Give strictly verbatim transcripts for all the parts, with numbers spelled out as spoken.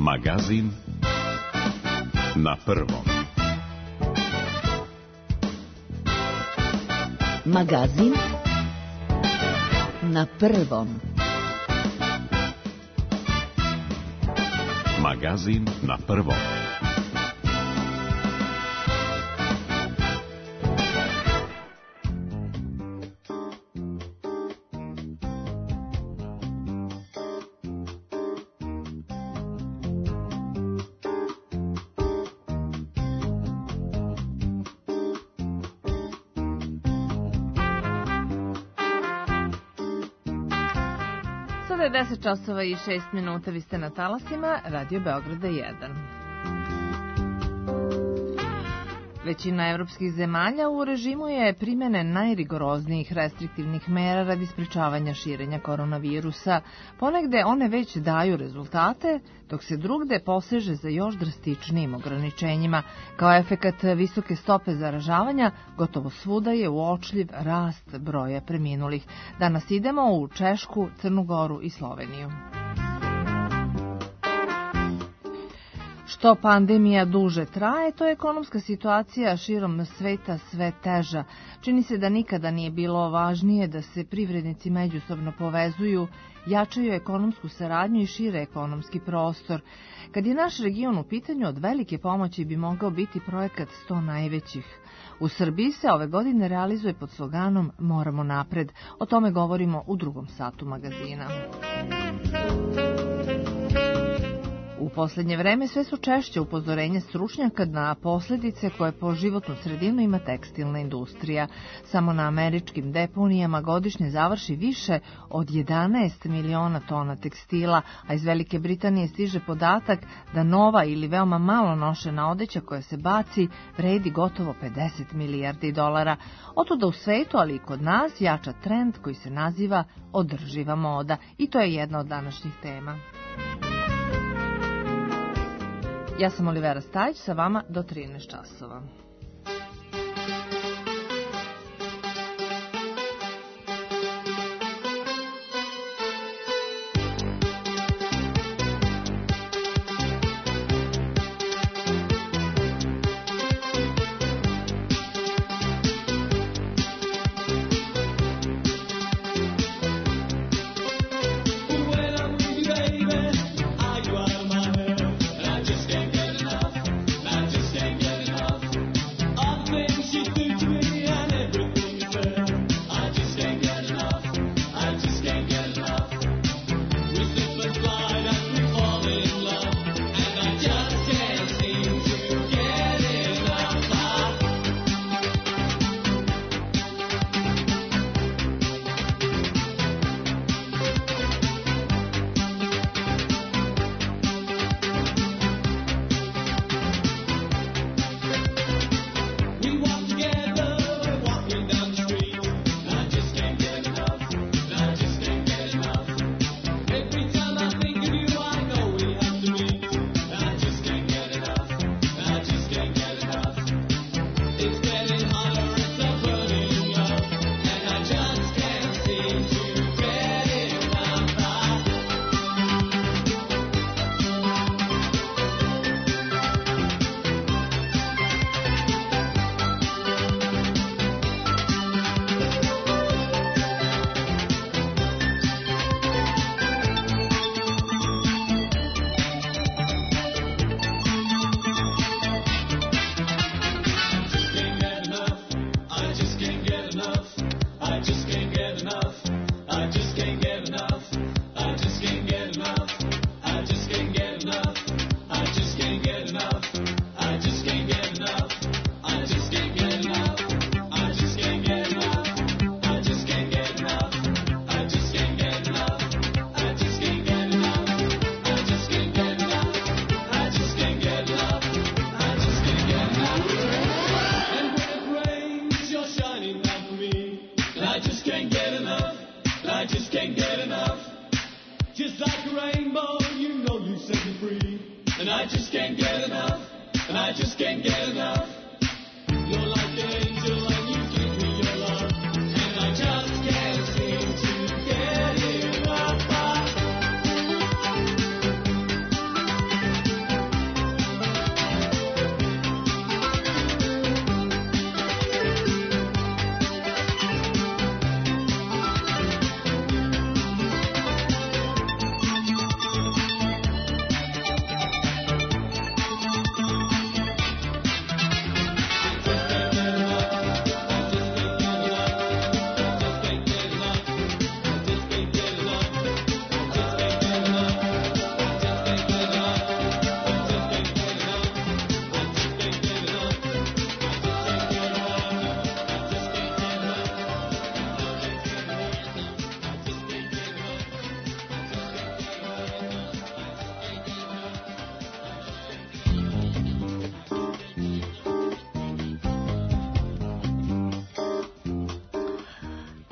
Magazin na prvom. Magazin na prvom. Magazin na prvom. deset časova i šest minuta, vi ste na talasima Radio Beograda jedan. Većina evropskih zemalja u režimu je primjene najrigoroznijih restriktivnih mera radi sprečavanja širenja koronavirusa. Ponegde one već daju rezultate, dok se drugde poseže za još drastičnijim ograničenjima. Kao efekat visoke stope zaražavanja, gotovo svuda je uočljiv rast broja preminulih. Danas idemo u Češku, Crnu Goru i Sloveniju. Što pandemija duže traje, to je ekonomska situacija širom sveta sve teža. Čini se da nikada nije bilo važnije da se privrednici međusobno povezuju, jačaju ekonomsku saradnju i šire ekonomski prostor. Kad je naš region u pitanju, od velike pomoći bi mogao biti projekat sto najvećih. U Srbiji se ove godine realizuje pod sloganom Moramo napred. O tome govorimo u drugom satu magazina. U posljednje vreme sve su češće upozorenje stručnjaka na posljedice koje po životnu sredinu ima tekstilna industrija. Samo na američkim deponijama godišnje završi više od jedanaest miliona tona tekstila, a iz Velike Britanije stiže podatak da nova ili veoma malo nošena odeća koja se baci vredi gotovo pedeset milijardi dolara. Otuda u svetu, ali i kod nas, jača trend koji se naziva održiva moda i to je jedna od današnjih tema. Ja sam Olivera Stajić, sa vama do trinaest časova.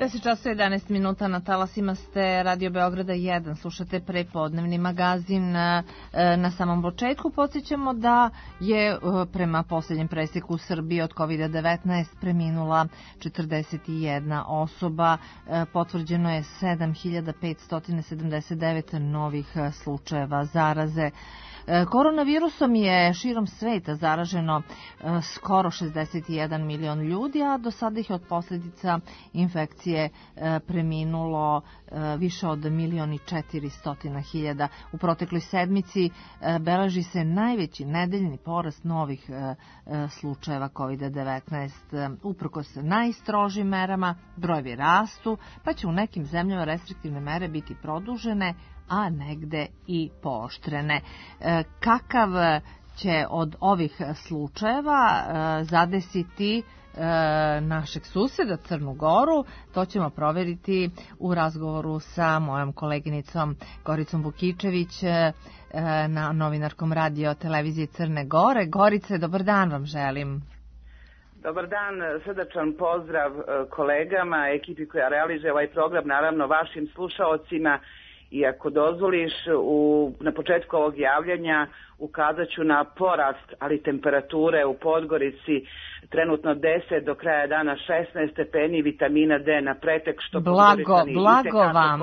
deset časova jedanaest minuta na talasima ste Radio Beograda jedan. Slušate prepodnevni magazin. Na samom početku podsjećamo da je prema posljednjem preseku u Srbiji od kovid devetnaest preminula četrdeset jedna osoba. Potvrđeno je sedam hiljada petsto sedamdeset devet novih slučajeva zaraze. Koronavirusom je širom sveta zaraženo skoro šezdeset jedan milion ljudi, a do sada ih od posljedica infekcije preminulo više od milion i četiristotina hiljada. U protekloj sedmici beleži se najveći nedeljni porast novih slučajeva kovid devetnaest. Uprkos najstrožim merama, brojevi rastu, pa će u nekim zemljama restriktivne mere biti produžene, a negde i pooštrene. Kakav će od ovih slučajeva zadesiti našeg suseda Crnu Goru, to ćemo provjeriti u razgovoru sa mojom koleginicom Goricom Vukičević, na novinarkom radio televizije Crne Gore. Gorice, dobar dan vam želim. Dobar dan, srdačan pozdrav kolegama, ekipi koja realizuje ovaj program, naravno vašim slušaocima. I ako dozvoliš, u, na početku ovog javljanja ukazat ću na porast, ali temperature u Podgorici, trenutno deset, do kraja dana šesnaest stepeni, vitamina D na pretek, što blago, blago vam.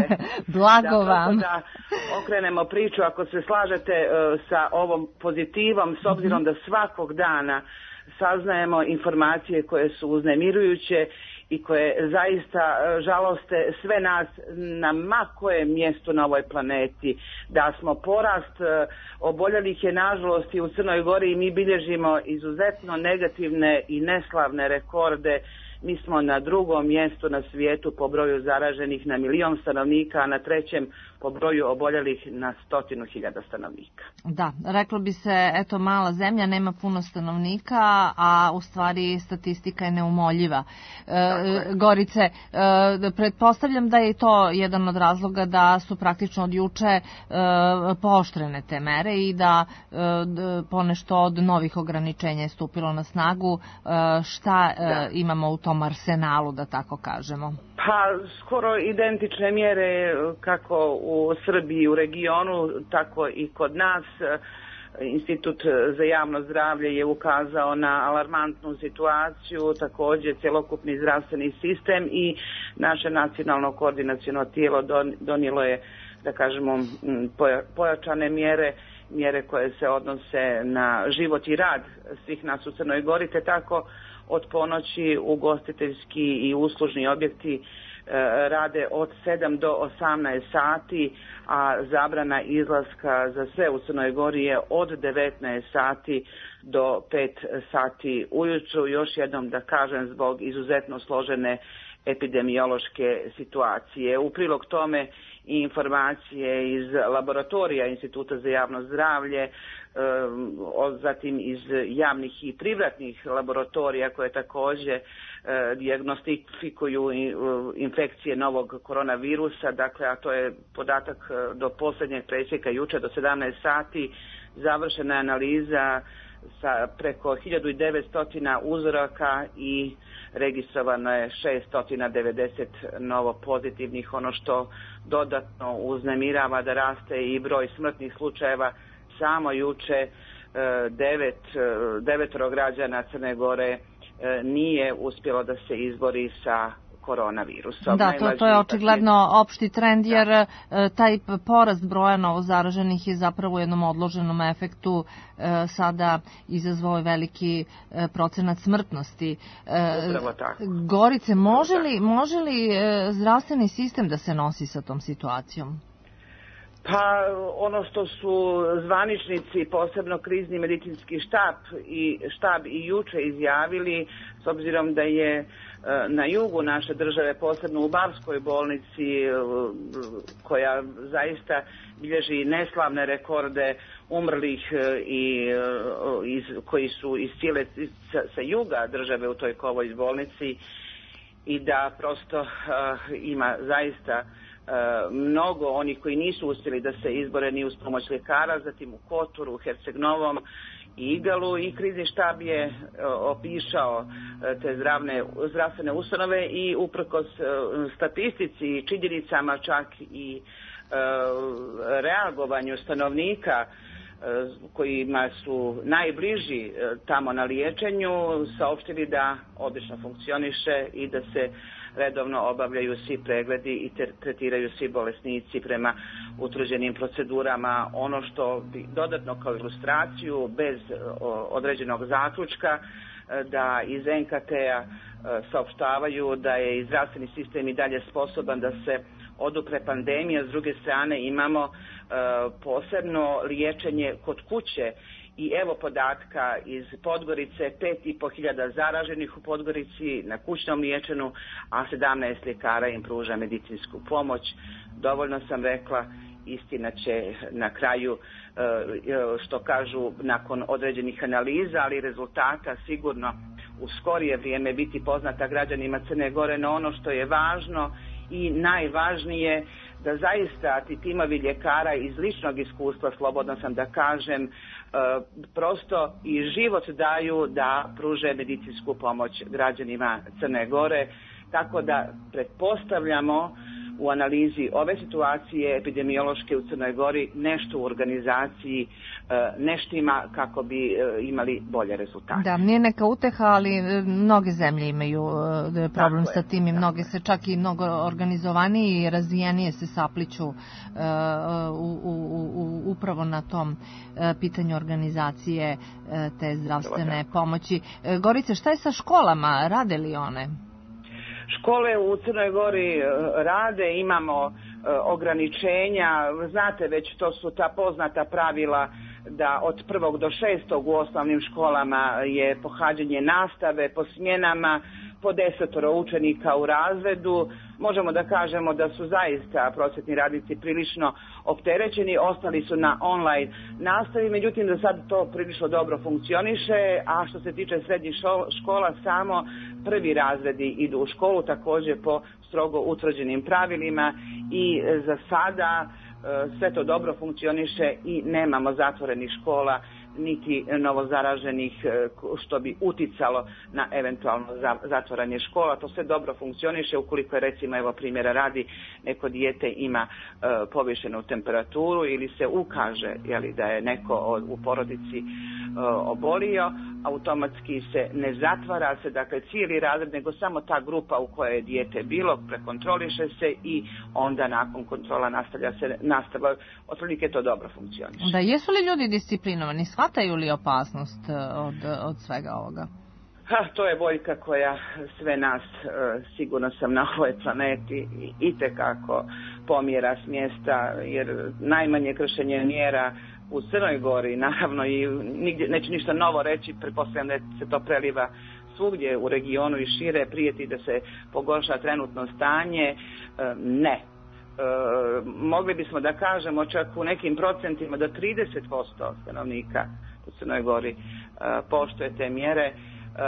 Blago da, vam. Da okrenemo priču, ako se slažete uh, sa ovom pozitivom, s obzirom da svakog dana saznajemo informacije koje su uznemirujuće i koje zaista žaloste sve nas na ma kojem mjestu na ovoj planeti. Da smo porast oboljelih je nažalost i u Crnoj Gori i mi bilježimo izuzetno negativne i neslavne rekorde. Mi smo na drugom mjestu na svijetu po broju zaraženih na milion stanovnika, a na trećem po broju oboljelih na stotinu hiljada stanovnika. Da, reklo bi se, eto, mala zemlja, nema puno stanovnika, a u stvari statistika je neumoljiva. E, Gorice, e, pretpostavljam da je to jedan od razloga da su praktično od juče e, pooštrene te mere i da e, ponešto od novih ograničenja je stupilo na snagu. E, šta e, imamo u tom arsenalu, da tako kažemo? Pa skoro identične mjere kako u Srbiji, u regionu, tako i kod nas. Institut za javno zdravlje je ukazao na alarmantnu situaciju, također cjelokupni zdravstveni sistem i naše nacionalno koordinaciono tijelo donijelo je, da kažemo, pojačane mjere, mjere koje se odnose na život i rad svih nas u Crnoj Gori, te tako od ponoći ugostiteljski i uslužni objekti e, rade od sedam do osamnaest sati, a zabrana izlaska za sve u Crnoj Gori je od devetnaest sati do pet sati ujutru. Još jednom da kažem, zbog izuzetno složene epidemiološke situacije. U prilog tome i informacije iz laboratorija Instituta za javno zdravlje, zatim iz javnih i privatnih laboratorija koje također dijagnostifikuju infekcije novog koronavirusa, dakle, a to je podatak do posljednjeg presjeka jučer do sedamnaest sati, završena je analiza sa preko hiljadu devetsto uzoraka i registrovano je šesto devedeset novo pozitivnih. Ono što dodatno uznemirava da raste i broj smrtnih slučajeva. Samo juče devet, devetoro građana Crne Gore nije uspjelo da se izbori sa koronavirusom. Da, to, to je očigledno opšti trend, jer da. taj porast broja novozaraženih je zapravo u jednom odloženom efektu e, sada izazvao veliki e, procenat smrtnosti. E, Upravo tako. Gorice, može li, može li e, zdravstveni sistem da se nosi sa tom situacijom? Pa ono što su zvaničnici, posebno krizni medicinski štab i štab i juče izjavili, s obzirom da je na jugu naše države, posebno u Bavskoj bolnici, koja zaista bilježi neslavne rekorde umrlih i iz, koji su iz cijele sa, sa juga države u toj Kovoj bolnici, i da prosto uh, ima zaista uh, mnogo onih koji nisu uspjeli da se izbore ni uz pomoć ljekara, zatim u Kotoru, u Herceg Novom Igalu i krizni štab je opišao te zdravne, zdravstvene ustanove i uprkos statistici i činjenicama, čak i reagovanju stanovnika kojima su najbliži tamo na liječenju, saopštili da odlično funkcioniše i da se redovno obavljaju svi pregledi i tretiraju svi bolesnici prema utvrđenim procedurama. Ono što bi dodatno kao ilustraciju, bez određenog zaključka, da iz en ka te-a saopštavaju da je i zdravstveni sistem i dalje sposoban da se odupre pandemija. S druge strane imamo posebno liječenje kod kuće i evo podatka iz Podgorice, pet i po hiljada zaraženih u Podgorici na kućnom liječenju, a sedamnaest ljekara im pruža medicinsku pomoć. Dovoljno sam rekla, istina će na kraju, što kažu, nakon određenih analiza, ali rezultata sigurno u skorije vrijeme biti poznata građanima Crne Gore. No ono što je važno i najvažnije, da zaista ti timovi ljekara iz ličnog iskustva, slobodno sam da kažem, prosto i život daju da pruže medicinsku pomoć građanima Crne Gore. Tako da pretpostavljamo u analizi ove situacije epidemiološke u Crnoj Gori nešto u organizaciji neštima kako bi imali bolje rezultate. Da, nije neka uteha, ali mnoge zemlje imaju problem sa tim i mnoge se čak i mnogo organizovanije i razvijenije se sapliću uh, u, u, u, upravo na tom uh, pitanju organizacije uh, te zdravstvene pomoći. Uh, Gorice, šta je sa školama? Rade li one? Škole u Crnoj Gori rade, imamo ograničenja, znate već, to su ta poznata pravila da od prvog do šestog u osnovnim školama je pohađanje nastave po smjenama, po desetoro učenika u razredu. Možemo da kažemo da su zaista prosvetni radnici prilično opterećeni, ostali su na online nastavi, međutim da sad to prilično dobro funkcioniše, a što se tiče srednjih škola, samo prvi razredi idu u školu, također po strogo utvrđenim pravilima i za sada sve to dobro funkcioniše i nemamo zatvorenih škola niti novozaraženih što bi uticalo na eventualno zatvaranje škola. To sve dobro funkcioniše ukoliko je, recimo, evo primjera radi, neko dijete ima uh, povišenu temperaturu ili se ukaže, jeli, da je neko od, u porodici uh, obolio, automatski se ne zatvara se, dakle, cijeli razred, nego samo ta grupa u kojoj je dijete bilo, prekontroliše se i onda nakon kontrola nastavlja se nastava. Otprilike to dobro funkcioniše. Da, jesu li ljudi disciplinovani? Shvataju li opasnost od, od svega ovoga? Ha, to je boljka koja sve nas, sigurno sam na ovoj planeti, itekako pomjera s mjesta, jer najmanje kršenje mjera u Crnoj Gori, naravno, i nigdje, neću ništa novo reći, pretpostavljam da se to preliva svugdje u regionu i šire, prijeti da se pogorša trenutno stanje. Ne. E, mogli bismo da kažemo čak u nekim procentima da trideset posto stanovnika u Crnoj Gori e, poštuje te mjere. E,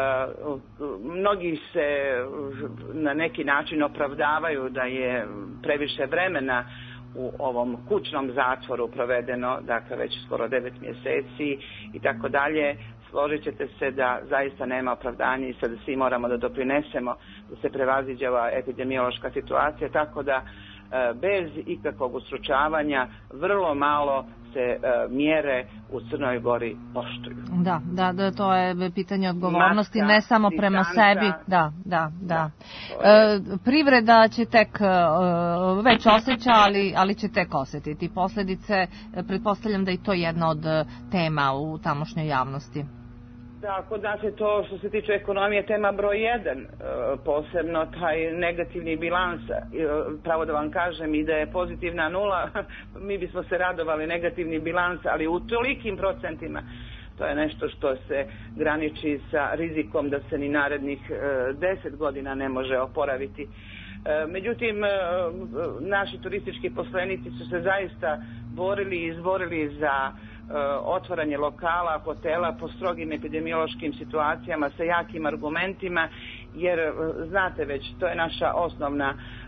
mnogi se na neki način opravdavaju da je previše vremena u ovom kućnom zatvoru provedeno, dakle već skoro devet mjeseci i tako dalje. Složit ćete se da zaista nema opravdanja i sad svi moramo da doprinesemo da se prevaziđe ova epidemiološka situacija, tako da bez ikakvog ustručavanja vrlo malo se uh, mjere u Crnoj Gori poštuju. Da, da, da, to je pitanje odgovornosti, Maska, ne samo distanca, prema sebi. Da, da, da. da e, privreda će tek uh, već osjeća, ali, ali će tek osjetiti posljedice. Pretpostavljam da je to jedna od tema u tamošnjoj javnosti. Da, kod nas je to, što se tiče ekonomije, tema broj jedan, posebno taj negativni bilans. Pravo da vam kažem, i da je pozitivna nula, mi bismo se radovali, negativni bilans, ali u tolikim procentima to je nešto što se graniči sa rizikom da se ni narednih deset godina ne može oporaviti. Međutim, naši turistički poslenici su se zaista borili i izborili za otvaranje lokala, hotela po strogim epidemiološkim situacijama sa jakim argumentima, jer znate već, to je naša osnovna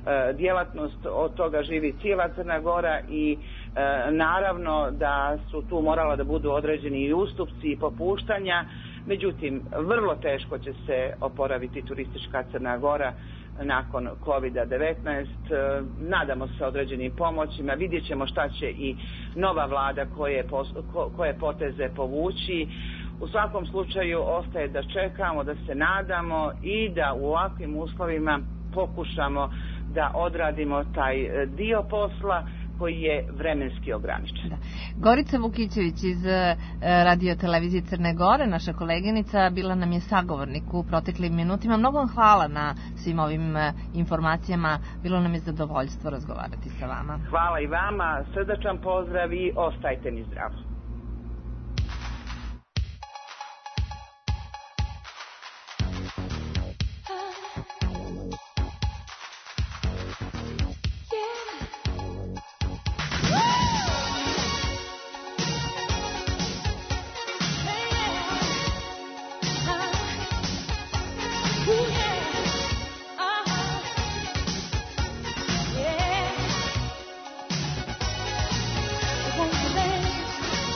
djelatnost, od toga živi cijela Crna Gora i naravno da su tu morala da budu određeni i ustupci i popuštanja, međutim vrlo teško će se oporaviti turistička Crna Gora nakon kovid devetnaest. Nadamo se određenim pomoćima, vidjet ćemo šta će i nova vlada koje, koje poteze povući. U svakom slučaju ostaje da čekamo, da se nadamo i da u ovakvim uslovima pokušamo da odradimo taj dio posla koji je vremenski ograničen. Da. Gorica Vukićević iz Radio televizije Crne Gore, naša koleginica, bila nam je sagovornik u proteklim minutima. Mnogo vam hvala na svim ovim informacijama. Bilo nam je zadovoljstvo razgovarati sa vama. Hvala i vama, srdačan pozdrav i ostajte mi zdravo. Won't you dance?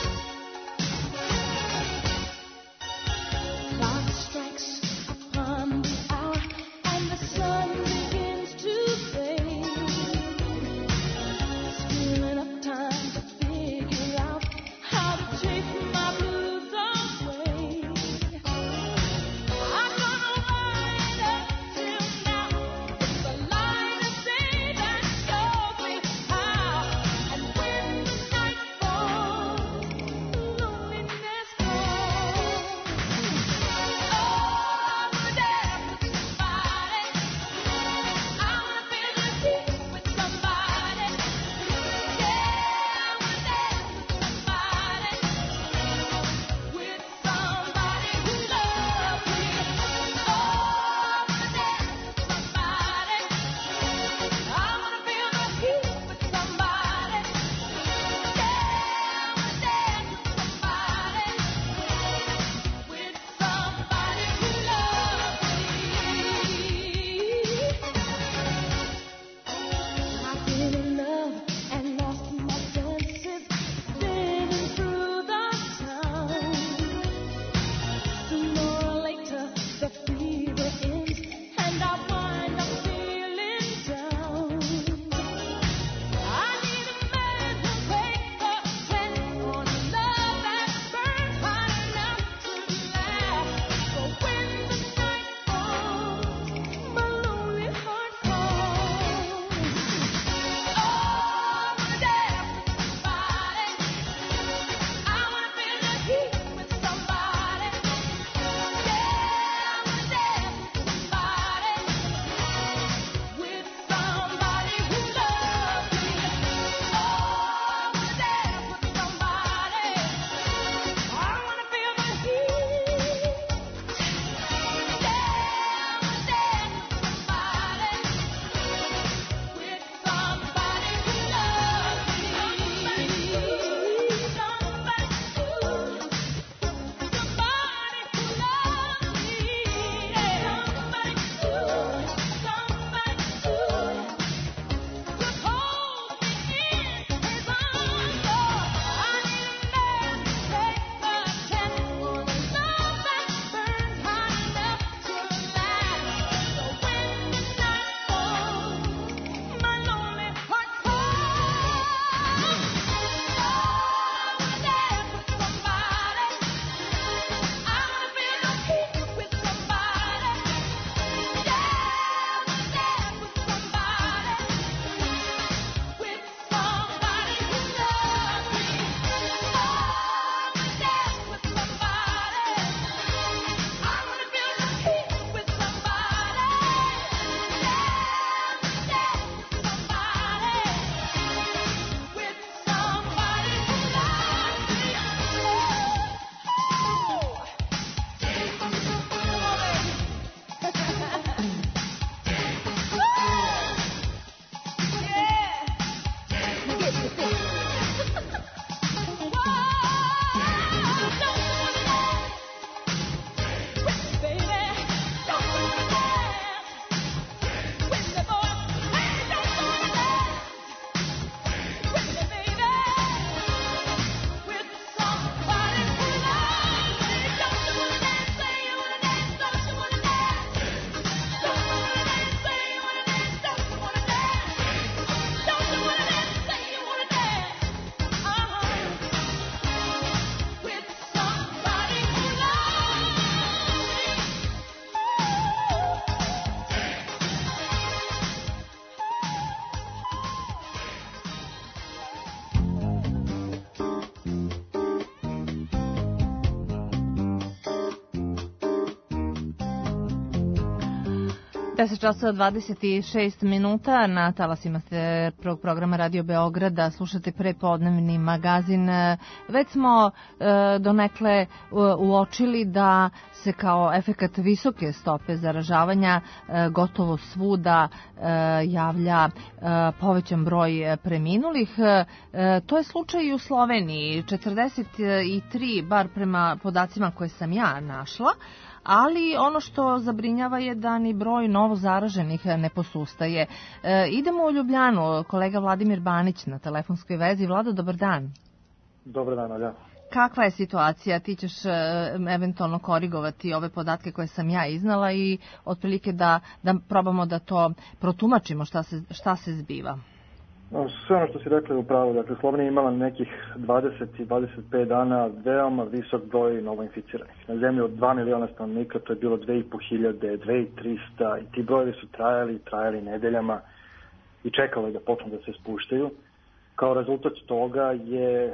deset časova dvadeset šest minuta na talasima ste prvog programa Radio Beograda, slušate prepodnevni magazin. Već smo e, donekle uočili da se kao efekat visoke stope zaražavanja e, gotovo svuda e, javlja e, povećan broj preminulih. E, to je slučaj i u Sloveniji, četrdeset tri, bar prema podacima koje sam ja našla. Ali ono što zabrinjava je da ni broj novo zaraženih ne posustaje. E, idemo u Ljubljanu, kolega Vladimir Banić na telefonskoj vezi. Vlado, dobar dan. Dobar dan, Alja. Kakva je situacija? Ti ćeš e, eventualno korigovati ove podatke koje sam ja iznala i otprilike da, da probamo da to protumačimo šta se, šta se zbiva. Sve ono što si rekla je upravo. Dakle, Slovenija je imala nekih dvadeset i dvadeset pet dana veoma visok broj novoinficiranih. Na zemlji od dva miliona stanovnika to je bilo dve i po hiljade, dve i trista i ti brojevi su trajali, trajali nedeljama i čekalo je da počnu da se spuštaju. Kao rezultat toga je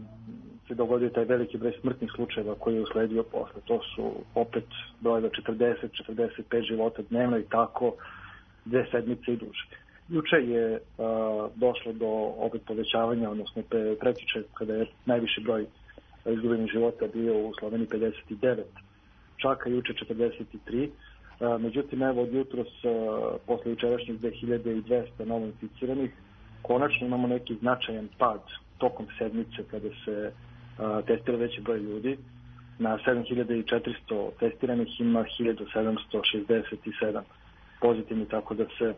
se dogodio taj veliki broj smrtnih slučajeva koji je usledio posle. To su opet brojeva četrdeset do četrdeset pet života dnevno i tako dve sedmice i duže. Juče je uh, došlo do opet povećavanja, odnosno pre, prekiče kada je najviši broj izgubljenih života bio u Sloveniji pedeset devet, čak juče četrdeset tri. Uh, međutim, evo od jutros, uh, posle jučerašnjih dve hiljade dvesta novoinficiranih, konačno imamo neki značajan pad tokom sedmice kada se uh, testira veći broj ljudi. Na sedam hiljada četiristo testiranih ima hiljadu sedamsto šezdeset sedam pozitivni, tako da se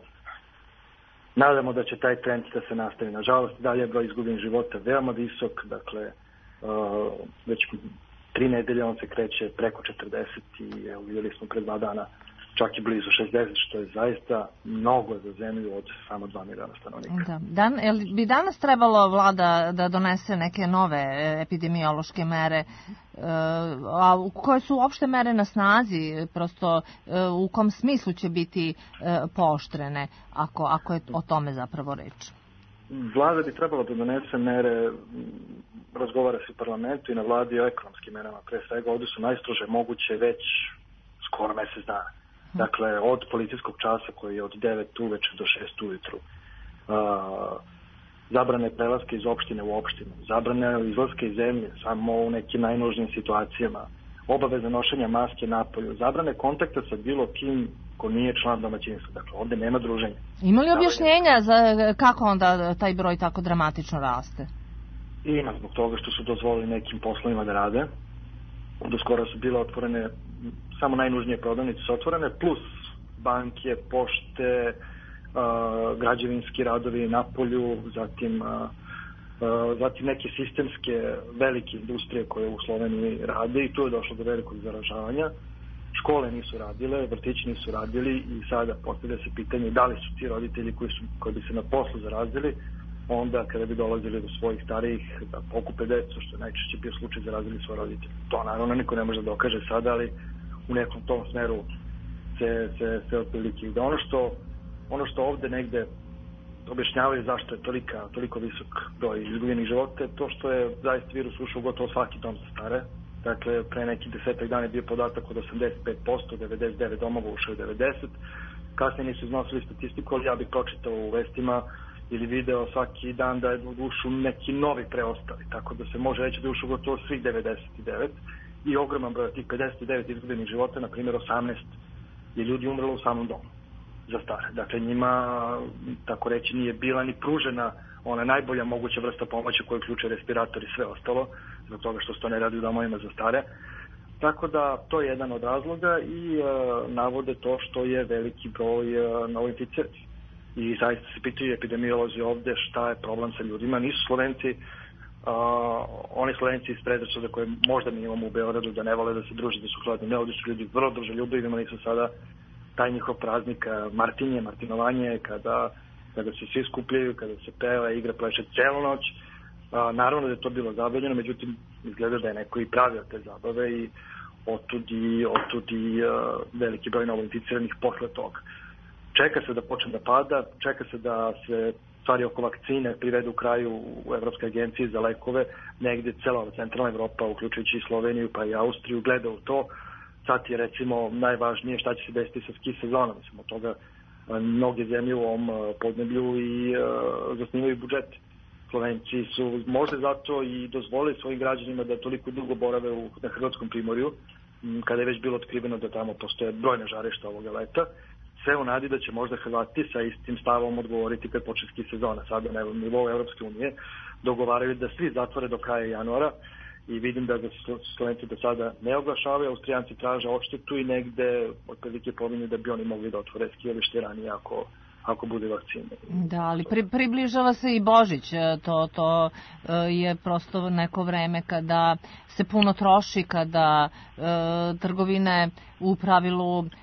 nadamo da će taj trend da se nastavi. Nažalost, dalje je broj izgubljenih života veoma visok, dakle, uh, već tri nedelje on se kreće preko četrdeset i evo, vidjeli smo pred dva dana čak i blizu šezdeset, što je zaista mnogo za zemlju od samo dva miliona stanovnika. Da. Dan, jel bi danas trebalo vlada da donese neke nove epidemiološke mere, a koje su uopšte mere na snazi, prosto u kom smislu će biti pooštrene, ako, ako je o tome zapravo reč? Vlada bi trebalo da donese mere, razgovara se u parlamentu i na vladi o ekonomskim merama, pre svega ovdje su najstrože moguće već skoro mesec dana. Dakle, od policijskog časa koji je od devet uveče do šest ujutru. Uh, zabrane prelaske iz opštine u opštinu, zabrane izlaske iz zemlje samo u nekim najnužnijim situacijama, obaveza nošenja maske napolju, zabrane kontakta sa bilo kim ko nije član domaćinstva. Dakle, ovde nema druženja. Ima li objašnjenja za kako onda taj broj tako dramatično raste? Ima, zbog toga što su dozvolili nekim poslovima da rade. Do skoro su bile otvorene samo najnužnije prodavnice su otvorene, plus banke, pošte, uh, građevinski radovi na polju, zatim, uh, uh, zatim neke sistemske velike industrije koje u Sloveniji rade i tu je došlo do velikog zaražavanja. Škole nisu radile, vrtići nisu radili i sada postavlja se pitanje da li su ti roditelji koji, su, koji bi se na poslu zarazili, onda kada bi dolazili do svojih starijih da pokupe decu, što je najčešće bio slučaj, zarazili svoje roditelje. To naravno niko ne može da dokaže sada, ali u nekom tom smeru se, se, se otprilike ide. Ono što, ono što ovde negde objašnjavaju zašto je tolika, toliko visok broj izgubljenih života je to što je zaista virus ušao gotovo svaki dom za stare. Dakle, pre neki desetak dana je bio podatak od osamdeset pet posto, devedeset devet domova ušao je devedeset. Kasnije nisu iznosili statistiku, ali ja bih pročitao u vestima ili video svaki dan da je ušao neki novi preostali, tako da se može reći da je ušao gotovo svih devedeset devet i ogroman broj tih pedeset devet izgubljenih života, na primjer osamnaest je ljudi umrlo u samom domu za stare. Dakle, njima, tako reći, nije bila ni pružena ona najbolja moguća vrsta pomoći koja uključuje respirator i sve ostalo, zbog toga što se to ne radi u domovima za stare. Tako da to je jedan od razloga i e, navode to što je veliki broj e, novoinficiranih. I zaista se pitaju epidemiolozi ovde šta je problem sa ljudima. Nisu Slovenci, uh, oni Slovenci iz predrasuda koje možda mi imamo u Beogradu da ne vole da se druže, da su hladni. Ne, ovde su ljudi vrlo druželjubivi, imali su sada taj njihov praznik Martinje, Martinovanje, kada, kada se svi skupljaju, kada se peva, igra, pleše celu noć. Uh, naravno da je to bilo zabavljeno, međutim izgleda da je neko i pravio te zabave i otud i, otud i uh, veliki broj novoinficiranih posle toga. Čeka se da počne da pada, čeka se da se stvari oko vakcine privedu u kraju u Evropskoj agenciji za lekove, negdje cela centralna Evropa, uključujući i Sloveniju pa i Austriju, gleda u to. sad je recimo najvažnije šta će se desiti sa ski sezonom. Mislim, od toga mnoge zemlje u ovom podneblju i uh, zasnivaju budžet. Slovenci su možda zato i dozvolili svojim građanima da toliko dugo borave u, na Hrvatskom primorju, kada je već bilo otkriveno da tamo postoje brojne žarišta ovoga leta, sve u nadi da će možda Hrvati sa istim stavom odgovoriti kad počne ski sezona. Sada na nivou Evropske unije dogovaraju da svi zatvore do kraja januara i vidim da Slovenci do sada ne oglašavaju, Austrijanci traže odštetu i negde otprilike pominju da bi oni mogli da otvore skijalište ranije ako ako bude vakcina. Da, ali pri, približava se i Božić, to, to je prosto neko vreme kada se puno troši, kada e, trgovine u pravilu e,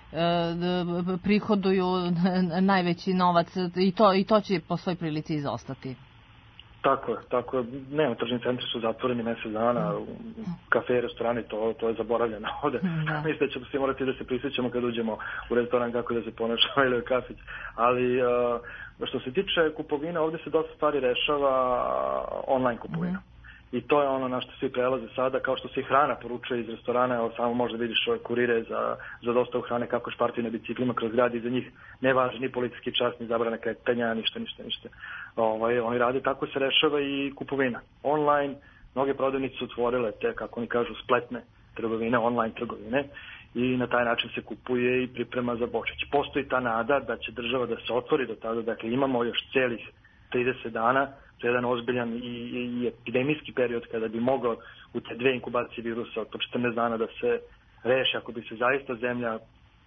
prihoduju najveći novac i to, i to će po svoj prilici izostati. Tako je, tako je. Ne, tržni centri su zatvoreni mesec dana, kafe, restorani, to, to je zaboravljeno ovde. Da. Mislim da ćemo svi morati da se prisjećamo kad uđemo u restoran kako da se ponašamo ili u kafić. Ali uh, što se tiče kupovina, ovde se dosta stvari rešava online kupovina. Mm. I to je ono na što svi prelaze sada, kao što se i hrana poručuje iz restorana, evo samo možda vidiš ove kurire za, za dostavu hrane kako špartuju na biciklima kroz grad i za njih ne važi ni policijski čas, ni zabrana kretanja, ništa, ništa, ništa. Ovaj, oni rade, tako se rešava i kupovina. Online, mnoge prodavnice su otvorile te, kako oni kažu, spletne trgovine, online trgovine i na taj način se kupuje i priprema za Božić. Postoji ta nada da će država da se otvori do tada, dakle imamo još celih trideset dana, to je jedan ozbiljan i, i epidemijski period kada bi mogao u te dve inkubacije virusa od četrnaest dana da se reši, ako bi se zaista zemlja,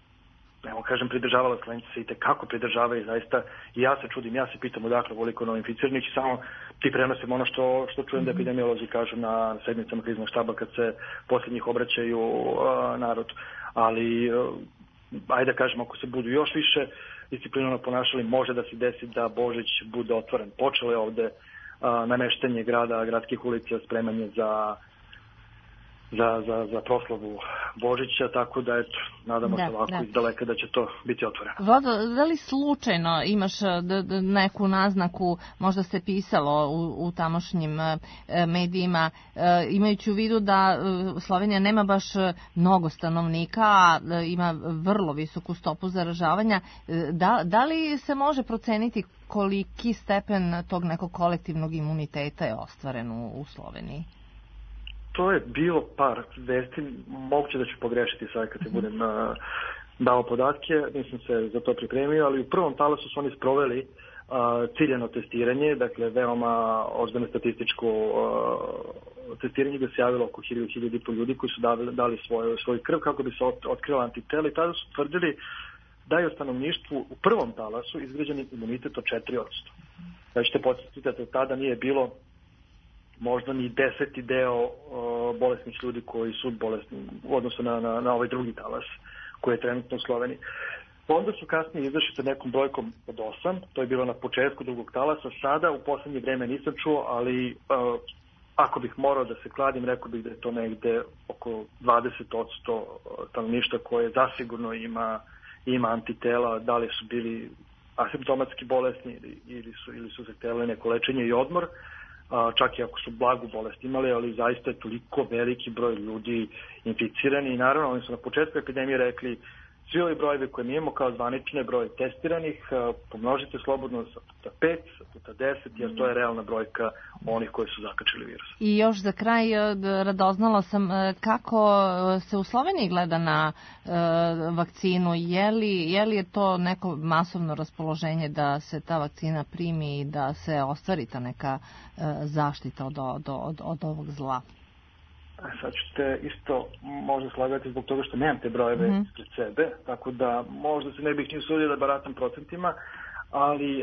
evo kažem, pridržavala, Slovenci se i tekako pridržavaju zaista i ja se čudim, ja se pitam odakle voliko novoinficiranih i samo ti prenosim ono što, što čujem da epidemiolozi kažu na sednicama kriznog štaba kad se posle njih obraćaju uh, narodu. Ali uh, ajde da kažem, ako se budu još više disciplinovano ponašali, može da se desi da Božić bude otvoren. Počelo je ovde a, nameštanje grada, gradskih ulica, spremanje za, za, za, za proslavu Božića, tako da eto, nadamo da, se ovako da. iz daleka da će to biti otvoreno. Vlado, da li slučajno imaš d- d- neku naznaku, možda se pisalo u, u tamošnjim e, medijima, e, imajući u vidu da e, Slovenija nema baš mnogo stanovnika, a e, ima vrlo visoku stopu zaražavanja, e, da, da li se može proceniti koliki stepen tog nekog kolektivnog imuniteta je ostvaren u, u Sloveniji? To je bilo par vesti, moguće da ću pogrešiti sad kad se budem uh, dao podatke, nisam se za to pripremio, ali u prvom talasu su oni sproveli uh, ciljeno testiranje, dakle veoma ozbiljno statističko uh, testiranje gde se javilo oko hiljadu, hiljadu i po ljudi koji su dali, dali svoj, svoj krv kako bi se ot, otkrila antitela i tada su tvrdili da je u stanovništvu u prvom talasu izgrađen imunitet od četiri posto. Da ćete podsjetiti da tada nije bilo možda ni deseti deo uh, bolesnih ljudi koji su bolesni u odnosu na, na, na ovaj drugi talas koji je trenutno u Sloveniji. Onda su kasnije izašli sa nekom brojkom od osam, to je bilo na početku drugog talasa, sada u poslednje vreme nisam čuo, ali uh, ako bih morao da se kladim, rekao bih da je to negde oko dvadeset posto stanovništva koje zasigurno ima, ima antitela, da li su bili asimptomatski bolesni ili, ili su, ili su zahtevali neko lečenje i odmor, čak i ako su blagu bolest imali, ali zaista je toliko veliki broj ljudi inficirani i naravno oni su na početku epidemije rekli svi ovi brojevi koje mi imamo kao zvanične broje testiranih pomnožite slobodno sa puta pet, sa puta deset, jer to je realna brojka onih koji su zakačili virus. I još za kraj radoznala sam kako se u Sloveniji gleda na vakcinu, je li, je li je to neko masovno raspoloženje da se ta vakcina primi i da se ostvari ta neka zaštita od, od, od, od ovog zla? Sad ću te isto možda slagati zbog toga što nemam te brojeve mm-hmm. pred sebe, tako da možda se ne bih ni usudio da baratam procentima, ali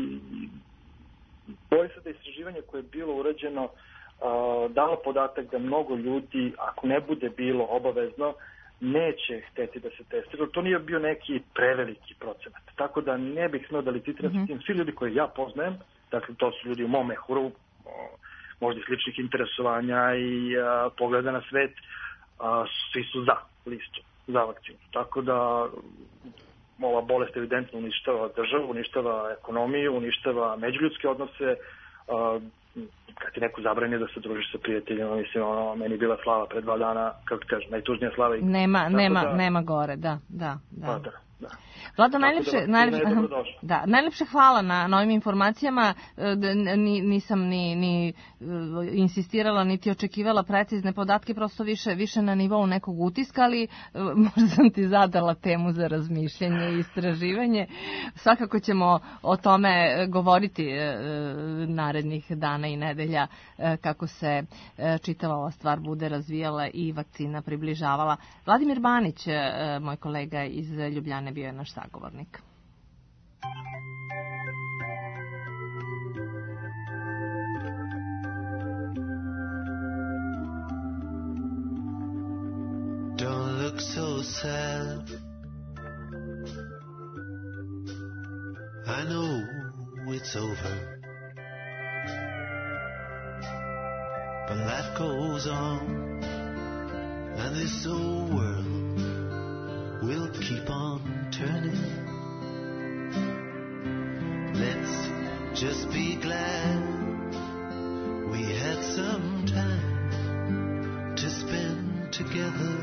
bojim se da istraživanje koje je bilo urađeno a, dalo podatak da mnogo ljudi, ako ne bude bilo obavezno, neće hteti da se testiraju. To nije bio neki preveliki procenat. Tako da ne bih smeo da licitiram mm-hmm. s tim. Svi ljudi koje ja poznajem, dakle to su ljudi u mom mehuru, možda i sličnih interesovanja i a, pogleda na svet, a, svi su za listu, za vakcinu. Tako da ova bolest evidentno uništava državu, uništava ekonomiju, uništava međuljudske odnose, uh, kad ti neko zabrani da se družiš sa prijateljima, mislim, ono, meni je bila slava pre dva dana, kako ti kažem, najtužnija slava. Nema, nema, da, nema gore, da, da, da. Pa da. Da. Vlado, najlepše, da, najlepše, da, najlepše hvala na, na ovim informacijama. Ni, nisam ni, ni insistirala, niti očekivala precizne podatke, prosto više, više na nivou nekog utiska, ali možda sam ti zadala temu za razmišljanje i istraživanje. Svakako ćemo o tome govoriti narednih dana i nedelja kako se čitava ova stvar bude razvijala i vakcina približavala. Vladimir Banić, moj kolega iz Ljubljane, bio je naš sagovornik. Don't look so sad. I know it's over, but life goes on, and this old world will keep on turning. Let's just be glad we had some time to spend together.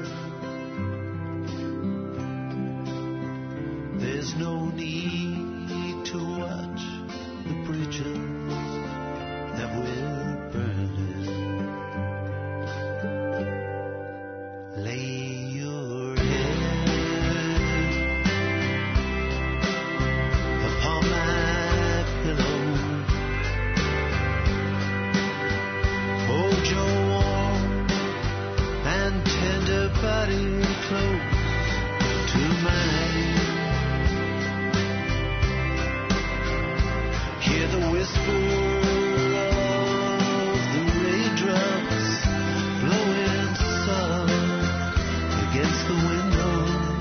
There's no need to watch the bridges that we're burning. Lay your head upon my pillow. Hold your warm and tender body close to mine. Hear the whisper of the raindrops blowing soft against the window,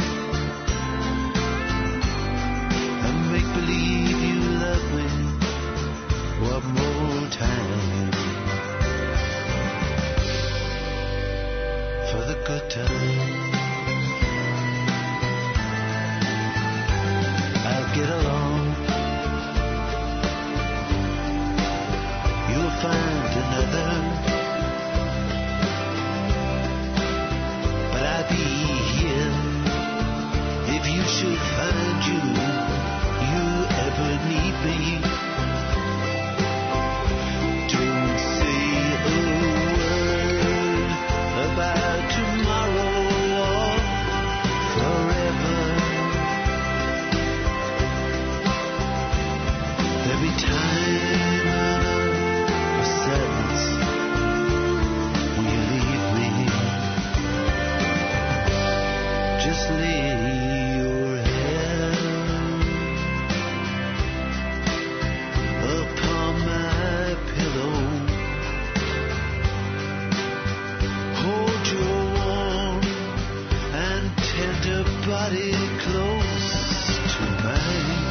and make believe you love me one more time, for the good times. I'll get along, you'll find another, but I'll be here if you should find you, you ever need me. Don't say a word about tomorrow or forever. There'll be time enough for sadness when you leave me. Just lay your head upon my pillow. Hold your warm and tender body close to mine,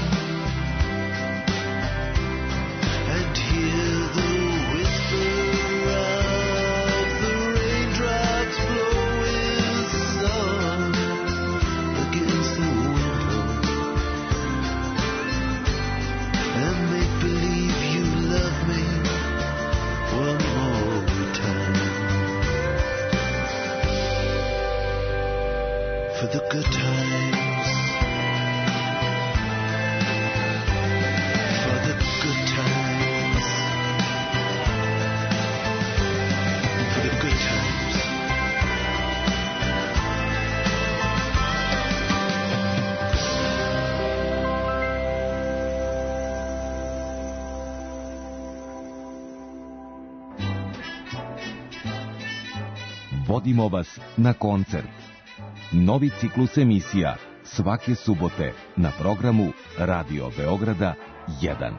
and hear the whisper of the raindrops blowing soft against the window, and make believe you love me one more time, for the good times, for the good times, for the good times. Vodimo vas na koncert. Novi ciklus emisija svake subote na programu Radio Beograda jedan.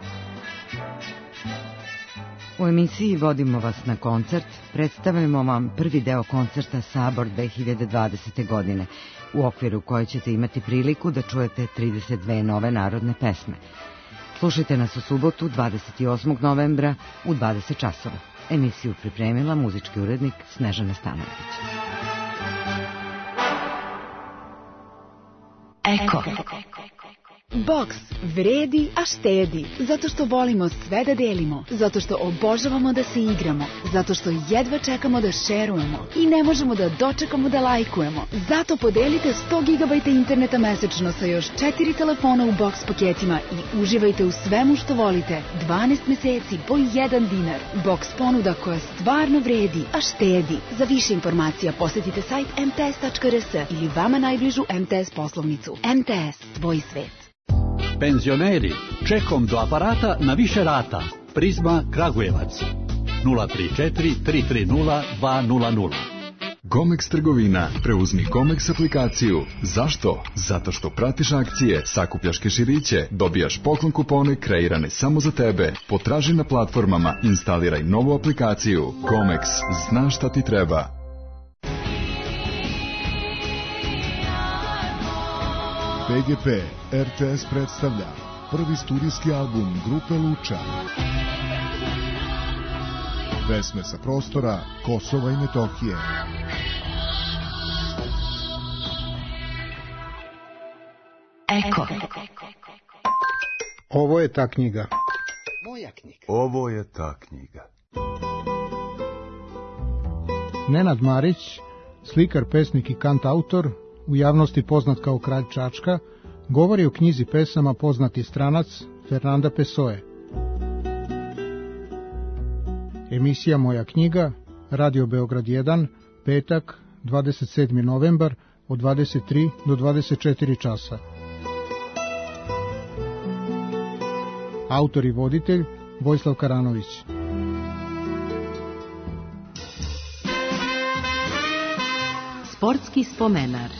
U emisiji Vodimo vas na koncert predstavljamo vam prvi deo koncerta Sabor dve hiljade dvadesete. godine, u okviru koje ćete imati priliku da čujete trideset dve nove narodne pesme. Slušajte nas u subotu dvadeset osmog novembra u dvadeset časova. Emisiju pripremila muzički urednik Snežana Stanojević. Eko. Boks vredi, a štedi. Zato što volimo sve da delimo. Zato što obožavamo da se igramo. Zato što jedva čekamo da šerujemo. I ne možemo da dočekamo da lajkujemo. Zato podelite sto gigabajta interneta mesečno sa još četiri telefona u boks paketima i uživajte u svemu što volite. dvanaest meseci po jedan dinar. Boks ponuda koja stvarno vredi, a štedi. Za više informacija posetite sajt em te es tačka er es ili vama najbližu em te es poslovnicu. em te es, tvoj svet. Penzioneri, čekom do aparata na više rata. Prizma Kragujevac. nula tri četiri tri tri nula dva nula nula. Gomex trgovina. Preuzmi Gomex aplikaciju. Zašto? Zato što pratiš akcije, sakupljaš keširiće, dobijaš poklon kupone kreirane samo za tebe. Potraži na platformama, instaliraj novu aplikaciju. Gomex, znaš šta ti treba. P G P R T S predstavlja prvi studijski album grupe Luča. Pesme sa prostora Kosova i Metohije. Eko. Ovo je ta knjiga. Moja knjiga. Ovo je ta knjiga. Nenad Marić, slikar, pesnik i kantautor, u javnosti poznat kao Kralj Čačka, govori o knjizi pesama Poznati stranac Fernanda Pessoe. Emisija Moja knjiga, Radio Beograd jedan, petak, dvadeset sedmi novembar, od dvadeset tri do dvadeset četiri časa. Autor i voditelj Vojislav Karanović. Sportski spomenar.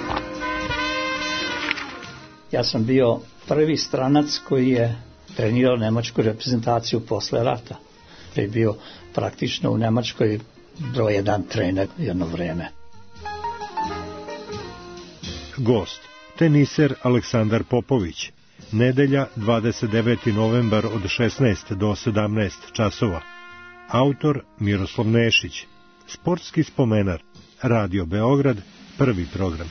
Ja sam bio prvi stranac koji je trenirao nemačku reprezentaciju posle rata. To je bio praktično u Nemačkoj broj jedan trener jedno vreme. Gost, teniser Aleksandar Popović. Nedelja, dvadeset deveti novembar od šesnaest do sedamnaest časova. Autor Miroslav Nešić. Sportski spomenar. Radio Beograd, prvi program.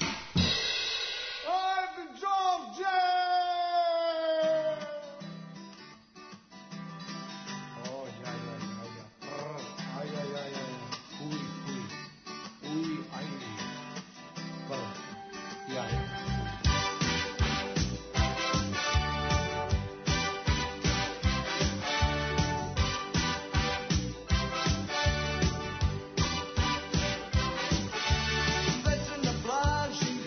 Već na plaži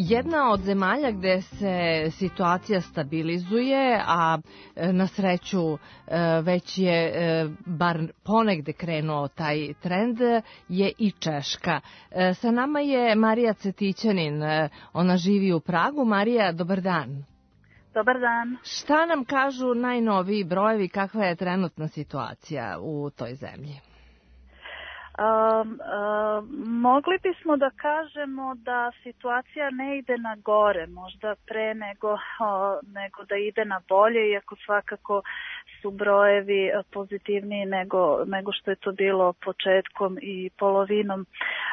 Jedna od zemalja gde se situacija stabilizuje, a na sreću već je bar ponegde krenuo taj trend, je i Češka. Sa nama je Marija Cetićanin, ona živi u Pragu. Marija, dobar dan. Dobar dan. Šta nam kažu najnoviji brojevi, kakva je trenutna situacija u toj zemlji? Um, um, mogli bismo da kažemo da situacija ne ide na gore, možda pre nego, o, nego da ide na bolje, iako svakako su brojevi pozitivniji nego, nego što je to bilo početkom i polovinom uh,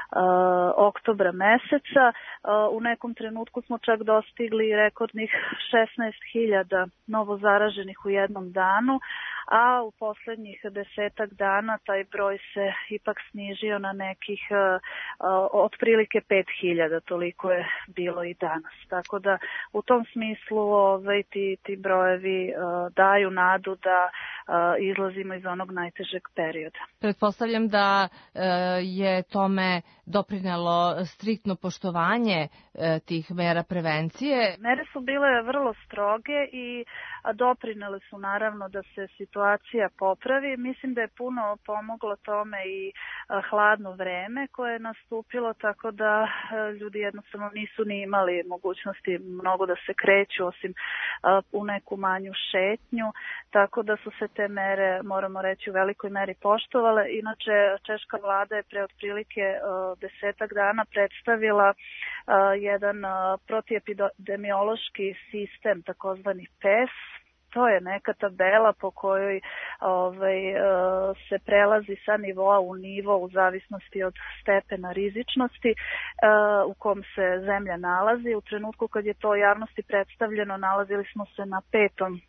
oktobra meseca. Uh, u nekom trenutku smo čak dostigli rekordnih šesnaest hiljada novo zaraženih u jednom danu, a u poslednjih desetak dana taj broj se ipak snizio na nekih uh, uh, otprilike pet hiljada, toliko je bilo i danas. Tako da u tom smislu ovaj, ti, ti brojevi uh, daju nadu da uh, izlazimo iz onog najtežeg perioda. Pretpostavljam da uh, je tome doprinelo striktno poštovanje uh, tih mera prevencije. Mere su bile vrlo stroge i doprinele su naravno da se situacija popravi. Mislim da je puno pomoglo tome i hladno vreme koje je nastupilo, tako da ljudi jednostavno nisu ni imali mogućnosti mnogo da se kreću osim u neku manju šetnju, tako da su se te mere, moramo reći, u velikoj meri poštovale. Inače, češka vlada je pre otprilike desetak dana predstavila jedan protiepidemiološki sistem, takozvani P E S. To je neka tabela po kojoj ovaj, se prelazi sa nivoa u nivo u zavisnosti od stepena rizičnosti u kom se zemlja nalazi. U trenutku kad je to javnosti predstavljeno, nalazili smo se na petom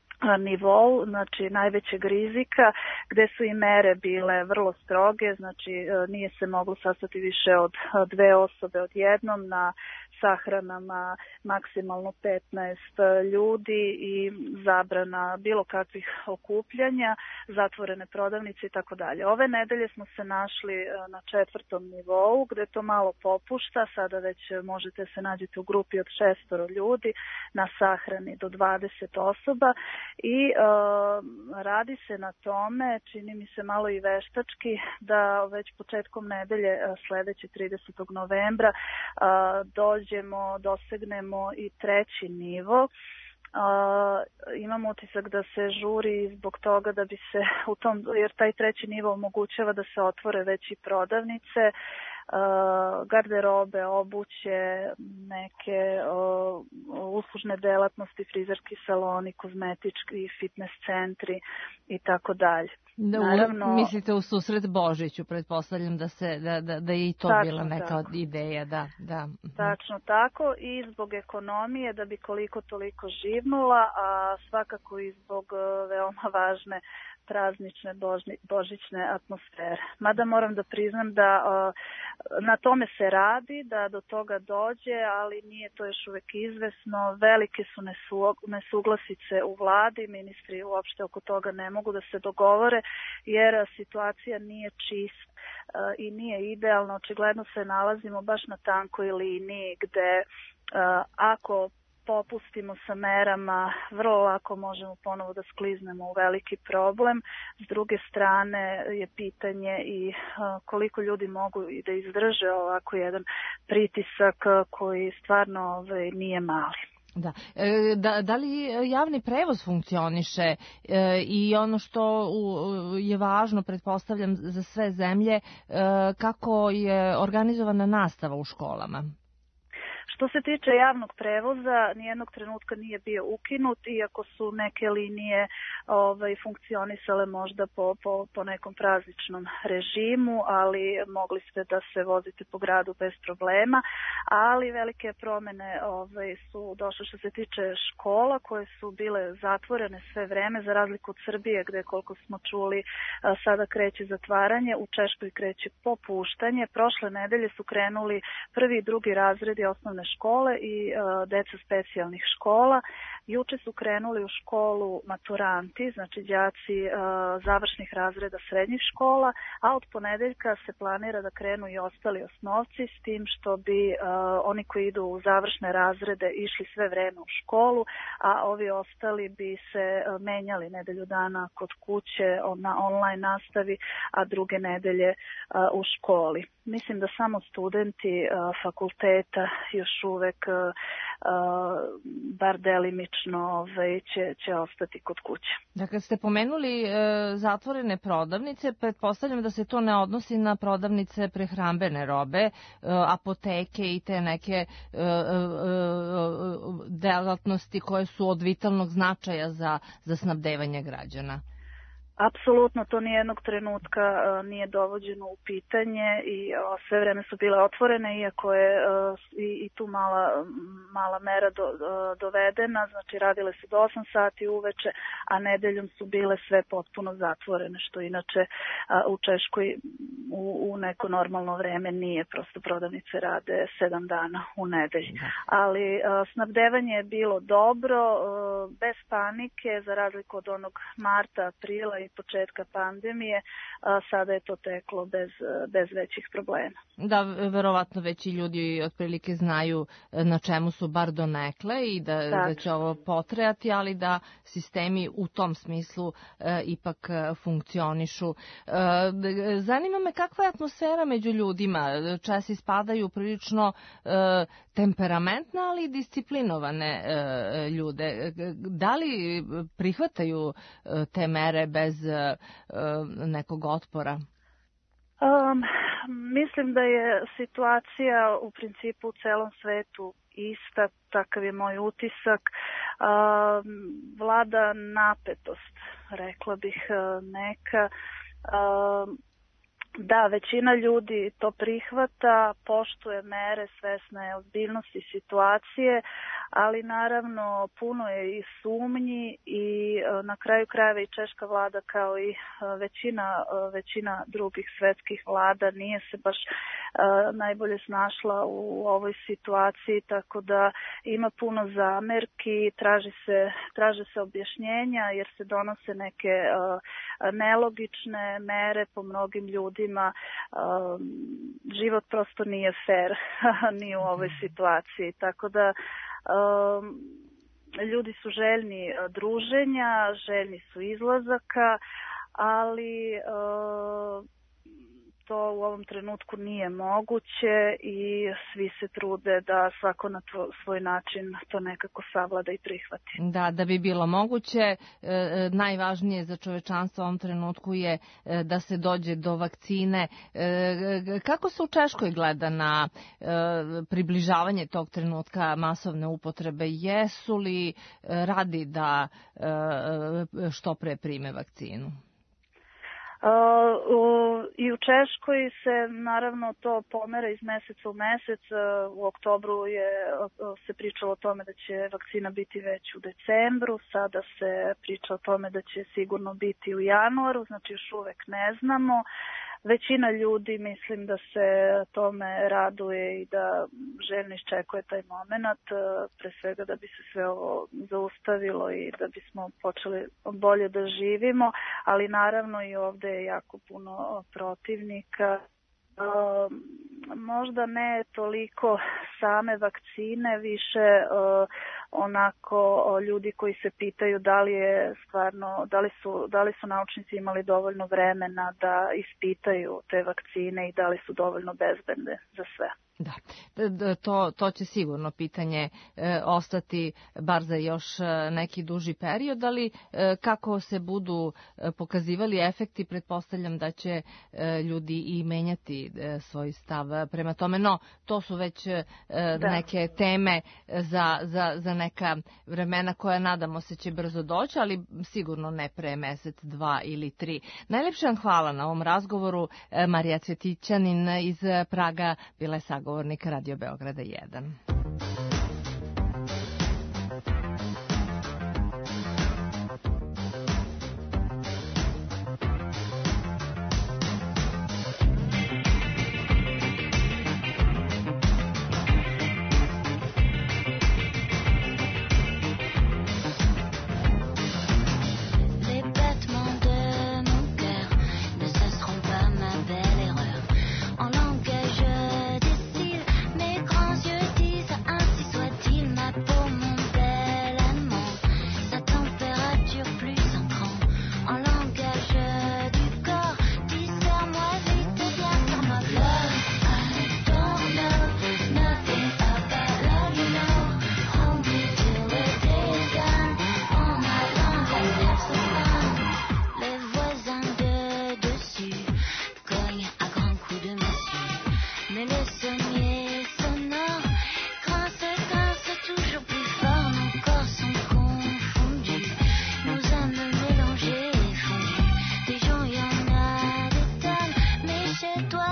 nivou, znači najvećeg rizika, gde su i mere bile vrlo stroge, znači nije se moglo sastati više od dve osobe odjednom, na sahranama maksimalno petnaest ljudi i zabrana bilo kakvih okupljanja, zatvorene prodavnice i tako dalje. Ove nedelje smo se našli na četvrtom nivou, gde to malo popušta, sada već možete se nađete u grupi od šestoro ljudi, na sahrani do dvadeset osoba. I uh, radi se na tome, čini mi se malo i veštački, da već početkom nedelje sledeće tridesetog novembra uh, dođemo, dosegnemo i treći nivo. Uh, imam utisak da se žuri zbog toga da bi se u tom, jer taj treći nivo omogućava da se otvore već i prodavnice, Uh, garderobe, obuće, neke uh, uslužne delatnosti, frizerski saloni, kozmetički, fitness centri i tako dalje. Naravno, mislite u susret Božiću, pretpostavljam da se da da da je i to tačno, bila neka od ideja, da, da. Tačno tako, i zbog ekonomije da bi koliko toliko živnula, a svakako i zbog uh, veoma važne praznične božni, božićne atmosfere. Mada moram da priznam da uh, na tome se radi, da do toga dođe, ali nije to još uvek izvesno. Velike su nesu, nesuglasice u vladi, ministri uopšte oko toga ne mogu da se dogovore, jer situacija nije čist uh, i nije idealna. Očigledno se nalazimo baš na tankoj liniji gde uh, ako popustimo sa merama, vrlo lako možemo ponovo da skliznemo u veliki problem. S druge strane je pitanje i koliko ljudi mogu i da izdrže ovako jedan pritisak koji stvarno ovaj, nije mali. Da. E, da, da li javni prevoz funkcioniše e, i ono što u, je važno, pretpostavljam, za sve zemlje, e, kako je organizovana nastava u školama? Što se tiče javnog prevoza, nijednog trenutka nije bio ukinut, iako su neke linije ovaj, funkcionisale možda po, po, po nekom prazničnom režimu, ali mogli ste da se vozite po gradu bez problema, ali velike promene ovaj, su došle što se tiče škola koje su bile zatvorene sve vreme, za razliku od Srbije gde, koliko smo čuli, sada kreće zatvaranje, u Češkoj kreće popuštanje. Prošle nedelje su krenuli prvi i drugi razredi osnovne osnovne škole i deca specijalnih škola. Juče su krenuli u školu maturanti, znači đaci završnih razreda srednjih škola, a od ponedeljka se planira da krenu i ostali osnovci, s tim što bi oni koji idu u završne razrede išli sve vreme u školu, a ovi ostali bi se menjali nedelju dana kod kuće na online nastavi, a druge nedelje u školi. Mislim da samo studenti fakulteta još uvek bar delimično će, će ostati kod kuće. Da, kad ste pomenuli e, zatvorene prodavnice, pretpostavljam da se to ne odnosi na prodavnice prehrambene robe, e, apoteke i te neke e, e, delatnosti koje su od vitalnog značaja za, za snabdevanje građana. Apsolutno, to nijednog trenutka uh, nije dovođeno u pitanje i uh, sve vreme su bile otvorene, iako je uh, i, i tu mala, mala mera do, uh, dovedena, znači radile su do osam sati uveče, a nedeljom su bile sve potpuno zatvorene, što inače uh, u Češkoj u, u neko normalno vreme nije, prosto prodavnice rade sedam dana u nedelji. Ali uh, snabdevanje je bilo dobro, uh, bez panike, za razliku od onog marta, aprila i početka pandemije, a sada je to teklo bez, bez većih problema. Da, verovatno već i ljudi otprilike znaju na čemu su bar donekle i da, da će ovo potrajati, ali da sistemi u tom smislu e, ipak funkcionišu. E, zanima me kakva je atmosfera među ljudima. Česi spadaju prilično e, temperamentne, ali i disciplinovane e, ljude. Da li prihvataju e, te mere bez nekog otpora? Um, mislim da je situacija u principu u celom svetu ista, takav je moj utisak. Um, vlada napetost, rekla bih neka. Um, Da, većina ljudi to prihvata, poštuje mere, svesna je ozbiljnosti situacije, ali naravno puno je i sumnji i na kraju krajeva i češka vlada kao i većina, većina drugih svetskih vlada nije se baš najbolje snašla u ovoj situaciji, tako da ima puno zamerki, traži se, traže se objašnjenja jer se donose neke nelogične mere po mnogim ljudima. Život prosto nije fair ni u ovoj situaciji, tako da ljudi su željni druženja, željni su izlazaka, ali to u ovom trenutku nije moguće i svi se trude da svako na svoj način to nekako savlada i prihvati. Da, da bi bilo moguće, najvažnije za čovečanstvo u ovom trenutku je da se dođe do vakcine. Kako se u Češkoj gleda na približavanje tog trenutka masovne upotrebe? Jesu li radi da što pre prime vakcinu? Uh, u, I u Češkoj se naravno to pomera iz meseca u mesec. Uh, u oktobru je uh, se pričalo o tome da će vakcina biti već u decembru, sada se priča o tome da će sigurno biti u januaru, znači još uvek ne znamo. Većina ljudi mislim da se tome raduje i da željno iščekuje taj moment, pre svega da bi se sve ovo zaustavilo i da bismo počeli bolje da živimo, ali naravno i ovde je jako puno protivnika. Uh, možda ne toliko same vakcine, više uh, onako uh, ljudi koji se pitaju da li je stvarno, da li su, da li su naučnici imali dovoljno vremena da ispitaju te vakcine i da li su dovoljno bezbedne za sve. Da, to, to će sigurno pitanje e, ostati bar za još neki duži period, ali e, kako se budu pokazivali efekti, pretpostavljam da će e, ljudi i menjati e, svoj stav prema tome. No, to su već e, neke teme za, za, za neka vremena koja nadamo se će brzo doći, ali sigurno ne pre mesec, dva ili tri. Najlepše vam hvala na ovom razgovoru. E, Marija Cvjetićanin iz Praga bila je sagovornik govornik Radio Beograda jedan.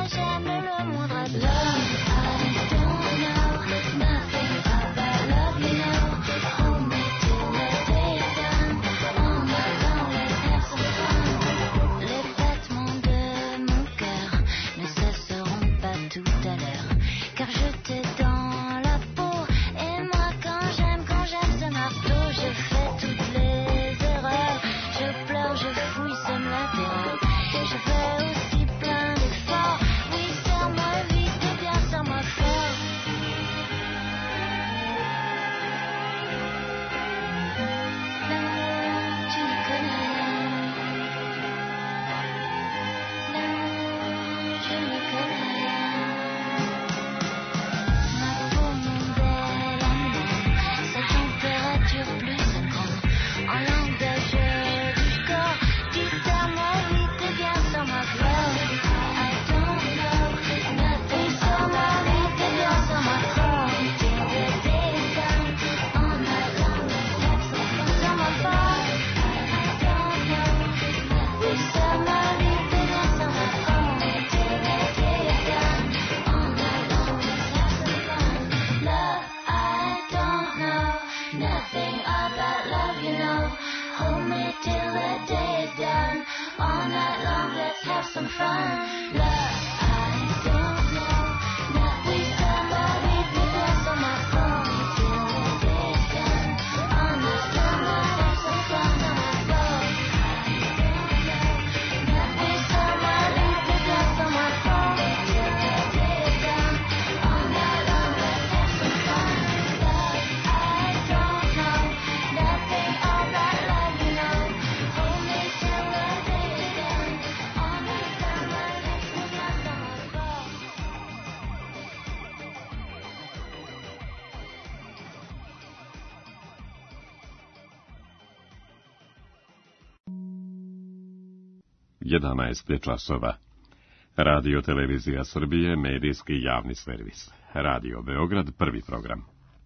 jedanaest je časova. Radio Televizija Srbije, medijski javni servis. Radio Beograd, prvi program.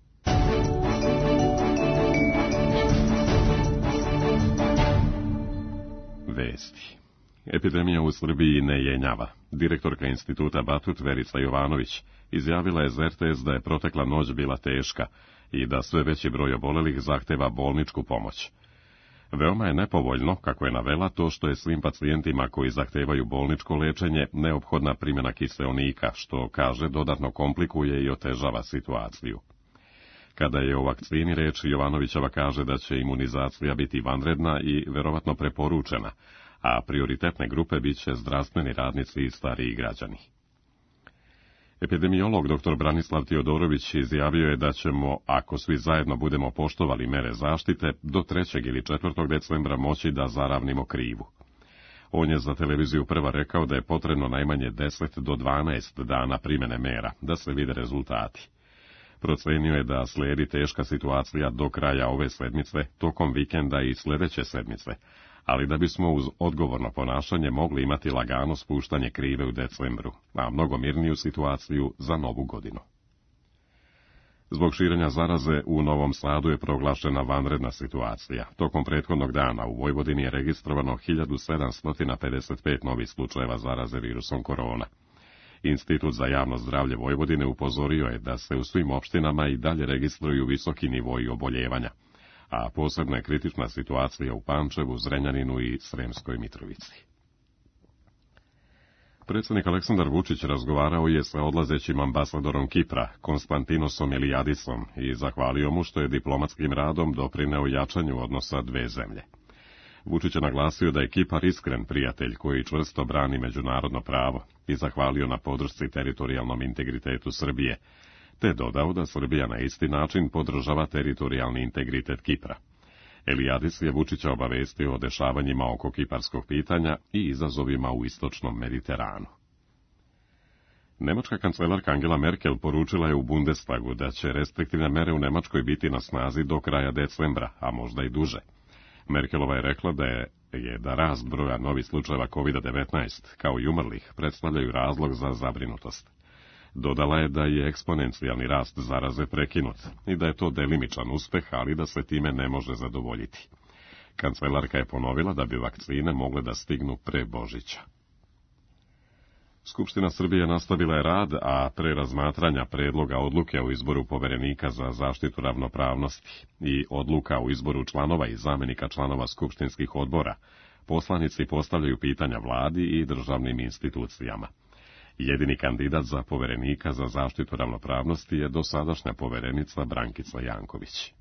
Vesti. Epidemija u Srbiji ne jenjava. Direktorka instituta Batut Verica Jovanović izjavila je za er te es da je protekla noć bila teška i da sve veći broj obolelih zahteva bolničku pomoć. Veoma je nepovoljno, kako je navela, to što je svim pacijentima koji zahtevaju bolničko lečenje neophodna primjena kiseonika, što, kaže, dodatno komplikuje i otežava situaciju. Kada je o vakcini reč, Jovanovićeva kaže da će imunizacija biti vanredna i verovatno preporučena, a prioritetne grupe bit će zdravstveni radnici i stariji građani. Epidemiolog doktor Branislav Teodorović izjavio je da ćemo, ako svi zajedno budemo poštovali mere zaštite, do trećeg ili četvrtog decembra moći da zaravnimo krivu. On je za televiziju Prva rekao da je potrebno najmanje deset do dvanaest dana primjene mera, da se vide rezultati. Procenio je da slijedi teška situacija do kraja ove sedmice, tokom vikenda i sljedeće sedmice, ali da bismo uz odgovorno ponašanje mogli imati lagano spuštanje krive u decembru, a mnogo mirniju situaciju za novu godinu. Zbog širenja zaraze u Novom Sadu je proglašena vanredna situacija. Tokom prethodnog dana u Vojvodini je registrovano hiljadu sedamsto pedeset pet novih slučajeva zaraze virusom korona. Institut za javno zdravlje Vojvodine upozorio je da se u svim opštinama i dalje registruju visoki nivoji oboljevanja, a posebno je kritična situacija u Pančevu, Zrenjaninu i Sremskoj Mitrovici. Predsjednik Aleksandar Vučić razgovarao je sa odlazećim ambasadorom Kipra, Konstantinosom Elijadisom, i zahvalio mu što je diplomatskim radom doprineo jačanju odnosa dve zemlje. Vučić je naglasio da je Kipar iskren prijatelj koji čvrsto brani međunarodno pravo i zahvalio na podršci teritorijalnom integritetu Srbije, te dodao da Srbija na isti način podržava teritorijalni integritet Kipra. Elijadis je Vučića obavestio o dešavanjima oko kiparskog pitanja i izazovima u istočnom Mediteranu. Nemačka kancelarka Angela Merkel poručila je u Bundestagu da će restriktivne mere u Nemačkoj biti na snazi do kraja decembra, a možda i duže. Merkelova je rekla da je, je da rast broja novih slučajeva kovid devetnaest, kao i umrlih, predstavljaju razlog za zabrinutost. Dodala je da je eksponencijalni rast zaraze prekinut i da je to delimičan uspeh, ali da se time ne može zadovoljiti. Kancelarka je ponovila da bi vakcine mogle da stignu pre Božića. Skupština Srbije nastavila je rad, a pre razmatranja predloga odluke o izboru poverenika za zaštitu ravnopravnosti i odluka o izboru članova i zamenika članova skupštinskih odbora, poslanici postavljaju pitanja vladi i državnim institucijama. Jedini kandidat za poverenika za zaštitu ravnopravnosti je dosadašnja poverenica Brankica Janković.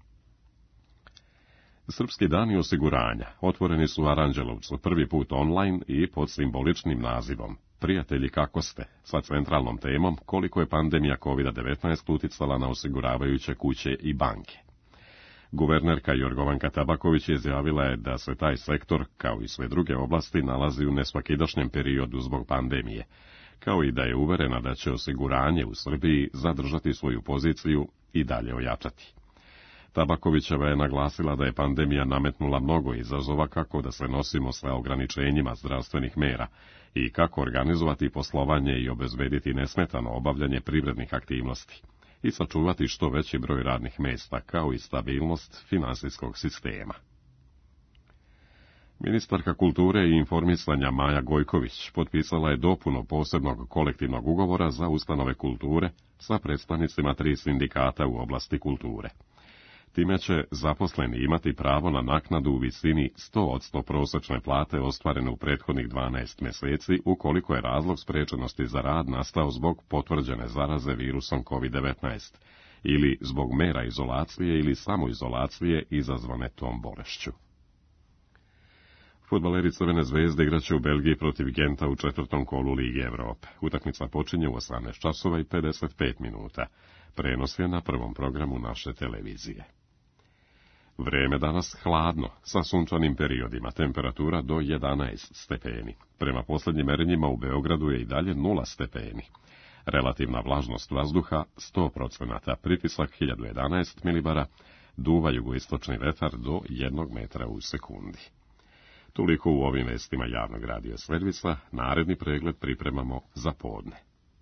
Srpski dani osiguranja otvoreni su u Aranđelovcu prvi put online i pod simboličnim nazivom Prijatelji kako ste, sa centralnom temom koliko je pandemija kovid devetnaest uticala na osiguravajuće kuće i banke. Guvernerka Jorgovanka Tabaković izjavila je da se taj sektor, kao i sve druge oblasti, nalazi u nesvakidašnjem periodu zbog pandemije, kao i da je uverena da će osiguranje u Srbiji zadržati svoju poziciju i dalje ojačati. Tabakovićeva je naglasila da je pandemija nametnula mnogo izazova kako da se nosimo sa ograničenjima zdravstvenih mera i kako organizovati poslovanje i obezbediti nesmetano obavljanje privrednih aktivnosti i sačuvati što veći broj radnih mesta, kao i stabilnost finansijskog sistema. Ministarka kulture i informisanja Maja Gojković potpisala je dopunu posebnog kolektivnog ugovora za ustanove kulture sa predstavnicima tri sindikata u oblasti kulture. Time će zaposleni imati pravo na naknadu u visini sto posto prosečne plate ostvarene u prethodnih dvanaest meseci, ukoliko je razlog sprečenosti za rad nastao zbog potvrđene zaraze virusom kovid devetnaest ili zbog mera izolacije ili samoizolacije izazvane tom bolešću. Fudbaleri Crvene zvezde igraće u Belgiji protiv Genta u četvrtom kolu Lige Evrope. Utakmica počinje u osamnaest časova i pedeset pet minuta. Prenos je na prvom programu naše televizije. Vreme danas hladno, sa sunčanim periodima, temperatura do jedanaest stepeni. Prema posljednjim merenjima u Beogradu je i dalje nula stepeni. Relativna vlažnost vazduha sto procenata, pritisak hiljadu jedanaest milibara, duva jugoistočni vetar do jednog metra u sekundi. Toliko u ovim vestima javnog radija servisa, naredni pregled pripremamo za podne.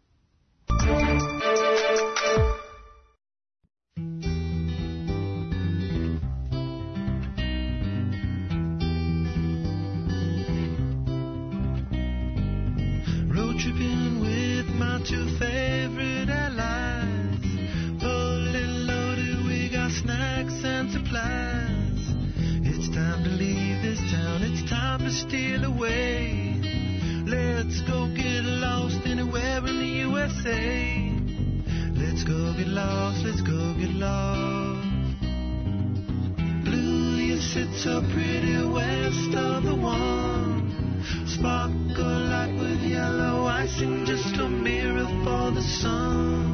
Tripping with my two favorite allies, fully loaded, we got snacks and supplies. It's time to leave this town, it's time to steal away. Let's go get lost anywhere in the U S A. Let's go get lost, let's go get lost. Blue, you sit so pretty west of the one. Sparkle like with yellow icing, just a mirror for the sun.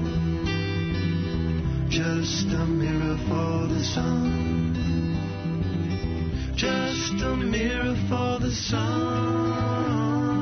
Just a mirror for the sun. Just a mirror for the sun.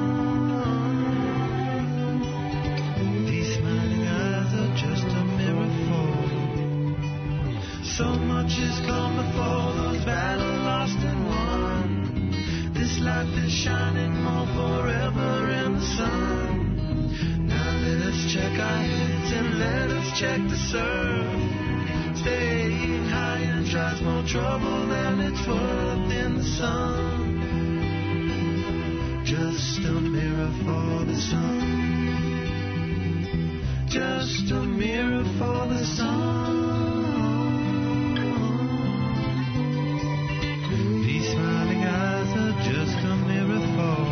These smiling eyes are just a mirror for. So much has come before, those battles lost and won. This life is shining more forever in the sun. Now let us check our heads and let us check the surf. Staying high and tries more trouble than it's worth in the sun. Just a mirror for the sun. Just a mirror for the sun. These smiling eyes are just a mirror for.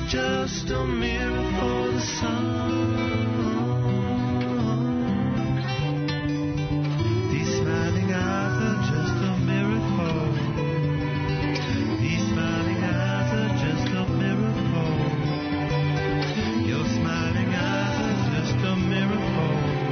just a mirror for the sun. These smiling eyes are just a miracle. These smiling eyes are just a miracle. Your smiling eyes are just a miracle.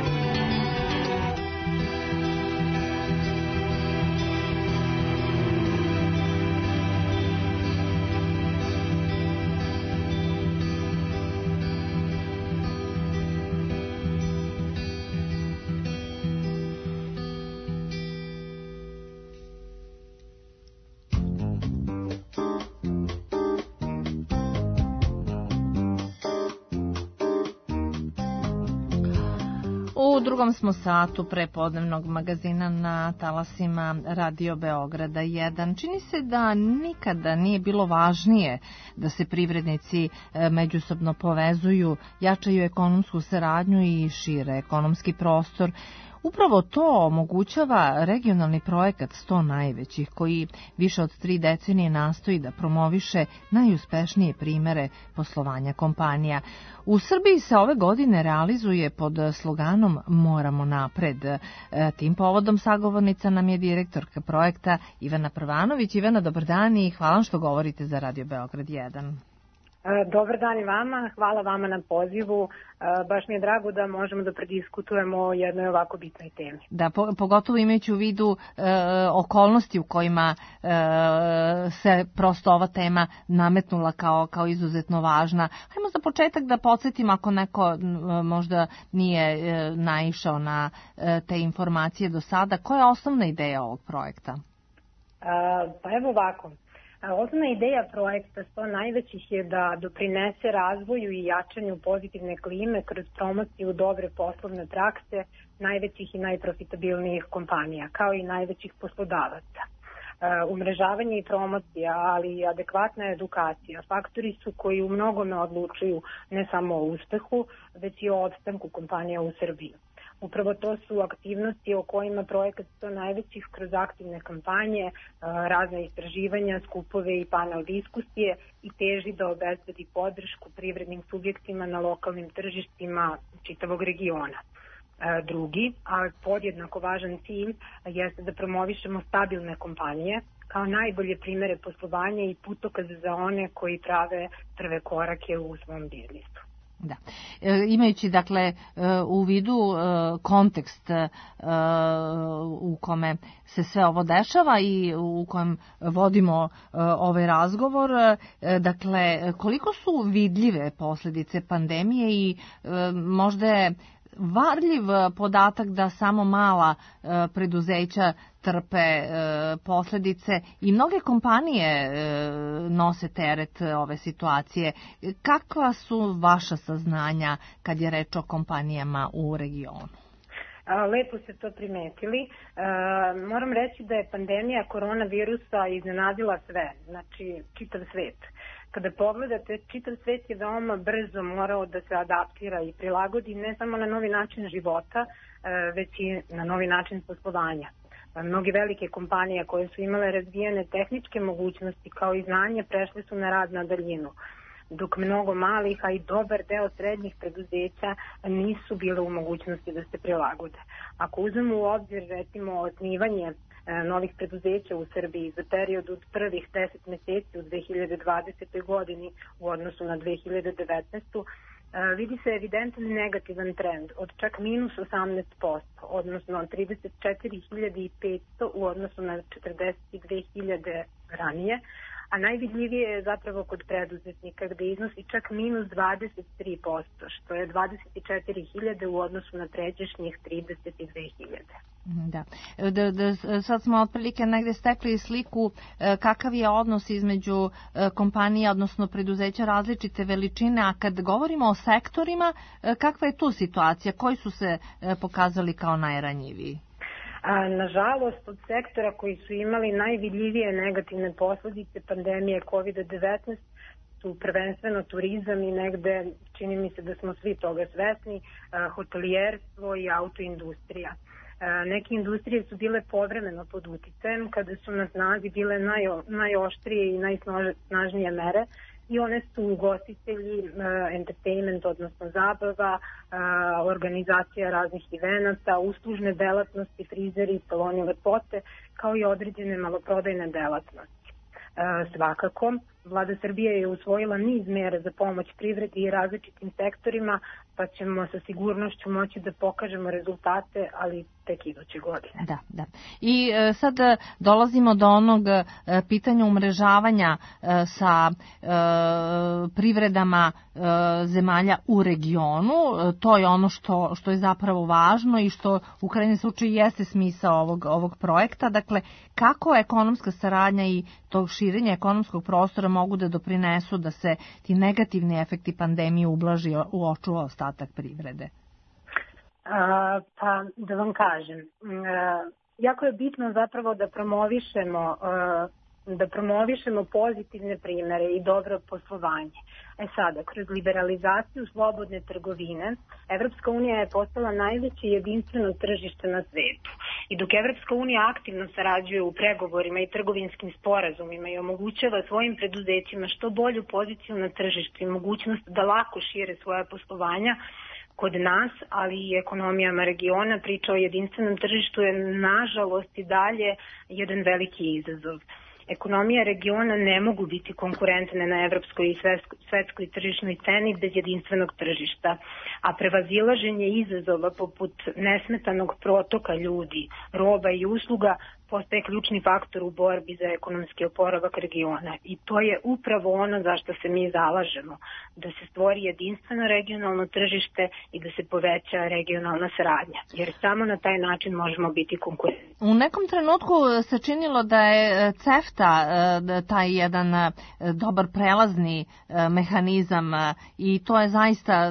U drugom smo satu prepodnevnog magazina na talasima Radio Beograda jedan. Čini se da nikada nije bilo važnije da se privrednici međusobno povezuju, jačaju ekonomsku saradnju i šire ekonomski prostor. Upravo to omogućava regionalni projekat sto najvećih, koji više od tri decenije nastoji da promoviše najuspešnije primere poslovanja kompanija. U Srbiji se ove godine realizuje pod sloganom Moramo napred. Tim povodom sagovornica nam je direktorka projekta Ivana Prvanović. Ivana, dobar dan i hvala što govorite za Radio Beograd jedan. Dobar dan i vama, hvala vama na pozivu. Baš mi je drago da možemo da prediskutujemo o jednoj ovako bitnoj temi. Da, po, pogotovo imajući u vidu e, okolnosti u kojima e, se prosto ova tema nametnula kao, kao izuzetno važna. Hajmo za početak da podsjetim, ako neko možda nije e, naišao na e, te informacije do sada, koja je osnovna ideja ovog projekta? A, pa evo ovako. Osnovna ideja projekta sto najvećih je da doprinese razvoju i jačanju pozitivne klime kroz promociju dobre poslovne prakse najvećih i najprofitabilnijih kompanija, kao i najvećih poslodavaca. Umrežavanje i promocija, ali i adekvatna edukacija faktori su koji u mnogome odlučuju ne samo o uspehu, već i o opstanku kompanija u Srbiji. Upravo to su aktivnosti o kojima projekat sto najvećih kroz aktivne kampanje, razne istraživanja, skupove i panel diskusije i teži da obezbedi podršku privrednim subjektima na lokalnim tržištima čitavog regiona. Drugi, a podjednako važan cilj, jeste da promovišemo stabilne kompanije kao najbolje primere poslovanja i putokaz za one koji prave prve korake u svom biznisu. Da. E, imajući dakle e, u vidu e, kontekst e, u kome se sve ovo dešava i u kojem vodimo e, ovaj razgovor, e, dakle koliko su vidljive posljedice pandemije i e, možda je varljiv podatak da samo mala e, preduzeća trpe e, posljedice i mnoge kompanije e, nose teret ove situacije. Kakva su vaša saznanja kad je reč o kompanijama u regionu? Lepo ste to primetili. E, moram reći da je pandemija koronavirusa iznenadila sve, znači čitav svet. Kada pogledate, čitav svet je veoma brzo morao da se adaptira i prilagodi ne samo na novi način života, već i na novi način poslovanja. Mnoge velike kompanije koje su imale razvijene tehničke mogućnosti kao i znanje prešle su na rad na daljinu, dok mnogo malih, a i dobar deo srednjih preduzeća nisu bile u mogućnosti da se prilagode. Ako uzmemo u obzir recimo osnivanje novih preduzeća u Srbiji za period od prvih deset meseci u dve hiljade dvadesetoj godini u odnosu na dve hiljade devetnaestu. vidi se evidentan negativan trend od čak minus osamnaest posto, odnosno trideset četiri hiljade petsto u odnosu na četrdeset dve hiljade ranije, a najvidljivije je zapravo kod preduzetnika gde iznosi čak minus dvadeset tri posto, što je dvadeset četiri hiljade u odnosu na pređašnjih trideset dve hiljade. Da. Da, da, sad smo otprilike negde stekli sliku kakav je odnos između kompanija, odnosno preduzeća različite veličine, a kad govorimo o sektorima, kakva je tu situacija? Koji su se pokazali kao najranjiviji? A, nažalost, od sektora koji su imali najvidljivije negativne posledice pandemije kovid devetnaest su prvenstveno turizam i negde, čini mi se da smo svi toga svesni, hotelijerstvo i autoindustrija. Neke industrije su bile povremeno pod uticajem kada su na snazi bile najo, najoštrije i najsnažnije mere, i one su ugostitelji, entertainment, odnosno zabava, organizacija raznih evenata, uslužne delatnosti, frizeri, saloni lepote, kao i određene maloprodajne delatnosti. Svakako, Vlada Srbije je usvojila niz mera za pomoć privredi i različitim sektorima, pa ćemo sa sigurnošću moći da pokažemo rezultate, ali tek iduće godine. Da, da. I e, sad dolazimo do onog e, pitanja umrežavanja e, sa e, privredama e, zemalja u regionu. E, to je ono što, što je zapravo važno i što u krajnjem slučaju jeste smisao ovog, ovog projekta. Dakle, kako ekonomska saradnja i to širenje ekonomskog prostora mogu da doprinesu da se ti negativni efekti pandemije ublaži u očuva ostatak privrede? A, pa da vam kažem, a, jako je bitno zapravo da promovišemo a, da promovišemo pozitivne primere i dobro poslovanje. E sada, kroz liberalizaciju slobodne trgovine, Evropska unija je postala najveće jedinstveno tržište na svetu. I dok Evropska unija aktivno sarađuje u pregovorima i trgovinskim sporazumima i omogućava svojim preduzećima što bolju poziciju na tržištu i mogućnost da lako šire svoja poslovanja, kod nas, ali i ekonomijama regiona, priča o jedinstvenom tržištu je nažalost i dalje jedan veliki izazov. Ekonomija regiona ne mogu biti konkurentne na evropskoj i svetskoj tržišnoj sceni bez jedinstvenog tržišta, a prevazilaženje izazova poput nesmetanog protoka ljudi, roba i usluga postaje ključni faktor u borbi za ekonomski oporavak regiona. I to je upravo ono za što se mi zalažemo, da se stvori jedinstveno regionalno tržište i da se poveća regionalna saradnja, jer samo na taj način možemo biti konkurentni. U nekom trenutku se činilo da je CEFTA taj jedan dobar prelazni mehanizam i to je zaista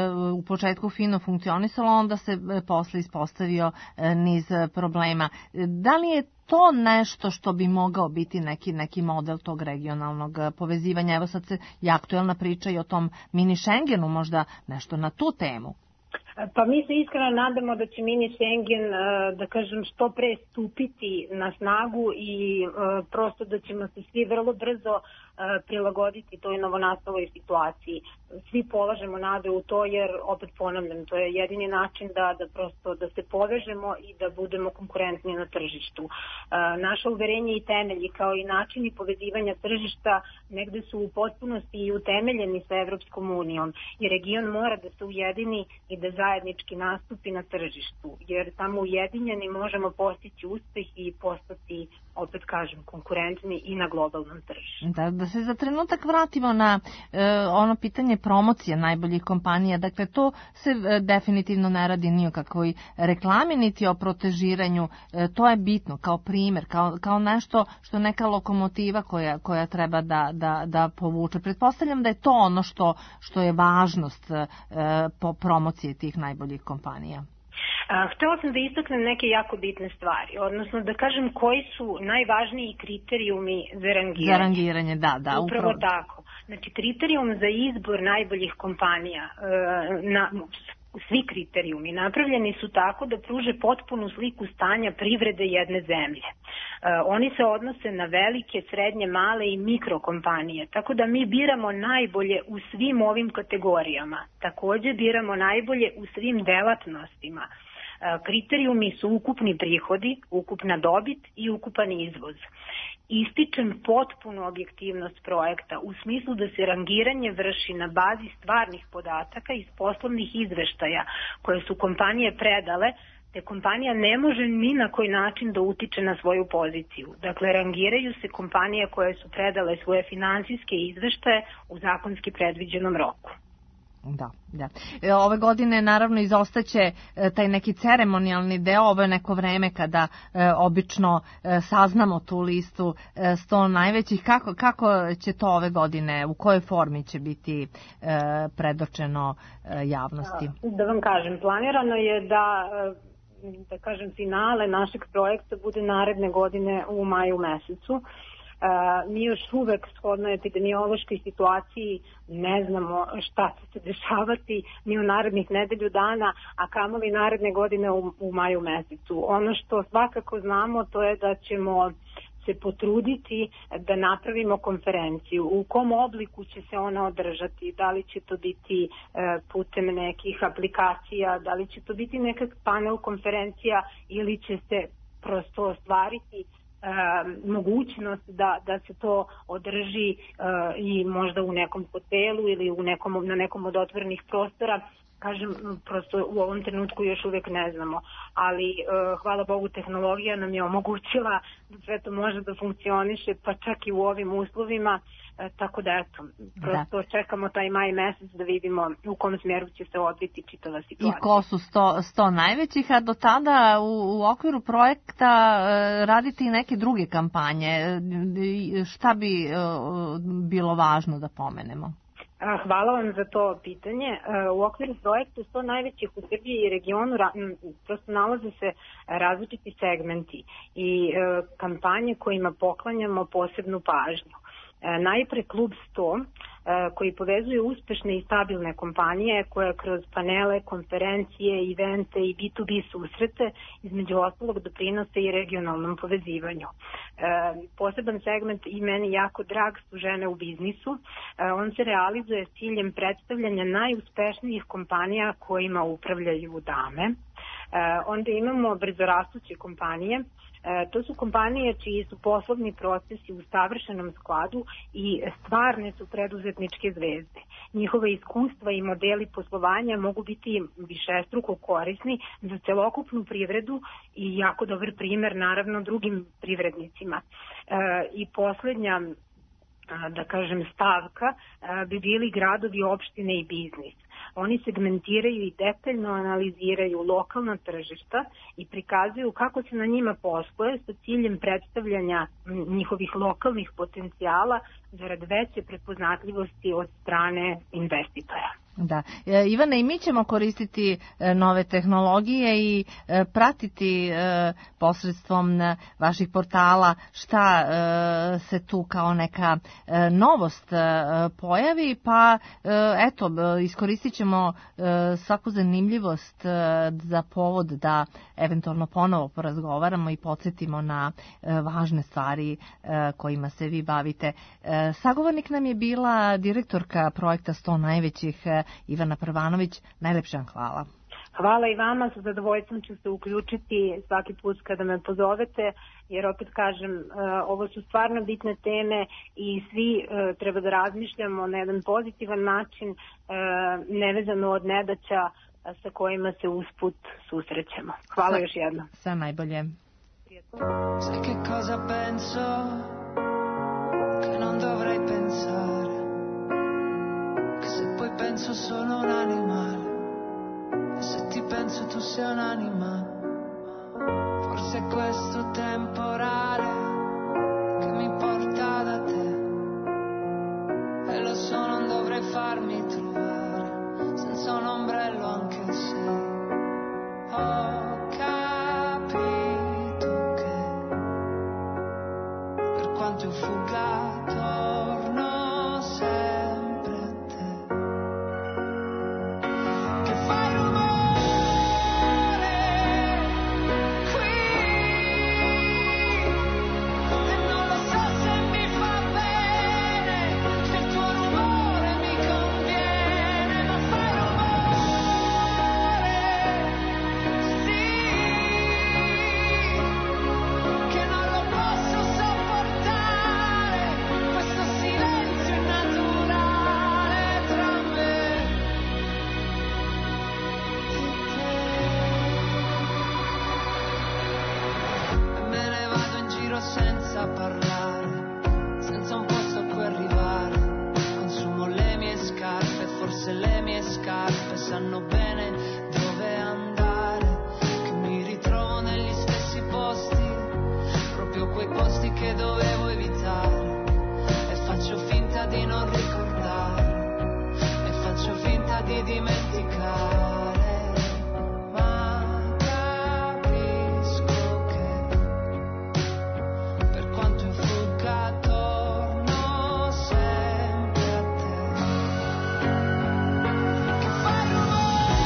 u početku fino funkcionisalo, onda se posle ispostavio niz problema. Da li je to nešto što bi mogao biti neki, neki model tog regionalnog povezivanja? Evo sad se je aktuelna priča i o tom mini Schengenu, možda nešto na tu temu. Pa mi se iskreno nadamo da će mini Schengen, da kažem, što pre stupiti na snagu i prosto da ćemo se svi vrlo brzo prilagoditi toj novonastaloj situaciji. Svi polažemo nade u to jer, opet ponavljam, to je jedini način da, da prosto da se povežemo i da budemo konkurentni na tržištu. Naša uverenja i temelji kao i načini povezivanja tržišta negde su u potpunosti i utemeljeni sa Evropskom unijom i region mora da se ujedini i da zajednički nastupi na tržištu, jer samo ujedinjeni možemo postići uspeh i postati, opet kažem, konkurentni i na globalnom tržištu. Da, da se za trenutak vratimo na e, ono pitanje promocije najboljih kompanija. Dakle, to se e, definitivno ne radi ni o kakvoj reklami, niti o protežiranju. E, to je bitno kao primer, kao, kao nešto što neka lokomotiva koja, koja treba da, da, da povuče. Pretpostavljam da je to ono što, što je važnost e, po promocije tih najboljih kompanija. Htela sam da istaknem neke jako bitne stvari, odnosno da kažem koji su najvažniji kriterijumi za rangiranje. Za rangiranje, da, da. Upravo, upravo tako. Znači, kriterijum za izbor najboljih kompanija, na, svi kriterijumi napravljeni su tako da pruže potpunu sliku stanja privrede jedne zemlje. Oni se odnose na velike, srednje, male i mikrokompanije, tako da mi biramo najbolje u svim ovim kategorijama. Takođe biramo najbolje u svim delatnostima. Kriterijumi su ukupni prihodi, ukupna dobit i ukupan izvoz. Ističem potpunu objektivnost projekta u smislu da se rangiranje vrši na bazi stvarnih podataka iz poslovnih izveštaja koje su kompanije predale, te kompanija ne može ni na koji način da utiče na svoju poziciju. Dakle, rangiraju se kompanije koje su predale svoje finansijske izveštaje u zakonski predviđenom roku. Da, da. E, ove godine naravno izostaće e, taj neki ceremonijalni deo, ovo je neko vreme kada e, obično e, saznamo tu listu e, sto najvećih. Kako, kako će to ove godine, u kojoj formi će biti e, predočeno e, javnosti? Da vam kažem, planirano je da, da kažem, finale našeg projekta bude naredne godine u maju mesecu. Uh, mi još uvek shodno epidemiološkoj situaciji ne znamo šta će se dešavati ni u narednih nedelju dana, a kamoli naredne godine u, u maju mesecu. Ono što svakako znamo to je da ćemo se potruditi da napravimo konferenciju. U kom obliku će se ona održati? Da li će to biti putem nekih aplikacija, da li će to biti neka panel konferencija ili će se prosto ostvariti mogućnost da, da se to održi i možda u nekom hotelu ili u nekom, na nekom od otvorenih prostora. Kažem, prosto u ovom trenutku još uvek ne znamo, ali uh, hvala Bogu tehnologija nam je omogućila da sve to može da funkcioniše, pa čak i u ovim uslovima, uh, tako da eto, prosto da. Čekamo taj maj mesec da vidimo u kom smjeru će se odviti čitava situacija. I ko su sto, sto najvećih, a do tada u, u okviru projekta uh, raditi i neke druge kampanje, šta bi uh, bilo važno da pomenemo? Hvala vam za to pitanje. U okviru projekta sto najvećih u Srbiji i regionu prosto nalaze se različiti segmenti i kampanje kojima poklanjamo posebnu pažnju. Najpre Klub sto, koji povezuje uspešne i stabilne kompanije koje kroz panele, konferencije, evente i bi tu bi susrete između ostalog doprinose i regionalnom povezivanju. Poseban segment i meni jako drag su žene u biznisu. On se realizuje s ciljem predstavljanja najuspešnijih kompanija kojima upravljaju dame. Onda imamo brzorastuće kompanije. To su kompanije čiji su poslovni procesi u savršenom skladu i stvarne su preduzetničke zvezde. Njihova iskustva i modeli poslovanja mogu biti višestruko korisni za celokupnu privredu i jako dobar primer naravno drugim privrednicima. I poslednja, da kažem, stavka bi bili gradovi, opštine i biznis. Oni segmentiraju i detaljno analiziraju lokalna tržišta i prikazuju kako se na njima posluje sa ciljem predstavljanja njihovih lokalnih potencijala zarad veće prepoznatljivosti od strane investitora. Da. Ivana, i mi ćemo koristiti nove tehnologije i pratiti posredstvom vaših portala šta se tu kao neka novost pojavi, pa eto, iskoristit ćemo svaku zanimljivost za povod da eventualno ponovo porazgovaramo i podsjetimo na važne stvari kojima se vi bavite. Sagovornik nam je bila direktorka projekta sto najvećih, Ivana Prvanović. Najlepša hvala. Hvala i vama, sa zadovoljstvom ću se uključiti svaki put kada me pozovete, jer opet kažem, ovo su stvarno bitne teme i svi treba da razmišljamo na jedan pozitivan način, nevezano od nedaća sa kojima se usput susrećemo. Hvala sa, još jednom. Sve najbolje. Sai che cosa penso? Che non dovrei pensare. Che se poi penso sono un animale. E se ti penso tu sei un animale. Forse è questo temporale che mi porta da te. E lo so, non dovrei farmi trovare senza un ombrello anche se ho capito che per quanto io fugga torno sempre a te. Che fai rumore qui e non lo so se mi fa bene, se il tuo rumore mi conviene, ma fai rumore, sì, che non lo posso sopportare, questo silenzio è naturale tra me e te. E me ne vado in giro senza parlare, senza un posto a cui arrivare. Consumo le mie scarpe, forse le mie scarpe sanno bene dove andare. Che mi ritrovo negli stessi posti, proprio quei posti che dovevo evitare. E faccio finta di non ricordare, e faccio finta di dimenticare. Ma capisco che per quanto io fugga torno sempre a te. Che fai rumore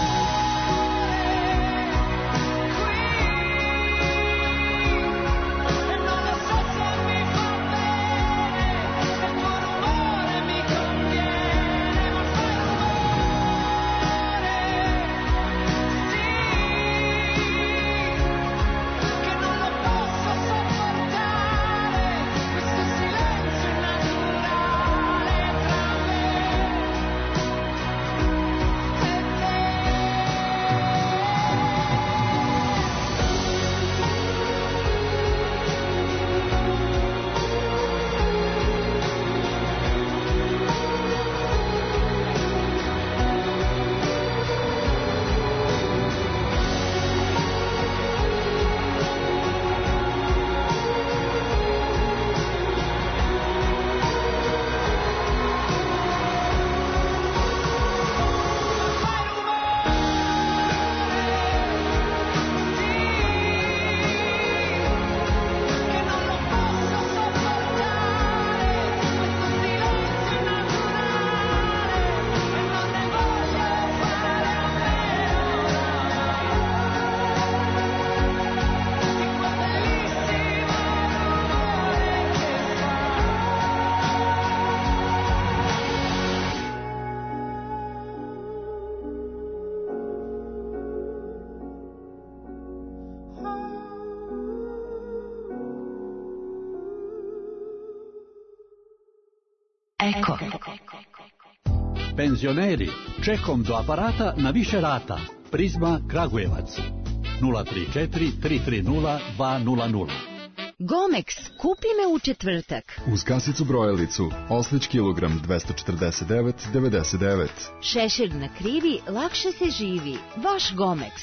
Eko. Penzioneri, čekom do aparata na više rata. Prizma Kragujevac. nula tri četiri tri tri nula dva nula nula. Gomex, kupi me u četvrtak. Uz kasicu brojelicu, oslić kilogram dvesta četrdeset devet devedeset devet. Šešir na krivi, lakše se živi. Vaš Gomex.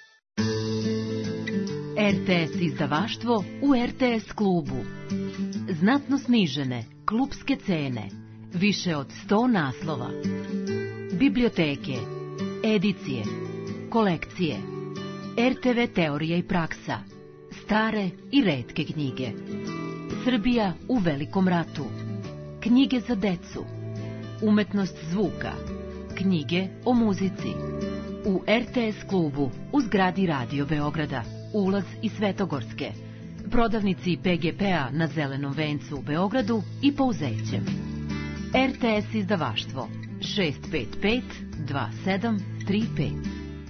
R T S izdavaštvo u R T S klubu. Znatno snižene klubske cene. Više od sto naslova. Biblioteke, edicije, kolekcije, R T V teorija i praksa, stare i retke knjige. Srbija u velikom ratu. Knjige za decu. Umetnost zvuka. Knjige o muzici. U R T S klubu u zgradi Radio Beograda. Ulaz iz Svetogorske. Prodavnici P G P-a na Zelenom vencu u Beogradu i Pouzećem. R T S izdavaštvo šest pet pet dva sedam tri pet.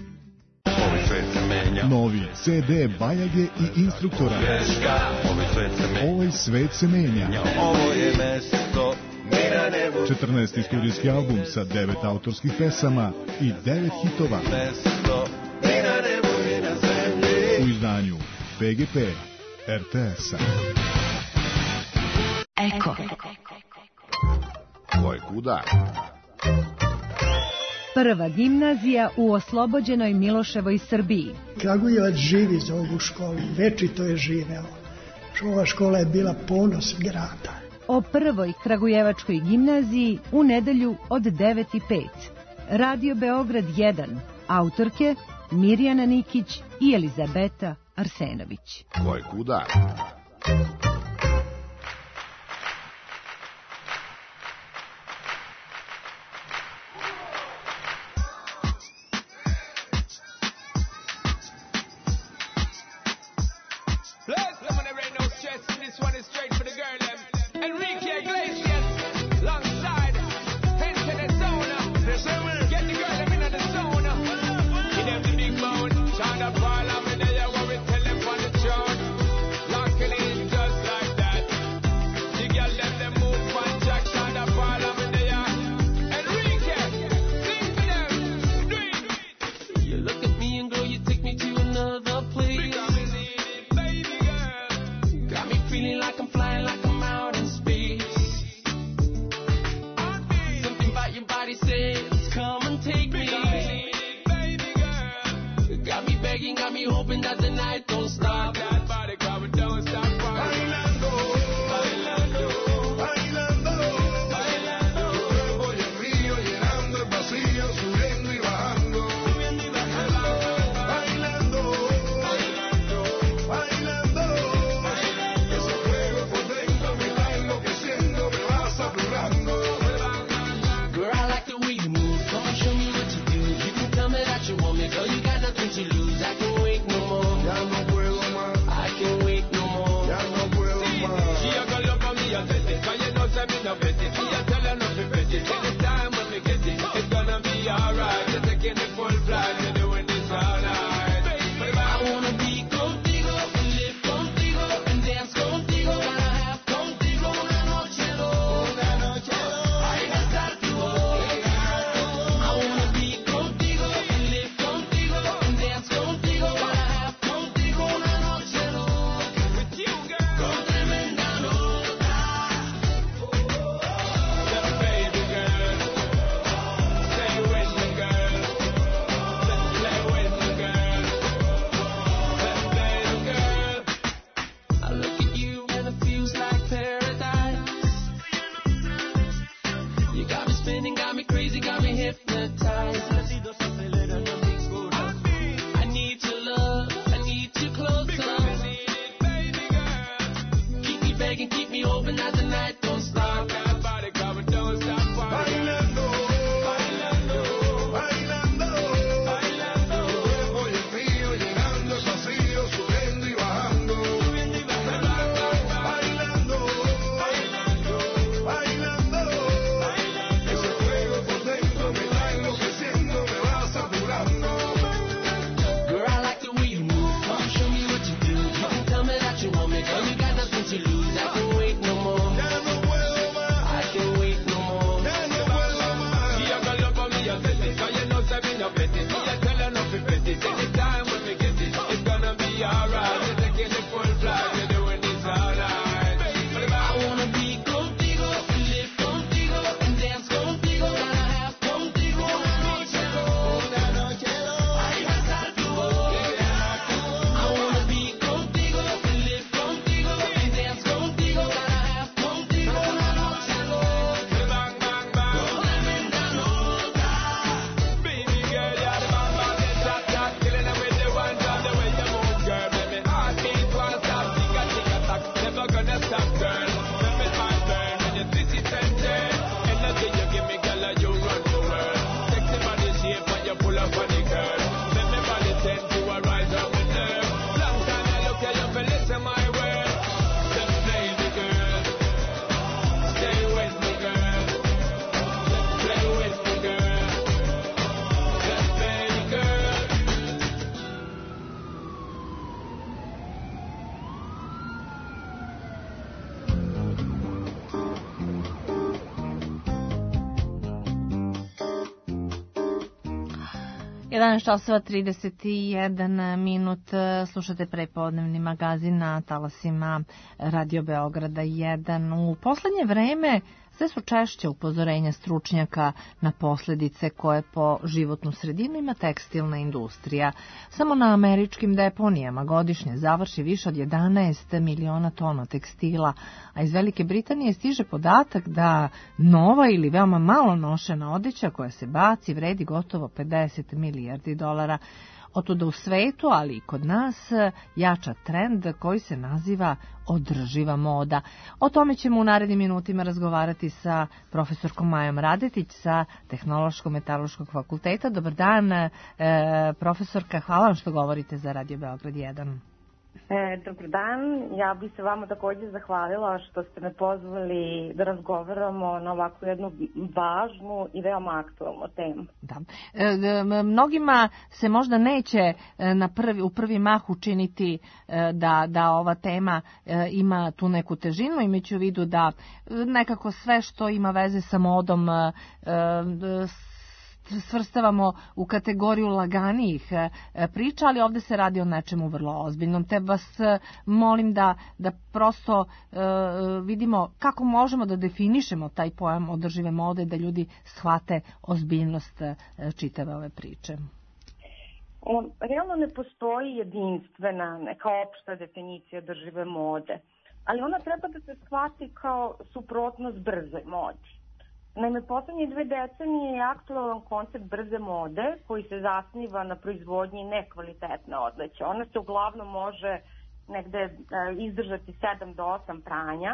Novi C D Bajage i instruktora. Ovaj svet se menja. Ovo je mesto mi na nebu. četrnaesti studijski album sa devet autorskih pesama i devet hitova. Mesto mi na nebu i na zemlji. U izdanju P G P R T S-a. Eko. Ko je kuda? Prva gimnazija u oslobođenoj Miloševoj Srbiji. Kragujevac živi za ovu školu, večito je živeo. Ova škola je bila ponos grada. O prvoj kragujevačkoj gimnaziji u nedelju od devet i pet. Radio Beograd jedan. Autorke Mirjana Nikić i Elizabeta Arsenović. Ko je kuda? Girl, you got nothing to lose. I can wait no more. jedanaest časova trideset jedan minut, slušate prepodnevni magazin na talasima Radio Beograda jedan. U poslednje vreme sve su češće upozorenja stručnjaka na posledice koje po životnu sredinu ima tekstilna industrija. Samo na američkim deponijama godišnje završi više od jedanaest miliona tona tekstila, a iz Velike Britanije stiže podatak da nova ili veoma malo nošena odeća koja se baci vredi gotovo pedeset milijardi dolara. Otuda u svetu, ali i kod nas, jača trend koji se naziva održiva moda. O tome ćemo u narednim minutima razgovarati sa profesorkom Majom Radetić sa Tehnološko-metaloškog fakulteta. Dobar dan, e, profesorka, hvala vam što govorite za Radio Beograd jedan. E, dobar dan, ja bih se vama također zahvalila što ste me pozvali da razgovaramo na ovakvu jednu važnu i veoma aktualnu temu. Da. E, mnogima se možda neće na prvi, u prvi mah učiniti da, da ova tema ima tu neku težinu, imajući u vidu da nekako sve što ima veze sa modom svrstavamo u kategoriju laganijih priča, ali ovde se radi o nečemu vrlo ozbiljnom. Te vas molim da, da prosto uh, vidimo kako možemo da definišemo taj pojam održive mode, da ljudi shvate ozbiljnost uh, čitave ove priče. Realno ne postoji jedinstvena, neka opšta definicija održive mode, ali ona treba da se shvati kao suprotnost brzoj modi. Naime, poslednje dve decenije je aktualan koncept brze mode koji se zasniva na proizvodnji nekvalitetne odleće. Ona se uglavnom može negde izdržati sedam do osam pranja,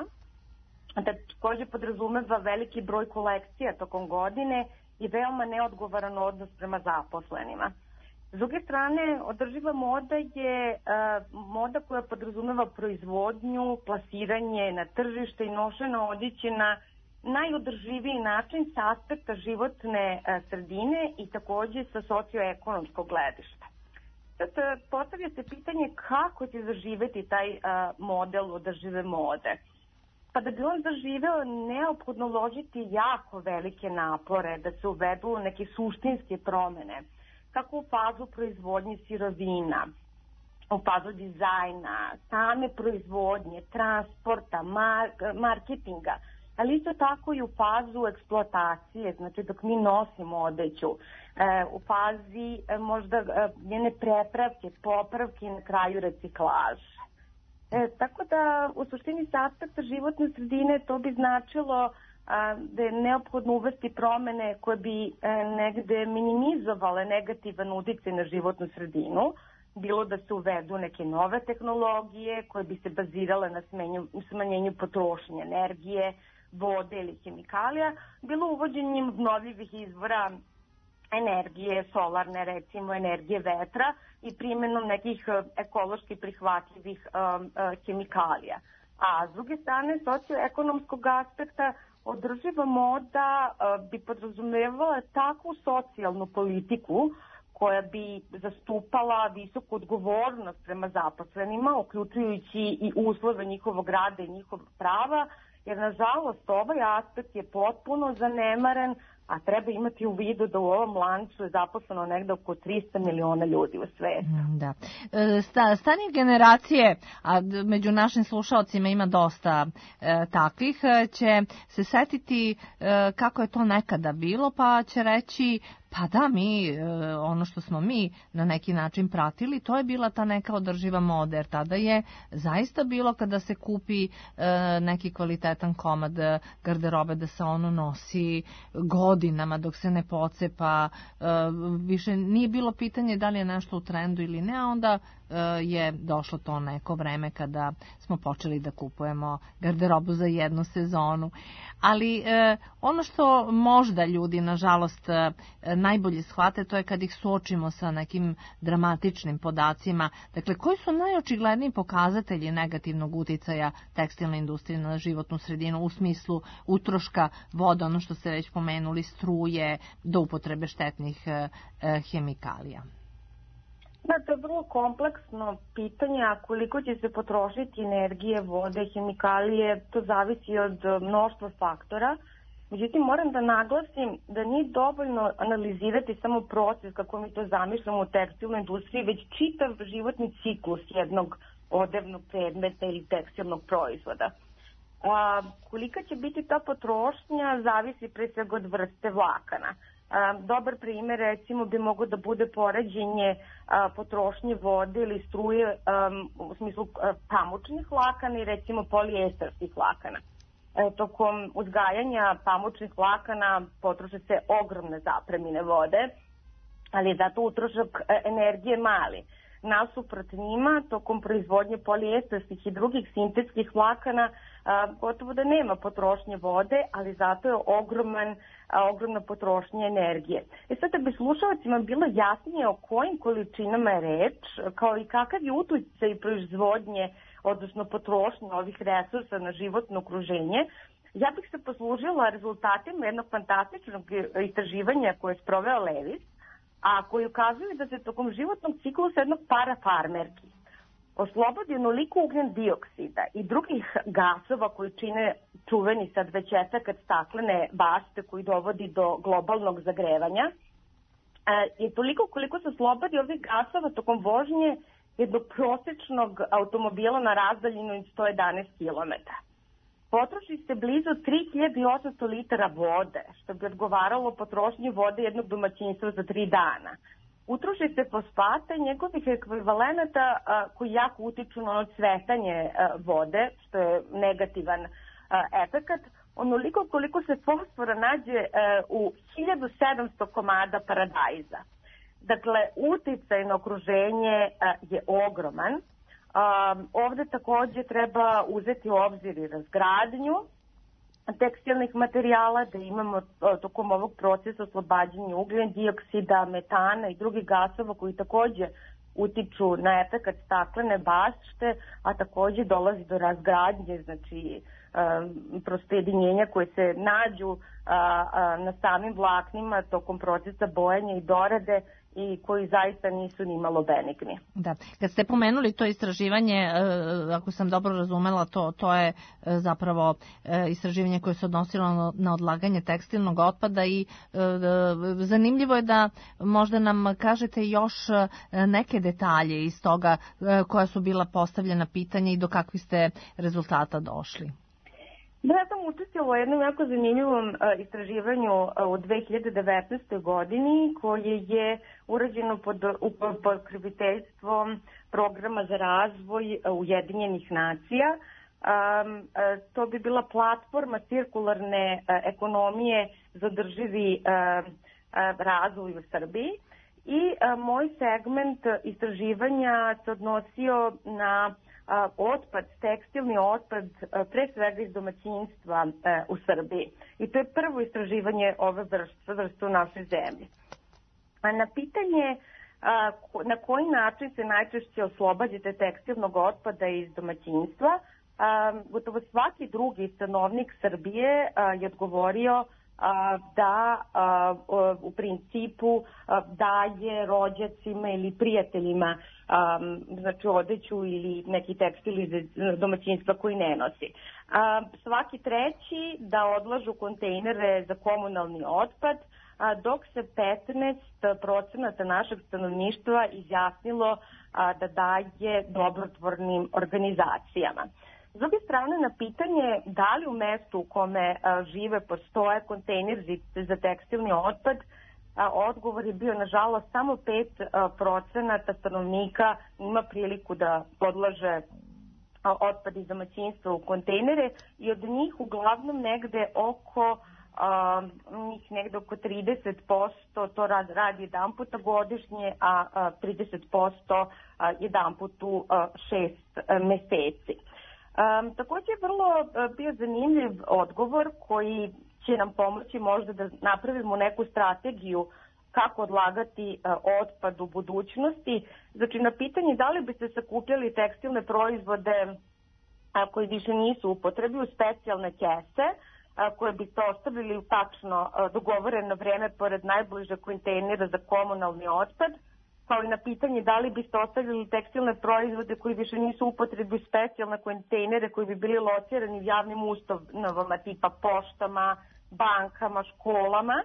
takođe podrazumeva veliki broj kolekcija tokom godine i veoma neodgovoran odnos prema zaposlenima. S druge strane, održiva moda je uh, moda koja podrazumeva proizvodnju, plasiranje na tržište i nošenje odeće na najodrživiji način sa aspekta životne sredine i takođe sa socioekonomskog gledišta. Sad, postavlja se pitanje kako će zaživeti taj model održive mode. Pa da bi on zaživeo, neophodno uložiti jako velike napore da se uvedu neke suštinske promene, kako u fazu proizvodnje sirovina, u fazu dizajna, same proizvodnje, transporta, marketinga, ali isto tako i u fazu eksploatacije, znači dok mi nosimo odeću, e, u fazi e, možda e, njene prepravke, popravke i na kraju reciklaže. E, tako da u suštini sa aspekta životne sredine to bi značilo a, da je neophodno uvesti promene koje bi e, negde minimizovale negativan uticaj na životnu sredinu, bilo da se uvedu neke nove tehnologije koje bi se bazirale na smenju, smanjenju potrošnje energije, vode ili hemikalija, bilo uvođenjem obnovljivih izvora energije, solarne recimo, energije vetra i primjenom nekih ekološki prihvatljivih um, uh, hemikalija. A s druge strane, socioekonomskog aspekta, održiva moda uh, bi podrazumevala takvu socijalnu politiku koja bi zastupala visoku odgovornost prema zaposlenima, uključujući i uslove njihovog rada i njihovog prava, jer nažalost ovaj aspekt je potpuno zanemaren, a treba imati u vidu da u ovom lancu je zaposleno negde oko trista miliona ljudi u svetu. Da. Starije generacije, a među našim slušalcima ima dosta e, takvih, će se setiti e, kako je to nekada bilo, pa će reći pa da, mi, ono što smo mi na neki način pratili, to je bila ta neka održiva moda, jer tada je zaista bilo kada se kupi neki kvalitetan komad garderobe da se ono nosi godinama dok se ne pocepa, više nije bilo pitanje da li je nešto u trendu ili ne, a onda je došlo to neko vreme kada smo počeli da kupujemo garderobu za jednu sezonu. Ali ono što možda ljudi, nažalost, najbolje shvate, to je kad ih suočimo sa nekim dramatičnim podacima. Dakle, koji su najočigledniji pokazatelji negativnog uticaja tekstilne industrije na životnu sredinu u smislu utroška voda, ono što ste već pomenuli, struje, do upotrebe štetnih e, hemikalija? Da, to je vrlo kompleksno pitanje, a koliko će se potrošiti energije, vode, hemikalije, to zavisi od mnoštva faktora. Međutim, moram da naglasim da nije dovoljno analizirati samo proces kako mi to zamišljamo u tekstilnoj industriji, već čitav životni ciklus jednog odevnog predmeta ili tekstilnog proizvoda. A, kolika će biti ta potrošnja zavisi pre svega od vrste vlakana. A, dobar primer recimo bi mogo da bude poređenje a, potrošnje vode ili struje a, u smislu a, pamučnih vlakana i recimo poliestarskih vlakana. E, tokom uzgajanja pamučnih vlakana potroše se ogromne zapremine vode, ali je zato utrošak energije mali. Nasuprot njima, tokom proizvodnje poliestarskih i drugih sintetskih vlakana a, gotovo da nema potrošnje vode, ali zato je ogroman, a, ogromna potrošnja energije. E sad da bi slušalcima bilo jasnije o kojim količinama je reč, kao i kakav je uticaj proizvodnje, odnosno potrošnje ovih resursa na životno okruženje, ja bih se poslužila rezultatima jednog fantastičnog istraživanja koje je sproveo Lewis, a koji ukazuju da se tokom životnog ciklusa jednog para farmerki oslobodi onoliko ugljen dioksida i drugih gasova koji čine čuveni sad već efekat staklene bašte koji dovodi do globalnog zagrevanja, je toliko koliko se oslobodi ovih gasova tokom vožnje jednog prosečnog automobila na razdaljinu od sto jedanaest kilometara. Potroši se blizu tri hiljade osamsto litara vode, što bi odgovaralo potrošnji vode jednog domaćinstva za tri dana. Utroši se fosfata i njegovih ekvivalenata a, koji jako utiču na cvetanje a, vode, što je negativan a, efekat, onoliko koliko se fosfora nađe a, u hiljadu sedamsto komada paradajza. Dakle, uticaj na okruženje a, je ogroman. Um, ovde takođe treba uzeti u obzir i razgradnju tekstilnih materijala, da imamo tokom ovog procesa oslobađanja ugljen dioksida, metana i drugih gasova koji takođe utiču na efekat staklene bašte, a takođe dolazi do razgradnje, znači um, prosto jedinjenja koje se nađu uh, uh, na samim vlaknima tokom procesa bojanja i dorade i koji zaista nisu ni malo benigni. Da, kad ste pomenuli to istraživanje, ako sam dobro razumela, to, to je zapravo istraživanje koje se odnosilo na odlaganje tekstilnog otpada i zanimljivo je da možda nam kažete još neke detalje iz toga koja su bila postavljena pitanja i do kakvih ste rezultata došli. Da, ja sam učestvovala u jednom jako zanimljivom istraživanju u dve hiljade devetnaestoj godini koje je urađeno pod pokroviteljstvom programa za razvoj Ujedinjenih nacija. Um, to bi bila platforma cirkularne ekonomije za održivi razvoj u Srbiji i moj segment istraživanja se odnosio na otpad, tekstilni otpad, pre svega iz domaćinstva u Srbiji. I to je prvo istraživanje ove vrste, vrste u našoj zemlji. A na pitanje na koji način se najčešće oslobađate tekstilnog otpada iz domaćinstva, gotovo svaki drugi stanovnik Srbije je odgovorio da u principu daje rođacima ili prijateljima znači odeću ili neki tekstil iz domaćinstva koji ne nosi. Svaki treći da odlažu kontejnere za komunalni otpad, dok se petnaest procenata našeg stanovništva izjasnilo da daje dobrotvornim organizacijama. S druge strane, na pitanje da li u mestu u kome a, žive postoje kontejneri za tekstilni otpad, a, odgovor je bio, nažalost, samo pet procenata stanovnika ima priliku da odlaže a, otpad iz domaćinstva u kontejnere i od njih uglavnom negde oko a, njih negde oko trideset posto to rad, radi jedan puta godišnje, a, a trideset posto a, jedan put u a, šest a, meseci. Um, također je vrlo uh, bio zanimljiv odgovor koji će nam pomoći možda da napravimo neku strategiju kako odlagati uh, otpad u budućnosti. Znači na pitanje da li bi se sakupljali tekstilne proizvode uh, koji više nisu u upotrebi u specijalne kese uh, koje biste ostavili u tačno uh, dogovoreno vreme pored najbližeg kontejnera za komunalni otpad, kao i na pitanje da li biste ostavili tekstilne proizvode koji više nisu u upotrebi specijalne kontejnere koji bi bili locirani u javnim ustanovama tipa poštama bankama, školama.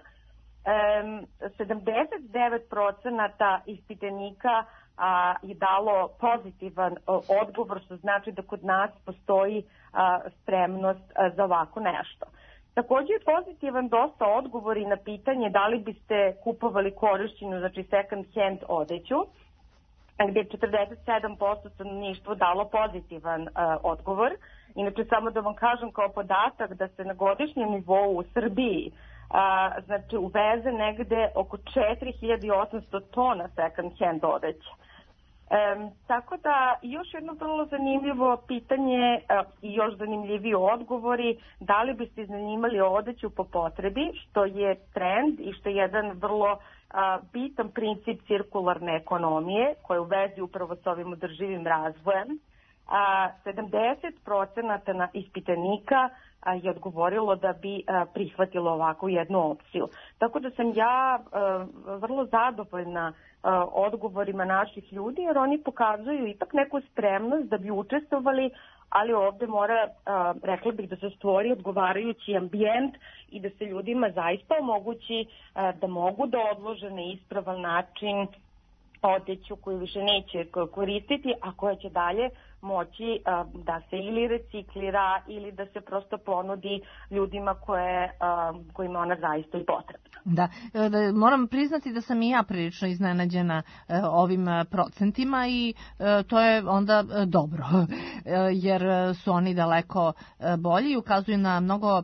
sedamdeset devet procenata ispitanika a, je dalo pozitivan a, odgovor, što znači da kod nas postoji a, spremnost a, za ovako nešto. Također je pozitivan dosta odgovori na pitanje da li biste kupovali korišćenu, znači second hand odeću, gdje je četrdeset sedam posto stanovništvo dalo pozitivan uh, odgovor. Inače, samo da vam kažem kao podatak da se na godišnjem nivou u Srbiji uh, znači, uveze negde oko četiri hiljade osamsto tona second hand odeće. Um, tako da, još jedno vrlo zanimljivo pitanje uh, i još zanimljiviji odgovori, da li biste iznajmljivali odeću po potrebi, što je trend i što je jedan vrlo uh, bitan princip cirkularne ekonomije, koja je u vezi upravo s ovim održivim razvojem. Uh, sedamdeset procenata na ispitanika uh, je odgovorilo da bi uh, prihvatilo ovakvu jednu opciju. Tako da sam ja uh, vrlo zadovoljna odgovorima naših ljudi, jer oni pokazuju ipak neku spremnost da bi učestvovali, ali ovde mora, rekla bih, da se stvori odgovarajući ambijent i da se ljudima zaista omogući da mogu da odlože na ispravan način odeću koju više neće koristiti, a koja će dalje moći da se ili reciklira ili da se prosto ponudi ljudima koje, kojima ona zaista i potrebna. Da, moram priznati da sam i ja prilično iznenađena ovim procentima i to je onda dobro, jer su oni daleko bolji i ukazuju na mnogo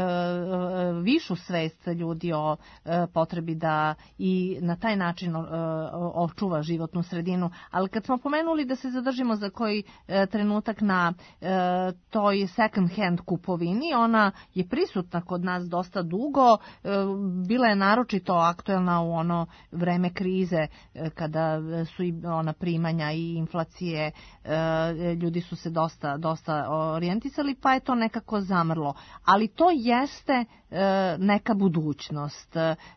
višu svest ljudi o potrebi da i na taj način očuva životnu sredinu. Ali kad smo pomenuli da se zadržimo za koji trenutak na toj second hand kupovini, ona je prisutna kod nas dosta dugo, bila je naročito aktuelna u ono vreme krize kada su i ona primanja i inflacije, ljudi su se dosta, dosta orijentisali, pa je to nekako zamrlo. Ali to jeste neka budućnost.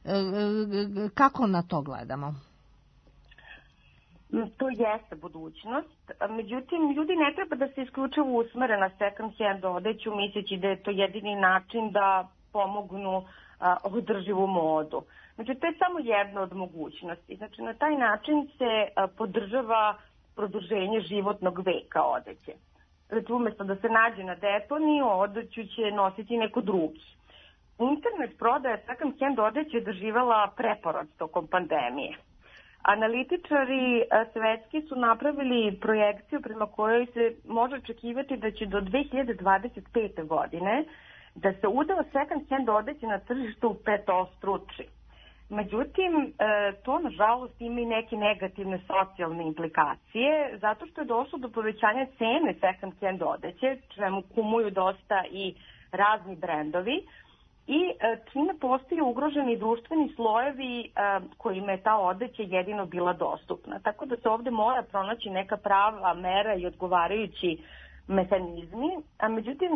Kako na to gledamo? To jeste budućnost, međutim, ljudi ne treba da se isključivo usmere na second hand odeću, misleći da je to jedini način da pomognu a, održivu modu. Znači, to je samo jedna od mogućnosti. Znači, na taj način se a, podržava produženje životnog veka odeće. Znači, umjesto da se nađe na deponiju, odeću će nositi neko drugi. Internet prodaja second hand odeće je doživjela preporod tokom pandemije. Analitičari svetski su napravili projekciju prema kojoj se može očekivati da će do dve hiljade dvadeset pete. godine da se udeo second hand odeće na tržištu petostruči. Međutim, to nažalost ima i neke negativne socijalne implikacije, zato što je došlo do povećanja cene second hand odeće, čemu kumuju dosta i razni brendovi, i čime postoje ugroženi društveni slojevi kojima je ta odeća jedino bila dostupna. Tako da se ovde mora pronaći neka prava mera i odgovarajući mehanizmi. A međutim,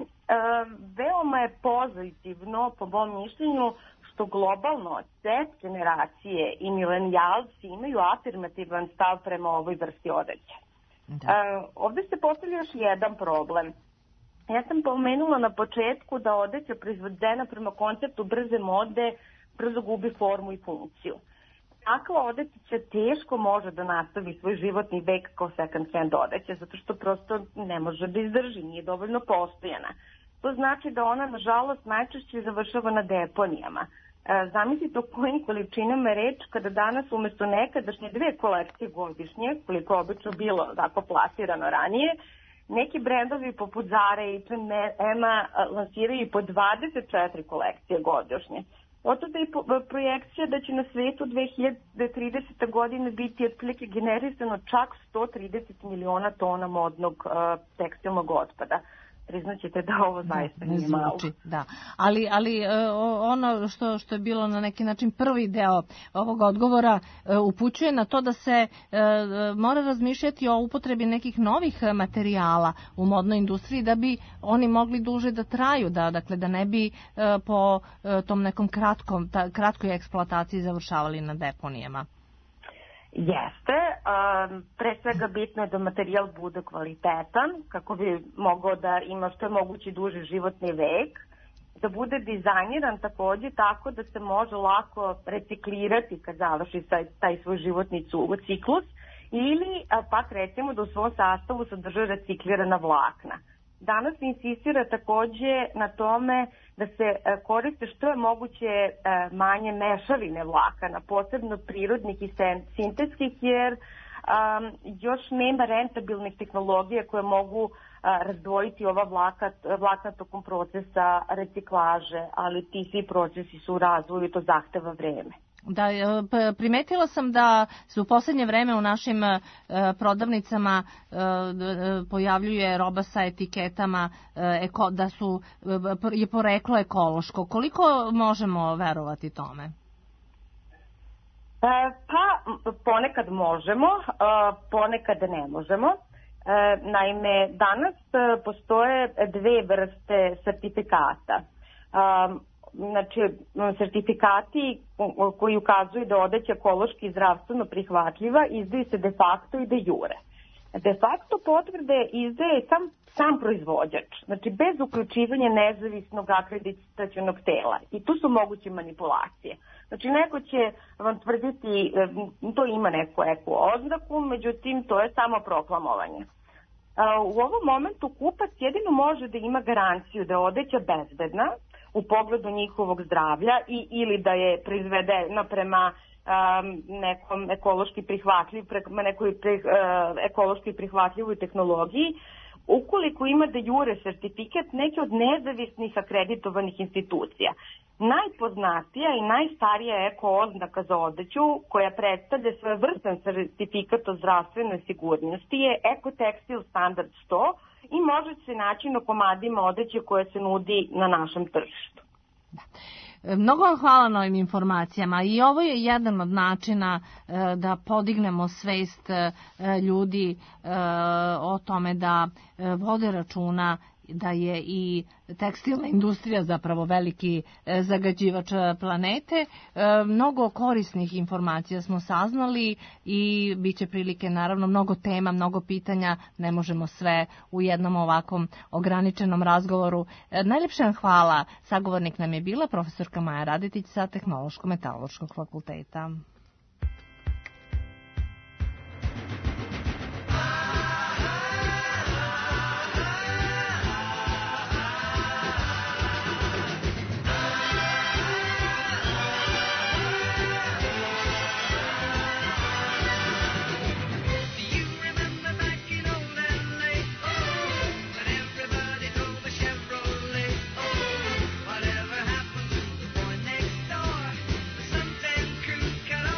veoma je pozitivno, po mom mišljenju, što globalno set generacije i milenijalci imaju afirmativan stav prema ovoj vrsti odeće. Da. Ovde se postavlja još jedan problem. Ja sam pomenula na početku da odeća proizvedena prema konceptu brze mode brzo gubi formu i funkciju. Takva odeća teško može da nastavi svoj životni vek kao second hand odeća, zato što prosto ne može da izdrži, nije dovoljno postojana. To znači da ona, nažalost, najčešće završava na deponijama. Zamislite o kojim količinama je reč kada danas umjesto nekadašnje dve kolekcije godišnje, koliko je obično bilo tako plasirano ranije, neki brendovi poput Zara i H and M-a lansiraju po dvadeset četiri kolekcije godišnje. Otuda je projekcija da će na svetu dve hiljade tridesete. godine biti otprilike generisano čak sto trideset miliona tona modnog uh, tekstilnog otpada. Priznaćete da ovo zaista ne, ne nije malo. Zvuči, da. Ali, ali ono što, što je bilo na neki način prvi deo ovog odgovora upućuje na to da se mora razmišljati o upotrebi nekih novih materijala u modnoj industriji da bi oni mogli duže da traju, da, dakle, da ne bi po tom nekom kratkom, ta, kratkoj eksploataciji završavali na deponijama. Jeste, um, pre svega bitno je da materijal bude kvalitetan, kako bi mogao da ima što je mogući duži životni vek da bude dizajniran takođe tako da se može lako reciklirati kad završi taj, taj svoj životni ciklus, ili pak recimo da u svom sastavu sadrže reciklirana vlakna. Danas se insistira takođe na tome da se koriste što je moguće manje mešavine vlakana, posebno prirodnih i sintetskih, jer um, još nema rentabilnih tehnologija koje mogu uh, razdvojiti ova vlakat, vlakna tokom procesa reciklaže, ali ti svi procesi su u razvoju i to zahteva vreme. Da, primetila sam da se u poslednje vreme u našim prodavnicama pojavljuje roba sa etiketama da su, je poreklo ekološko. Koliko možemo verovati tome? Pa ponekad možemo, ponekad ne možemo. Naime, danas postoje dve vrste sertifikata. Znači, sertifikati koji ukazuju da je odeća ekološki i zdravstveno prihvatljiva izdaju se de facto i de jure. De facto potvrde izdaje sam, sam proizvođač, znači bez uključivanja nezavisnog akreditacionog tela, i tu su moguće manipulacije. Znači, neko će vam tvrditi, to ima neku eko oznaku, međutim, to je samo proklamovanje. U ovom momentu kupac jedino može da ima garanciju da je odeća bezbedna u pogledu njihovog zdravlja i ili da je proizvedena prema um, nekom ekološki prihvatljiv, prema nekoj pre, uh, ekološki prihvatljivoj tehnologiji, ukoliko ima de jure sertifikat neke od nezavisnih akreditovanih institucija. Najpoznatija i najstarija eko oznaka za odeću koja predstavlja svojevrstan sertifikat o zdravstvenoj sigurnosti je Ecotekstil Standard sto i može se naći na komadima odeće koje se nudi na našem tržištu. Da. Mnogo vam hvala na ovim informacijama i ovo je jedan od načina da podignemo svest ljudi o tome da vode računa da je i tekstilna industrija zapravo veliki zagađivač planete. Mnogo korisnih informacija smo saznali i bit će prilike, naravno, mnogo tema, mnogo pitanja, ne možemo sve u jednom ovakvom ograničenom razgovoru. Najljepša vam hvala. Sagovornik nam je bila profesorka Maja Radetić sa Tehnološko-metalurškog fakulteta. Cut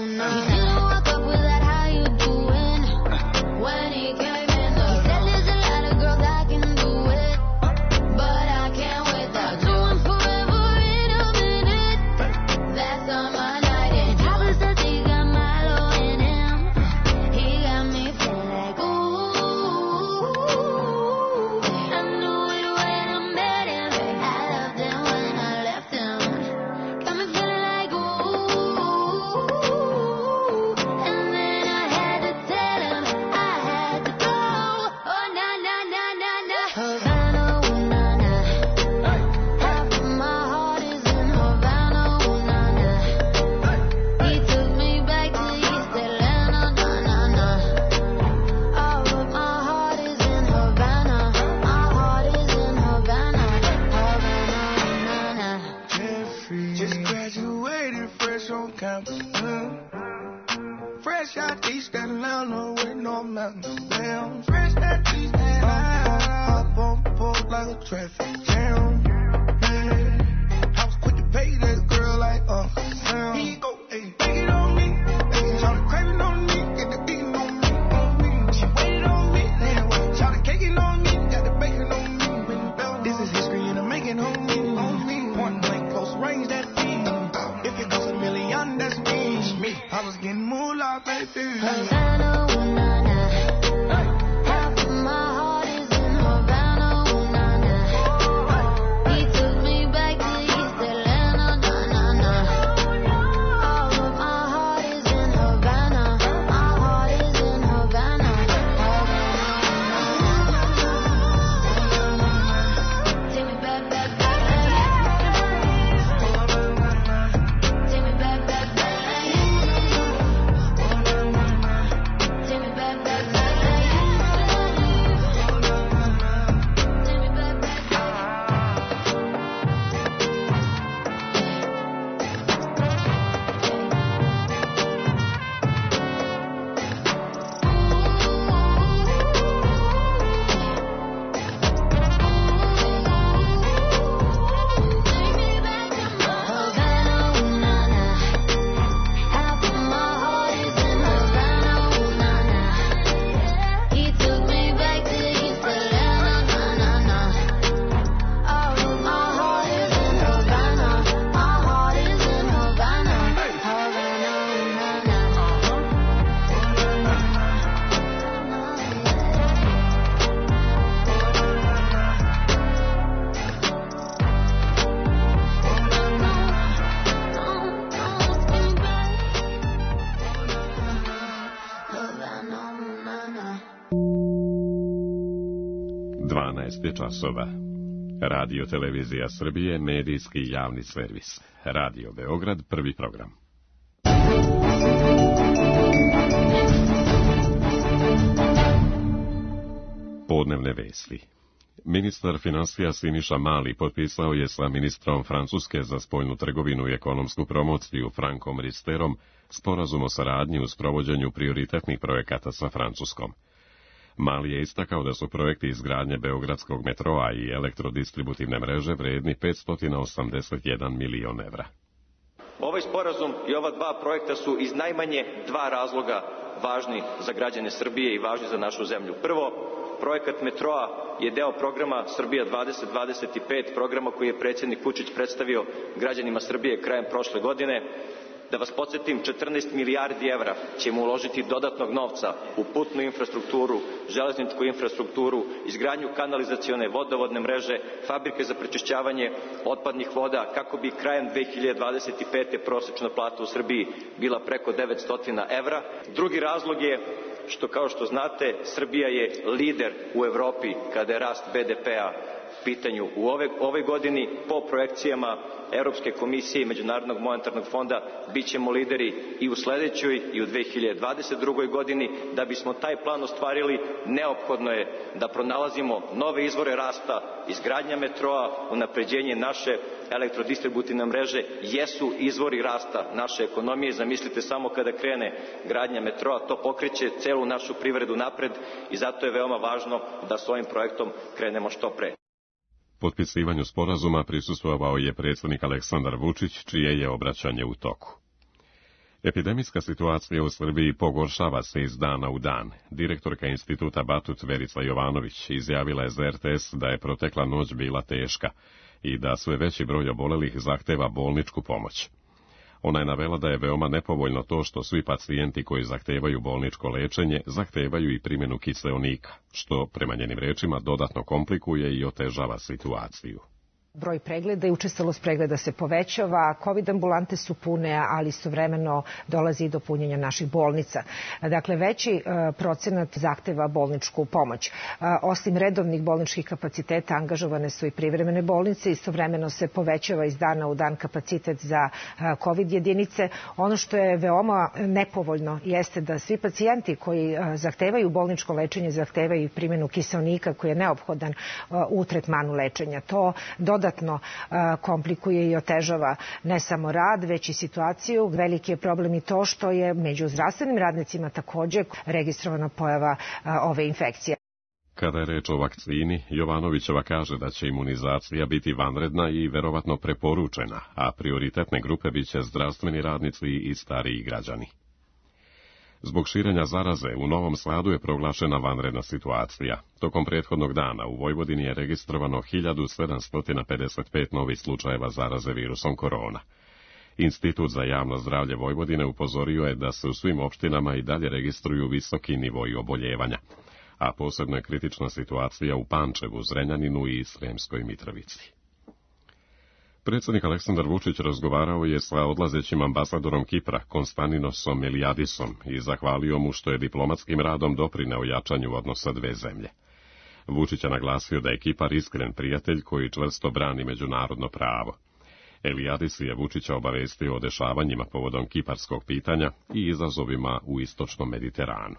dvanaest časova. Radio Televizija Srbije, medijski javni servis. Radio Beograd, prvi program. Podnevne vesti. Ministar finansija Siniša Mali potpisao je sa ministrom Francuske za spoljnu trgovinu i ekonomsku promociju Frankom Risterom sporazum o saradnji u sprovođenju prioritetnih projekata sa Francuskom. Mali je istakao da su projekti izgradnje Beogradskog metroa i elektrodistributivne mreže vredni petsto osamdeset jedan milion evra. Ovaj sporazum i ova dva projekta su iz najmanje dva razloga važni za građane Srbije i važni za našu zemlju. Prvo, projekat metroa je deo programa Srbija dvadeset dvadeset pet, programa koji je predsjednik Vučić predstavio građanima Srbije krajem prošle godine. Da vas podsjetim, četrnaest milijardi evra ćemo uložiti dodatnog novca u putnu infrastrukturu, železničku infrastrukturu, izgradnju kanalizacione vodovodne mreže, fabrike za prečišćavanje otpadnih voda, kako bi krajem dve hiljade dvadeset pete. prosječna plata u Srbiji bila preko devetsto evra. Drugi razlog je što, kao što znate, Srbija je lider u Evropi kada je rast be de pea pitanju u ove, ove godini. Po projekcijama Europske komisije i Međunarodnog monetarnog fonda bit ćemo lideri i u sledećoj i u dve hiljade dvadeset drugoj. godini. Da bismo taj plan ostvarili, neophodno je da pronalazimo nove izvore rasta. Izgradnja metroa, unapređenje naše elektrodistributivne mreže jesu izvori rasta naše ekonomije. Zamislite samo kada krene gradnja metroa, to pokreće celu našu privredu napred i zato je veoma važno da s ovim projektom krenemo što pre. Potpisivanju sporazuma prisustvovao je predsjednik Aleksandar Vučić, čije je obraćanje u toku. Epidemijska situacija u Srbiji pogoršava se iz dana u dan. Direktorka instituta Batut Verica Jovanović izjavila je za er te es da je protekla noć bila teška i da sve veći broj obolelih zahteva bolničku pomoć. Ona je navela da je veoma nepovoljno to što svi pacijenti koji zahtevaju bolničko lečenje zahtevaju i primjenu kiseonika, što, prema njenim rečima, dodatno komplikuje i otežava situaciju. Broj pregleda i učestalost pregleda se povećava, COVID ambulante su pune, ali istovremeno dolazi i do punjenja naših bolnica. Dakle, veći procenat zahteva bolničku pomoć. Osim redovnih bolničkih kapaciteta, angažovane su i privremene bolnice, istovremeno se povećava iz dana u dan kapacitet za COVID jedinice. Ono što je veoma nepovoljno jeste da svi pacijenti koji zahtevaju bolničko lečenje zahtevaju i primjenu kiseonika koji je neophodan u tretmanu lečenja. To dodatno dodatno komplikuje i otežava ne samo rad, već i situaciju. Veliki je problem i to što je među zdravstvenim radnicima također registrovana pojava ove infekcije. Kada je reč o vakcini, Jovanovićeva kaže da će imunizacija biti vanredna i verovatno preporučena, a prioritetne grupe biće zdravstveni radnici i stariji građani. Zbog širenja zaraze, u Novom Sadu je proglašena vanredna situacija. Tokom prethodnog dana u Vojvodini je registrovano hiljadu sedamsto pedeset pet novih slučajeva zaraze virusom korona. Institut za javno zdravlje Vojvodine upozorio je da se u svim opštinama i dalje registruju visoki nivoi oboljevanja, a posebno je kritična situacija u Pančevu, Zrenjaninu i Sremskoj Mitrovici. Predsjednik Aleksandar Vučić razgovarao je sa odlazećim ambasadorom Kipra, Konstantinosom Eliadisom, i zahvalio mu što je diplomatskim radom doprineo jačanju odnosa dve zemlje. Vučić je naglasio da je Kipar iskren prijatelj koji čvrsto brani međunarodno pravo. Eliadis je Vučića obavestio o dešavanjima povodom kiparskog pitanja i izazovima u istočnom Mediteranu.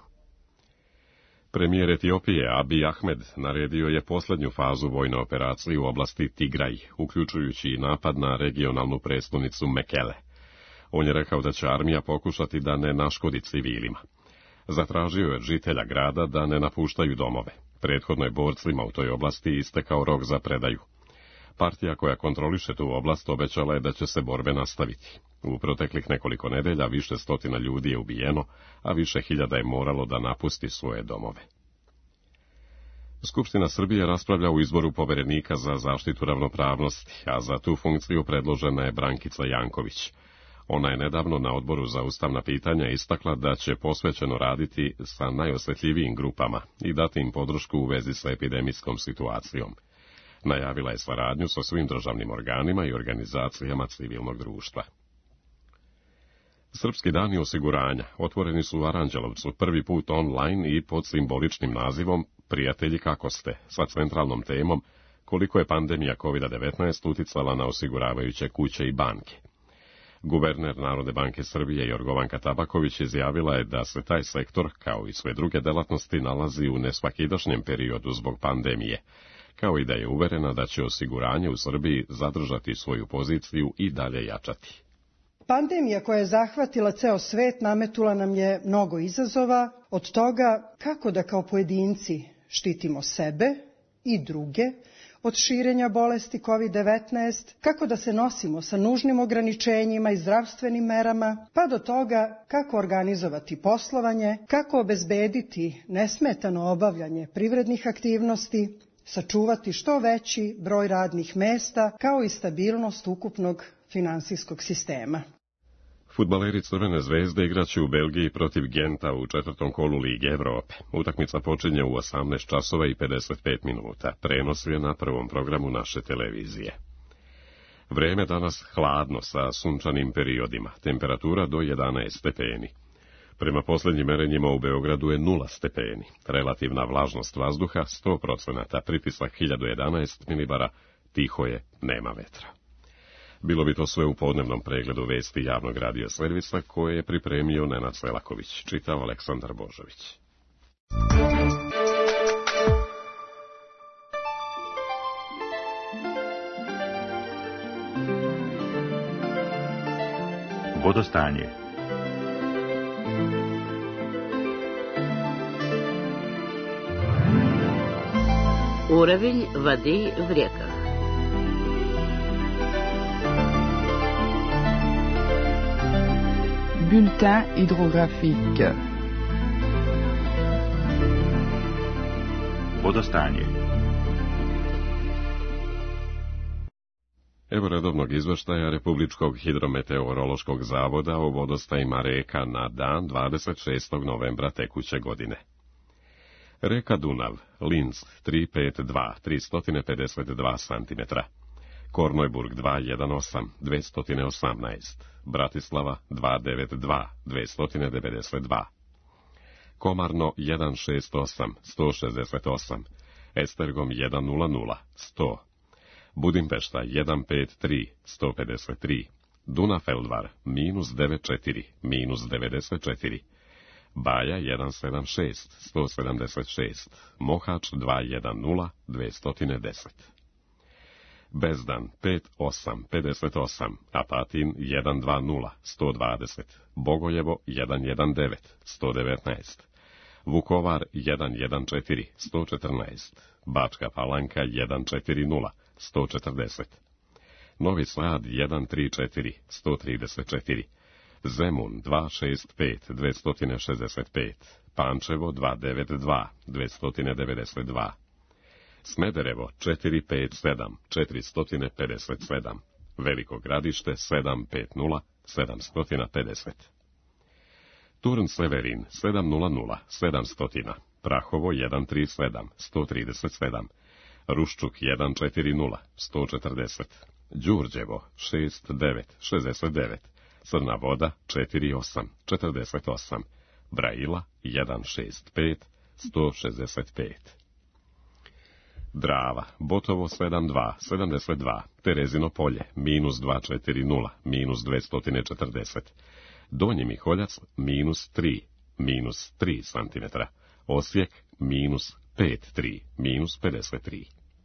Premijer Etiopije Abiy Ahmed naredio je posljednju fazu vojne operacije u oblasti Tigraj, uključujući i napad na regionalnu prestonicu Mekele. On je rekao da će armija pokušati da ne naškodi civilima. Zatražio je od žitelja grada da ne napuštaju domove. Prethodno je borcima u toj oblasti istekao rok za predaju. Partija koja kontroliše tu oblast obećala je da će se borbe nastaviti. U proteklih nekoliko nedelja više stotina ljudi je ubijeno, a više hiljada je moralo da napusti svoje domove. Skupština Srbije raspravlja u izboru poverenika za zaštitu ravnopravnosti, a za tu funkciju predložena je Brankica Janković. Ona je nedavno na Odboru za ustavna pitanja istakla da će posvećeno raditi sa najosjetljivijim grupama i dati im podršku u vezi sa epidemijskom situacijom. Najavila je saradnju sa svim državnim organima i organizacijama civilnog društva. Srpski dani osiguranja otvoreni su u Aranđelovcu prvi put online i pod simboličnim nazivom Prijatelji kako ste, sa centralnom temom koliko je pandemija kovid devetnaest uticala na osiguravajuće kuće i banke. Guverner Narodne banke Srbije Jorgovanka Tabaković izjavila je da se taj sektor, kao i sve druge delatnosti, nalazi u nesvakidašnjem periodu zbog pandemije, kao i da je uverena da će osiguranje u Srbiji zadržati svoju poziciju i dalje jačati. Pandemija koja je zahvatila ceo svet nametula nam je mnogo izazova, od toga kako da kao pojedinci štitimo sebe i druge od širenja bolesti kovid devetnaest, kako da se nosimo sa nužnim ograničenjima i zdravstvenim merama, pa do toga kako organizovati poslovanje, kako obezbediti nesmetano obavljanje privrednih aktivnosti, sačuvati što veći broj radnih mesta, kao i stabilnost ukupnog finansijskog sistema. Fudbaleri Crvene zvezde igraće u Belgiji protiv Genta u četvrtom kolu Lige Evrope. Utakmica počinje u osamnaest časova i pedeset pet minuta. Prenos je na prvom programu naše televizije. Vreme danas hladno sa sunčanim periodima. Temperatura do jedanaest stepeni. Prema posljednjim merenjima u Beogradu je nula stepeni. Relativna vlažnost vazduha sto procenata, pritisak hiljadu jedanaest milibara, tiho je, nema vetra. Bilo bi to sve u podnevnom pregledu vesti javnog radio servisa koje je pripremio Nenad Selaković, čitao Aleksandar Božović. Vodostanje. Уровень воды в реках. bulletin hydrographique. Vodostanje. Evo redovnog izveštaja Republičkog hidrometeorološkog zavoda o vodostajima reka na dan dvadeset šestog novembra tekuće godine. Reka Dunav, Linz tri pet dva, tri pedeset dva centimetra. Kornojburg dva jedan osam, dvesta osamnaest, Bratislava dva devet dva, dvesta devedeset dva, Komarno jedan šest osam, sto šezdeset osam, Estergom jedan nula nula, sto, Budimpešta jedan pet tri, sto pedeset tri, Dunafeldvar minus devet četiri, minus devedeset četiri, Baja jedan sedam šest, sto sedamdeset šest, Mohač dva jedan nula, dvesta deset. Bezdan pet osam, pedeset osam, Apatin jedan dva nula, sto dvadeset, Bogojevo jedan jedan devet, sto devetnaest, Vukovar jedan jedan četiri, sto četrnaest, Bačka Palanka jedan četiri nula, sto četrdeset, Novi Sad jedan tri četiri, sto trideset četiri, Zemun dva šest pet, dvesta šezdeset pet, Pančevo dva devet dva, dvesta devedeset dva, Smederevo četiri pet sedam, četiristo pedeset sedam, Veliko Gradište sedam pet nula, sedamsto pedeset. Turn Severin sedam nula nula, sedamsto, Prahovo jedan tri sedam, sto trideset sedam, Ruščuk jedan četiri nula, sto četrdeset, Đurđevo šest devet, šezdeset devet, Crna Voda četiri osam, četrdeset osam, Braila jedan šest pet, sto šezdeset pet. Drava, Botovo sedam dva, sedamdeset dva, Terezino Polje, minus dva četiri nula, minus dvesta četrdeset, Donji Miholjac, minus tri, minus tri centimetra, Osijek, minus pet tri, minus pedeset tri.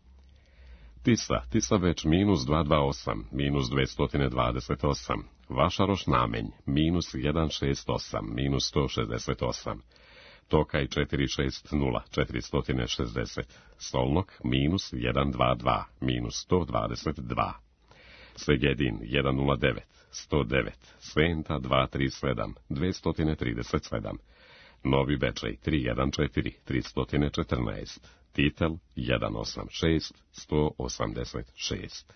Tisa, Tisaveć, minus dva dva osam, minus dvesta dvadeset osam, Vašaroš Namenj, minus jedan šest osam, minus sto šezdeset osam, Tokaj četiri šest nula, četiristo šezdeset, Solnok minus jedan dva dva, minus sto dvadeset dva, Segedin jedan nula devet, sto devet, Senta dva tri sedam, dvesta trideset sedam, Novi Bečej tri jedan četiri, tristo četrnaest, Titel jedan osam šest, sto osamdeset šest.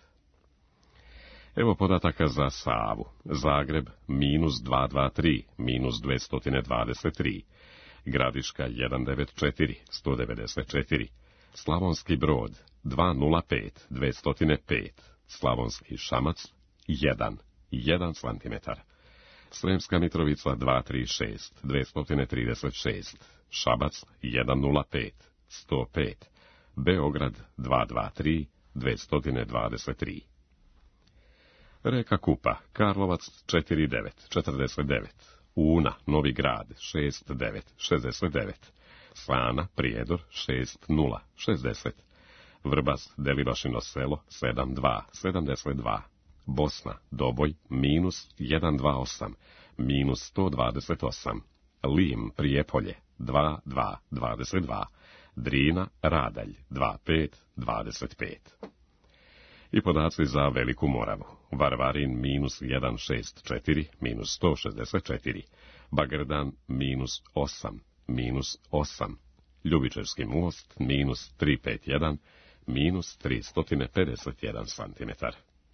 Evo podataka za Savu. Zagreb minus dva dva tri, minus dvesta dvadeset tri, Gradiška jedan devet četiri, sto devedeset četiri, Slavonski Brod dva nula pet, dvesta pet, Slavonski Šamac jedan, jedan centimetar, Sremska Mitrovica dva tri šest, dvesta trideset šest, Šabac jedan nula pet, sto pet, Beograd dva dva tri, dvesta dvadeset tri. Reka Kupa, Karlovac četiri devet, četrdeset devet, Una, Novi Grad šest devet, šezdeset devet, Slana, Prijedor šest nula, šezdeset, Vrbas, Delibašino selo sedam dva, sedamdeset dva, Bosna, Doboj, minus jedan dva osam, minus sto dvadeset osam, Lim, Prijepolje, dva dva, dvadeset dva, Drina, Radalj, dva pet, dvadeset pet. I podaci za Veliku Moravu. Varvarin, minus jedan šest četiri, minus sto šezdeset četiri, Bagrdan, minus osam, minus osam, Ljubičevski most, minus tri pet jedan, minus tristo pedeset jedan centimetar.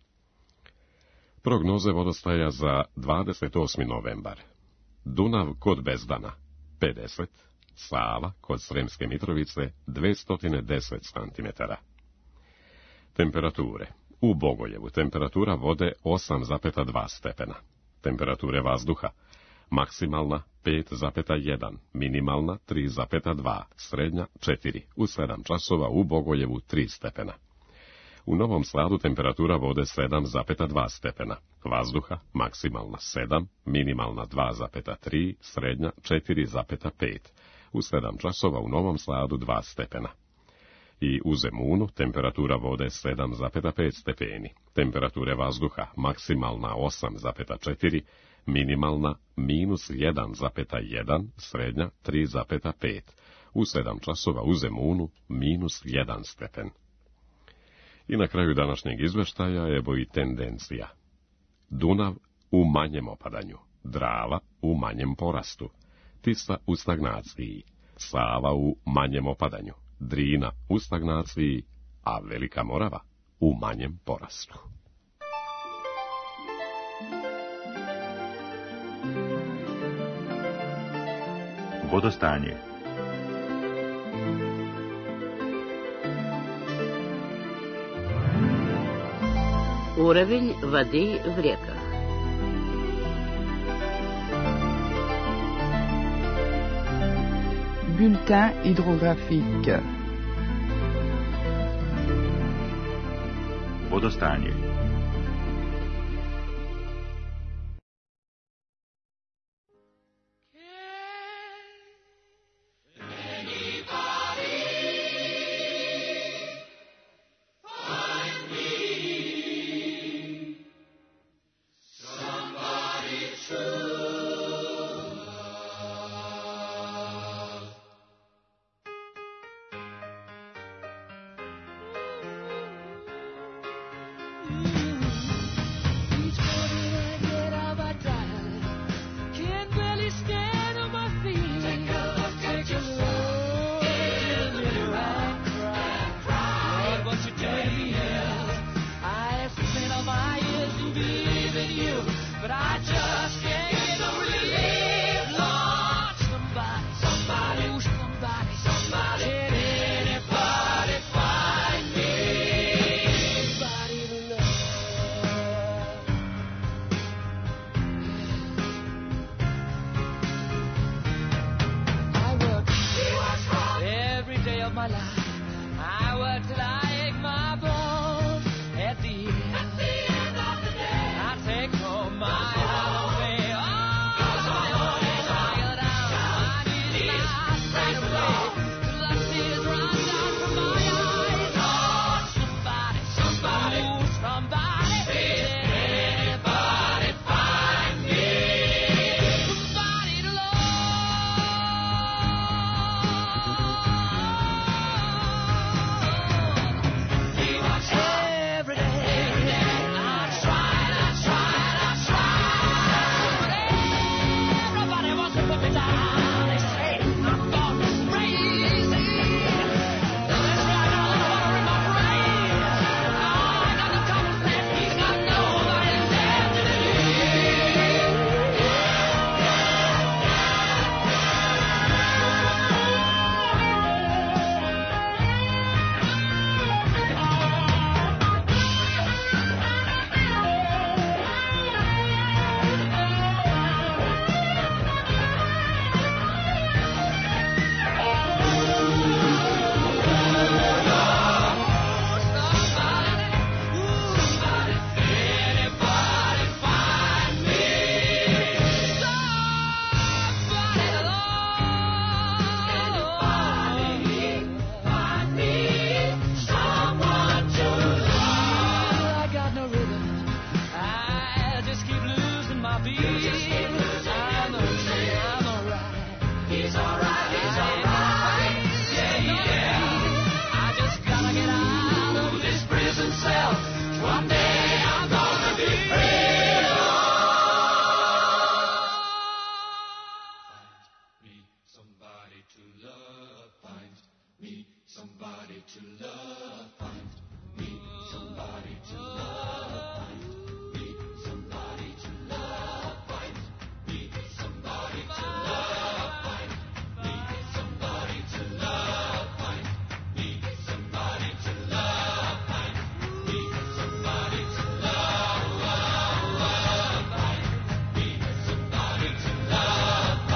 Prognoze vodostaja za dvadeset osmi novembar. Dunav kod Bezdana pedeset, Sava kod Sremske Mitrovice dvesta deset centimetara. Temperature. U Bogojevu temperatura vode osam zarez dva stepena. Temperature vazduha. Maksimalna pet zarez jedan, minimalna tri zarez dva, srednja četiri. U sedam časova u Bogojevu tri stepena. U Novom Sadu temperatura vode sedam zarez dva stepena. Vazduha maksimalna sedam, minimalna dva zarez tri, srednja četiri zarez pet. U sedam časova u Novom Sadu dva stepena. I u Zemunu temperatura vode sedam zarez pet stepeni. Temperature vazduha maksimalna osam zarez četiri, minimalna minus jedan zarez jedan, srednja tri zarez pet. U sedam časova u Zemunu minus jedan stepen. I na kraju današnjeg izveštaja evo i tendencija. Dunav u manjem opadanju. Drava u manjem porastu, Tisa u stagnaciji, Sava u manjem opadanju, Drina u stagnaciji, a Velika Morava u manjem porastu. Vodostanje. Уровень воды в реках. Bulletin hydrographique. Vodostanje.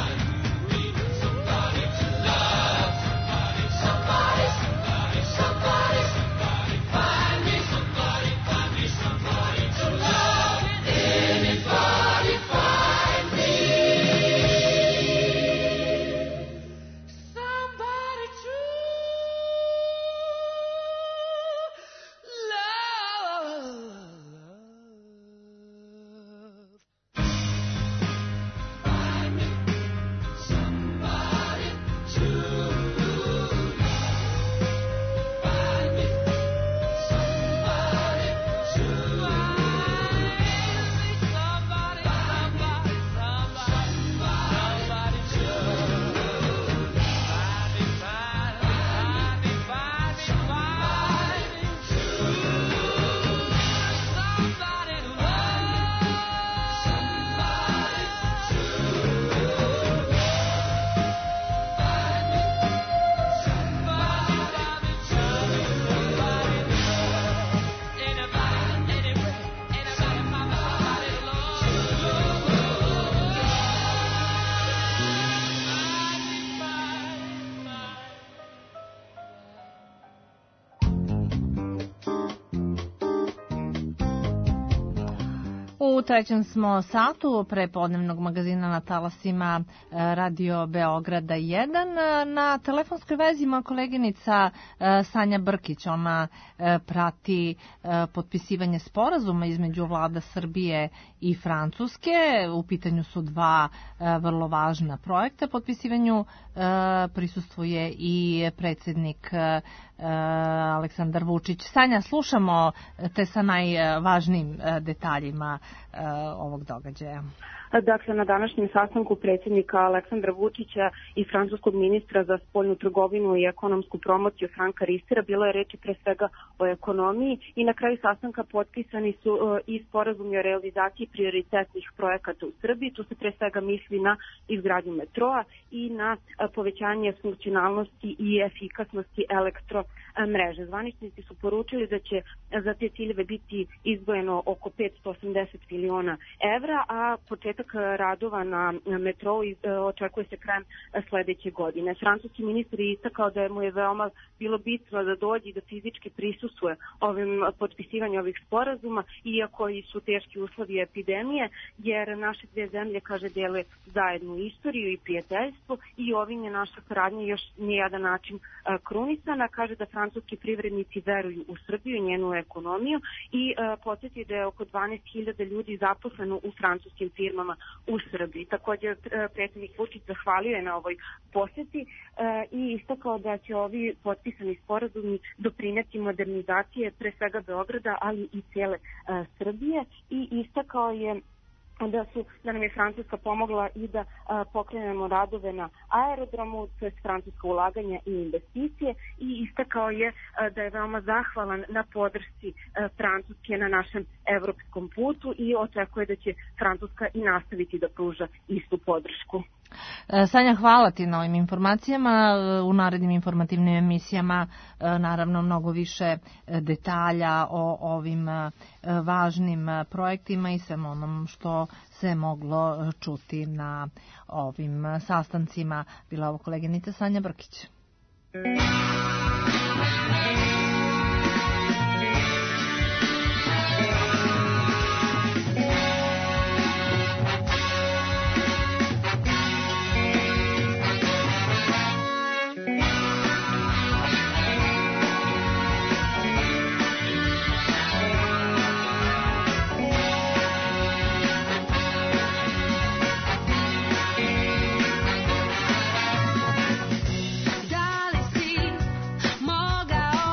Somebody trećem smo satu prepodnevnog magazina na talasima Radio Beograda jedan. Na telefonskoj vezi moja koleginica Sanja Brkić. Ona prati potpisivanje sporazuma između vlada Srbije i Francuske. U pitanju su dva vrlo važna projekta. Potpisivanju prisustvuje i predsjednik Aleksandar Vučić. Sanja, slušamo te sa najvažnijim detaljima ovog događaja. Dakle, na današnjem sastanku predsjednika Aleksandra Vučića i francuskog ministra za spoljnu trgovinu i ekonomsku promociju Franka Ristera bilo je reči pre svega o ekonomiji i na kraju sastanka potpisani su i sporazumi o realizaciji prioritetnih projekata u Srbiji. Tu se pre svega misli na izgradnju metroa i na povećanje funkcionalnosti i efikasnosti elektromreže. Zvaničnici su poručili da će za te ciljeve biti izdvojeno oko petsto osamdeset miliona evra, a početak radova na metrou očekuje se krajem sledeće godine. Francuski ministar je istakao da mu je veoma bilo bitno da dođe i da fizički prisustvuje ovim potpisivanju ovih sporazuma, iako i su teški uslovi epidemije, jer naše dve zemlje, kaže, dele zajednu istoriju i prijateljstvo i ovim je naša saradnja još nijedan način krunisana. Kaže da francuski privrednici veruju u Srbiju i njenu ekonomiju i podsjeti da je oko dvanaest hiljada ljudi zaposleno u francuskim firmama u Srbiji. Također predsjednik Vučić zahvalio je na ovoj posjeti i istakao da će ovi potpisani sporazumi doprineti modernizacije pre svega Beograda, ali i cijele Srbije i istakao je da su da nam je Francuska pomogla i da a, pokrenemo radove na aerodromu, to je francuska ulaganja i investicije i istakao je a, da je veoma zahvalan na podršci a, Francuske na našem evropskom putu i očekuje da će Francuska i nastaviti da pruža istu podršku. Sanja, hvala ti na ovim informacijama. U narednim informativnim emisijama naravno mnogo više detalja o ovim važnim projektima i svem onom što se moglo čuti na ovim sastancima. Bila ovo koleginica Sanja Brkić. Da li si mogao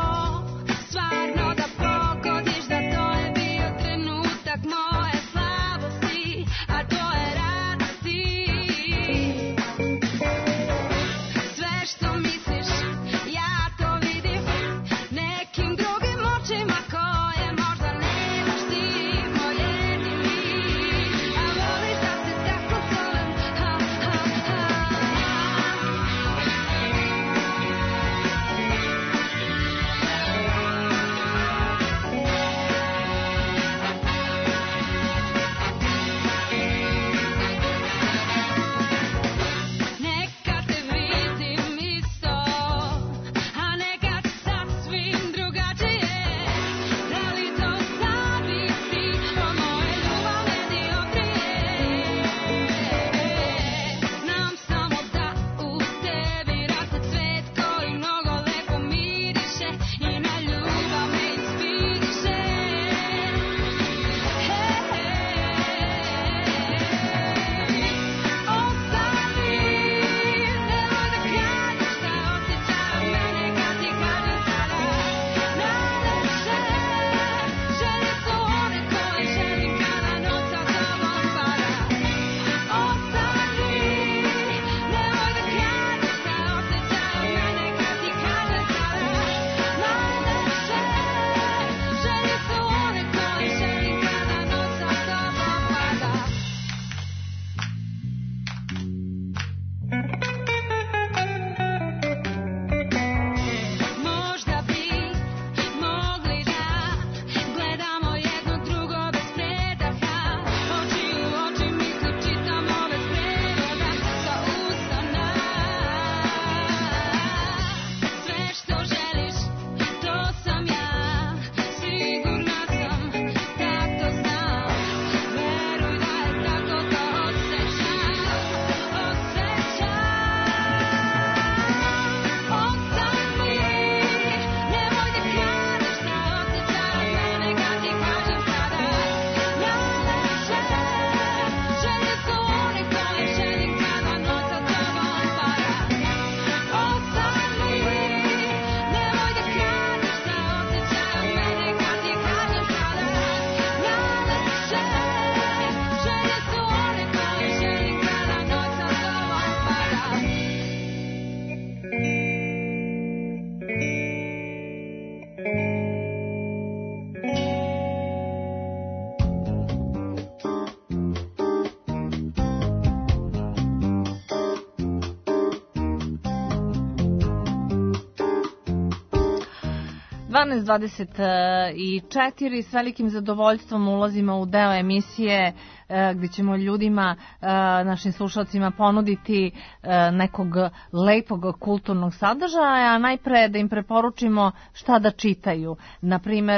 dvanaest dvadeset četiri, s velikim zadovoljstvom ulazimo u deo emisije gdje ćemo ljudima, našim slušalcima ponuditi nekog lepog kulturnog sadržaja, a najpre da im preporučimo šta da čitaju. Naprimer,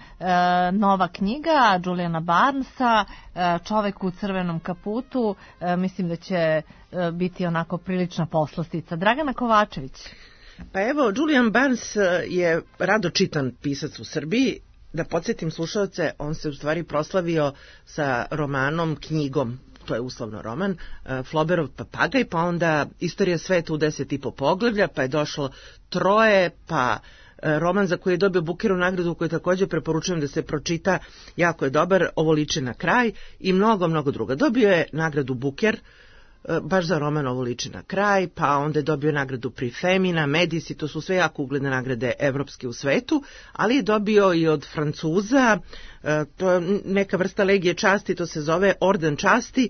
nova knjiga Juliana Barnesa, Čovek u crvenom kaputu, mislim da će biti onako prilična poslastica. Dragana Kovačević. Pa evo, Julian Barnes je rado čitan pisac u Srbiji. Da podsjetim slušalce, on se u stvari proslavio sa romanom, knjigom, to je uslovno roman, Floberov papagaj, pa onda Istorija sveta u deset i po poglavlja, pa je došlo Troje, pa roman za koji je dobio Bukerovu nagradu, koji također preporučujem da se pročita, jako je dobar, Ovo liči na kraj, i mnogo, mnogo druga. Dobio je nagradu Buker, baš za roman Ovo liči na kraj, pa onda je dobio nagradu Pri Femina, Medici, to su sve jako ugledne nagrade evropske u svetu, ali je dobio i od Francuza, to je neka vrsta legije časti, to se zove Orden časti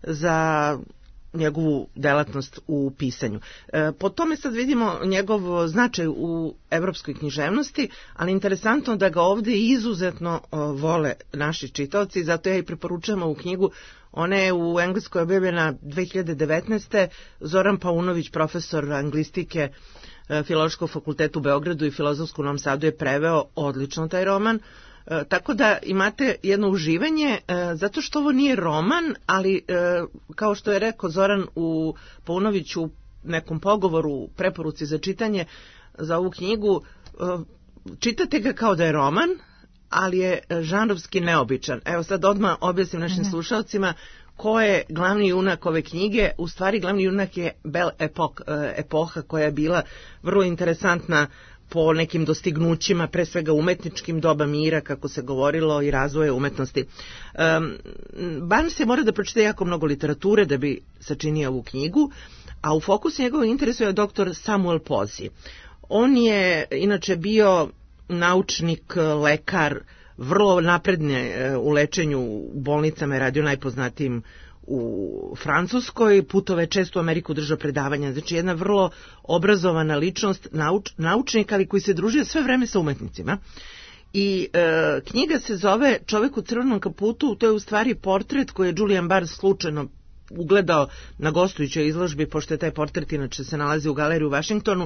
za njegovu delatnost u pisanju. Po tome sad vidimo njegov značaj u evropskoj književnosti, ali interesantno da ga ovdje izuzetno vole naši čitaoci, zato ja i preporučujem ovu knjigu. Ona je u Engleskoj objavljena dve hiljade devetnaeste. Zoran Paunović, profesor anglistike Filološkog fakulteta u Beogradu i Filozofskog u Novom Sadu, je preveo odlično taj roman. E, tako da imate jedno uživanje, e, zato što ovo nije roman, ali e, kao što je rekao Zoran u Paunoviću u nekom pogovoru, preporuci za čitanje za ovu knjigu, e, čitate ga kao da je roman, ali je žanrovski neobičan. Evo sad odmah objasnim našim slušalcima ko je glavni junak ove knjige. U stvari glavni junak je Belle Époque, epoha koja je bila vrlo interesantna po nekim dostignućima, pre svega umetničkim, doba mira, kako se govorilo, i razvoja umetnosti. Um, Barnes je mora da pročita jako mnogo literature da bi sačinio ovu knjigu, a u fokusu njegovog interesu je doktor Samuel Pozi. On je inače bio naučnik, lekar, vrlo napredne u lečenju u bolnicama, je radio najpoznatijim u Francuskoj, putove često u Ameriku, držao predavanja, znači jedna vrlo obrazovana ličnost, nauč, naučnik, ali koji se družio sve vreme sa umetnicima. I e, knjiga se zove Čovek u crvenom kaputu, to je u stvari portret koji je Julian Barnes slučajno ugledao na gostujućoj izložbi, pošto je taj portret inače se nalazi u galeriji u Vašingtonu,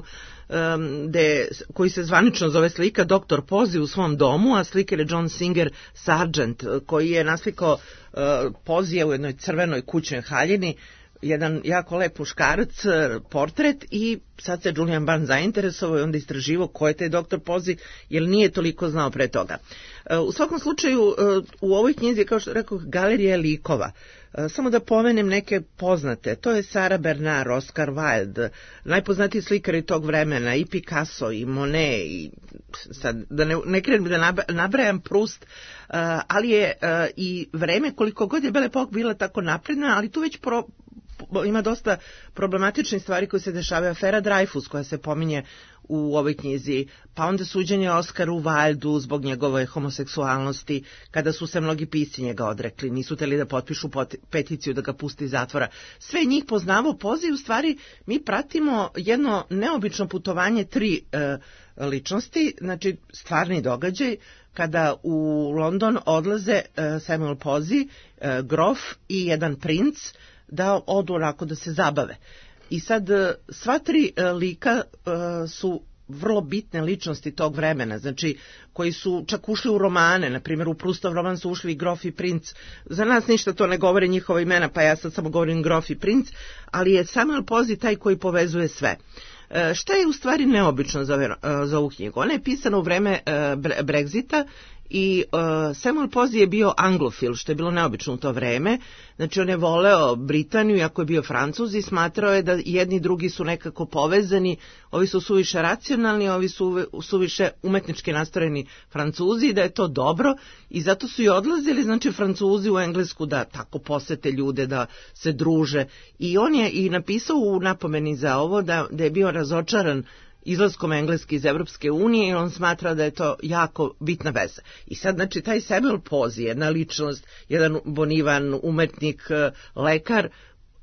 um, de, koji se zvanično zove slika doktor Pozi u svom domu, a slikar je John Singer Sargent, koji je naslikao uh, Pozija u jednoj crvenoj kućnoj haljini, jedan jako lep muškarac, portret, i sad se Julian Barnes zainteresovao i onda istraživao ko je taj doktor Pozi, jer nije toliko znao pre toga. U svakom slučaju, u ovoj knjizi, kao što rekao, galerija likova. Samo da pomenem neke poznate. To je Sarah Bernard, Oscar Wilde, najpoznatiji slikari tog vremena, i Picasso, i Monet, i sad, da ne, ne krenem da nabrajam, Proust, ali je i vreme, koliko god je Belle Époque bila tako napredna, ali tu već pro, ima dosta problematičnih stvari koje se dešavaju. Afera Dreyfus koja se pominje u ovoj knjizi, pa onda suđenje Oskaru Wildu zbog njegove homoseksualnosti, kada su se mnogi pisci njega odrekli, nisu teli da potpišu peticiju da ga pusti iz zatvora. Sve njih poznavo Pozi, u stvari mi pratimo jedno neobično putovanje tri e, ličnosti, znači stvarni događaj, kada u London odlaze e, Samuel Pozi, e, grof i jedan princ, da odu onako da se zabave. I sad sva tri lika uh, su vrlo bitne ličnosti tog vremena, znači koji su čak ušli u romane, na primjer u Proustov roman su ušli i grof i princ. Za nas ništa to ne govore njihova imena, pa ja sad samo govorim grof i princ, ali je Samuel Pozi taj koji povezuje sve. Uh, šta je u stvari neobično za, uh, za ovu knjigu? Ona je pisana u vreme uh, Brexita i uh, Samuel Pozi je bio anglofil, što je bilo neobično u to vreme. Znači on je voleo Britaniju, iako je bio Francuz, i smatrao je da jedni i drugi su nekako povezani, ovi su suviše racionalni, ovi su suviše umetnički nastrojeni Francuzi, i da je to dobro, i zato su i odlazili, znači Francuzi u Englesku da tako posete ljude, da se druže. I on je i napisao u napomeni za ovo da, da je bio razočaran izlaskom Engleske iz Evropske unije, i on smatra da je to jako bitna veza. I sad, znači, taj Samuel Pozi, jedna ličnost, jedan bonivan umetnik, lekar,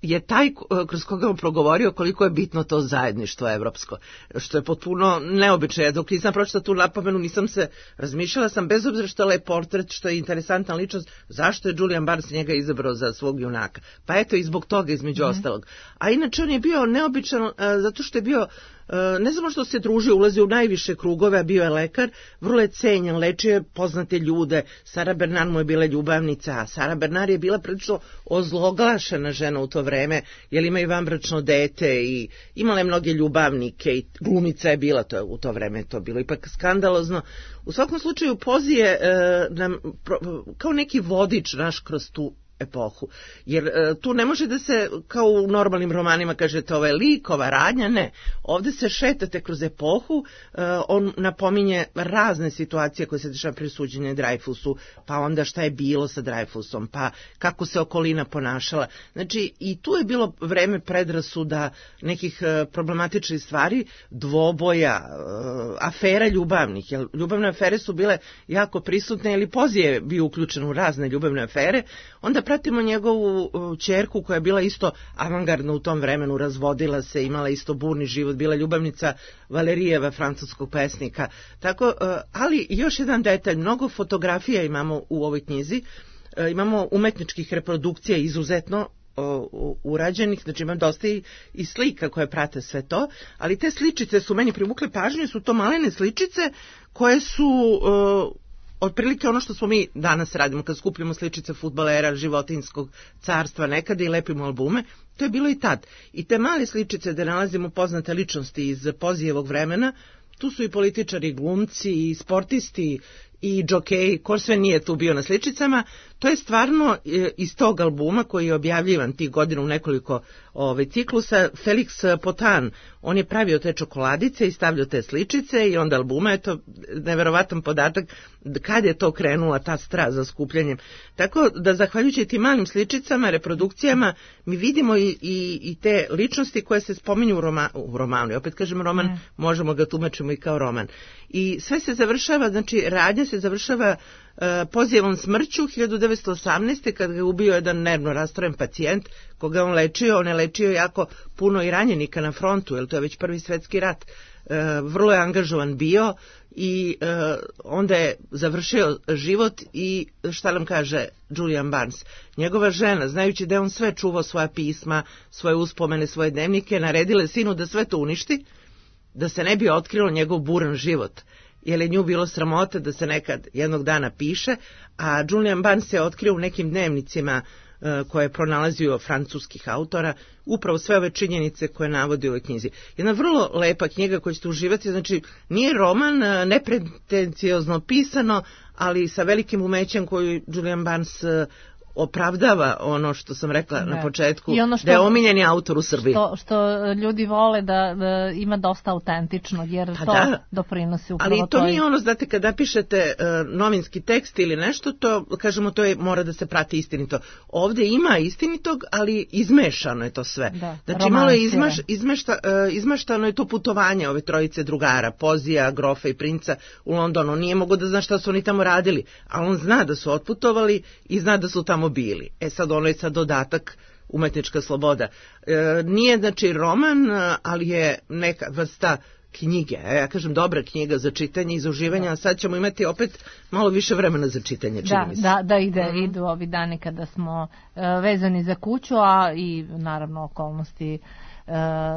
je taj kroz koga on progovorio koliko je bitno to zajedništvo evropsko, što je potpuno neobično. Ja dok nisam pročitala tu napomenu, nisam se razmišljala sam, bez obzira što je lep portret, što je interesantan ličnost, zašto je Julian Barnes njega izabrao za svog junaka. Pa eto i zbog toga između mm. ostalog. A inače on je bio neobičan uh, zato što je bio ne samo što se družio, ulazio u najviše krugove, a bio je lekar, vrlo je cenjen, lečio je poznate ljude. Sara Bernard mu je bila ljubavnica, a Sara Bernard je bila prilično ozloglašena žena u to vreme, jer ima i vanbračno dete i imala je mnoge ljubavnike i glumica je bila, to je, u to vreme to bilo ipak skandalozno. U svakom slučaju Pozi je e, nam, pro, kao neki vodič naš kroz tu epohu, jer e, tu ne može da se kao u normalnim romanima kažete ovo je lik, ova radnja, ne. Ovde se šetate kroz epohu, e, on napominje razne situacije koje se dešava pri suđenju Dreyfusu, pa onda šta je bilo sa Dreyfusom, pa kako se okolina ponašala. Znači i tu je bilo vreme predrasuda, nekih e, problematičnih stvari, dvoboja, e, afera ljubavnih, jer ljubavne afere su bile jako prisutne, ili Pozi je bio uključen u razne ljubavne afere. Onda pratimo njegovu ćerku koja je bila isto avangardna u tom vremenu, razvodila se, imala isto burni život, bila ljubavnica Valerijeva, francuskog pesnika. Tako, ali još jedan detalj, mnogo fotografija imamo u ovoj knjizi, imamo umetničkih reprodukcija izuzetno urađenih, znači imam dosta i, i slika koje prate sve to, ali te sličice su meni privukle pažnju, su to malene sličice koje su uh, otprilike ono što smo mi danas radimo kad skupljamo sličice fudbalera, životinjskog carstva nekada i lepimo albume, to je bilo i tad. I te male sličice gde nalazimo poznate ličnosti iz Pozijevog vremena, tu su i političari, glumci, i sportisti, i džokeji, ko sve nije tu bio na sličicama. To je stvarno iz tog albuma koji je objavljivan tih godina u nekoliko ove, ciklusa. Felix Potan, on je pravio te čokoladice i stavljao te sličice i onda albuma, je to neverovatan podatak kad je to krenula ta strast za skupljanjem. Tako da zahvaljujući tim malim sličicama, reprodukcijama, mi vidimo i, i, i te ličnosti koje se spominju u, roma, u romanu. I opet kažem roman, mm. možemo ga tumačimo i kao roman. I sve se završava, znači radnja se završava uh, Pozijevom smrću hiljadu devetsto osamnaeste. kad ga je ubio jedan nervno rastrojen pacijent koga on lečio. On je lečio jako puno i ranjenika na frontu, jer to je već prvi svetski rat. Uh, vrlo je angažovan bio i uh, onda je završio život i šta nam kaže Julian Barnes? Njegova žena, znajući da je on sve čuvao, svoja pisma, svoje uspomene, svoje dnevnike, naredile sinu da sve to uništi, da se ne bi otkrilo njegov buran život, jer je nju bilo sramota da se nekad jednog dana piše, a Julian Barnes je otkrio u nekim dnevnicima uh, koje je pronalazio francuskih autora, upravo sve ove činjenice koje navodi u ovoj knjizi. Jedna vrlo lepa knjiga koju ćete uživati, znači nije roman, uh, nepretenciozno pisano, ali sa velikim umećem koju Julian Barnes uh, opravdava ono što sam rekla ne. na početku, što, da je omiljeni autor u Srbiji. Što, što ljudi vole da, da ima dosta autentičnog, jer pa to da. doprinosi upravo. Ali to toj... nije ono, znate, kada pišete uh, novinski tekst ili nešto, to, kažemo, to je, mora da se prati istinito. Ovde ima istinitog, ali izmešano je to sve. Da, znači, malo je izmaš, izmešta, uh, izmaštano je to putovanje ove trojice drugara, Pozija, Grofa i Princa u Londonu. Nije mogo da zna šta su oni tamo radili, ali on zna da su otputovali i zna da su tamo bili. E sad ono je sad dodatak umetnička sloboda. E, nije znači roman, ali je neka vrsta knjige. E, ja kažem dobra knjiga za čitanje i za uživanje, a sad ćemo imati opet malo više vremena za čitanje. Da, da, da ide, mm. idu ovi dani kada smo uh, vezani za kuću, a i naravno okolnosti uh,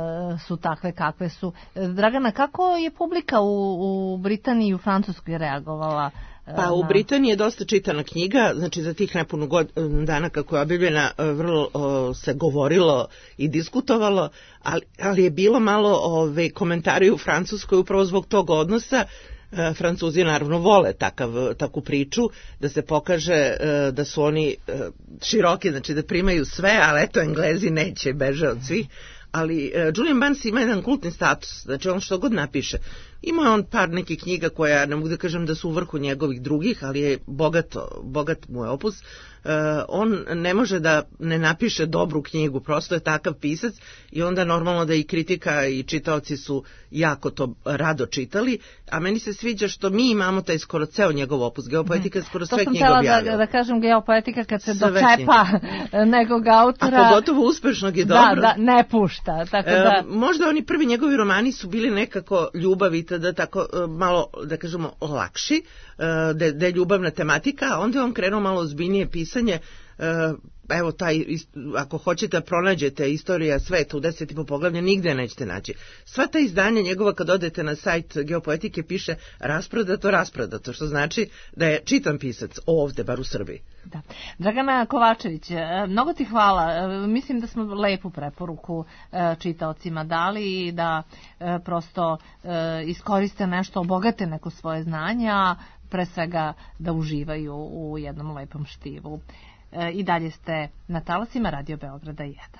su takve kakve su. Dragana, kako je publika u, u Britaniji i u Francuskoj reagovala? Pa u Britaniji je dosta čitana knjiga, znači za tih nepunu god, dana kako je objavljena vrlo o, se govorilo i diskutovalo, ali, ali je bilo malo ove, komentari u Francuskoj upravo zbog tog odnosa. E, Francuzi naravno vole takav, takvu priču, da se pokaže e, da su oni e, široki, znači da primaju sve, ali eto Englezi neće, beže od svih. Ali uh, Julian Barnes ima jedan kultni status, znači on što god napiše. Ima on par nekih knjiga koja, ne mogu da kažem da su u vrhu njegovih drugih, ali je bogato, bogat mu je opus. Uh, on ne može da ne napiše dobru knjigu, prosto je takav pisac i onda normalno da i kritika i čitaoci su jako to rado čitali, a meni se sviđa što mi imamo taj skoro ceo njegov opus. Geopoetika je skoro sve knjige objavila. To sam htjela da, da kažem, Geopoetika kad se sve dočepa nekog autora. A pogotovo uspešnog i dobro. Da, da, ne pušta. Tako da... E, možda oni prvi njegovi romani su bili nekako ljubavi, tada tako malo, da kažemo, lakši, da, da je ljubavna tematika, a onda je on krenuo malo ozbiljnije pisanje. Evo taj, ako hoćete pronađete Istorija sveta u deset i po poglavlja, nigde nećete naći. Sva ta izdanja njegova, kad odete na sajt Geopoetike, piše rasprodato, rasprodato, što znači da je čitan pisac ovde, bar u Srbiji. Da. Dragana Kovačević, mnogo ti hvala. Mislim da smo lepu preporuku čitaocima dali i da prosto iskoriste nešto, obogate neko svoje znanje, a pre svega da uživaju u jednom lepom štivu. I dalje ste na talasima Radio Beograda jedan.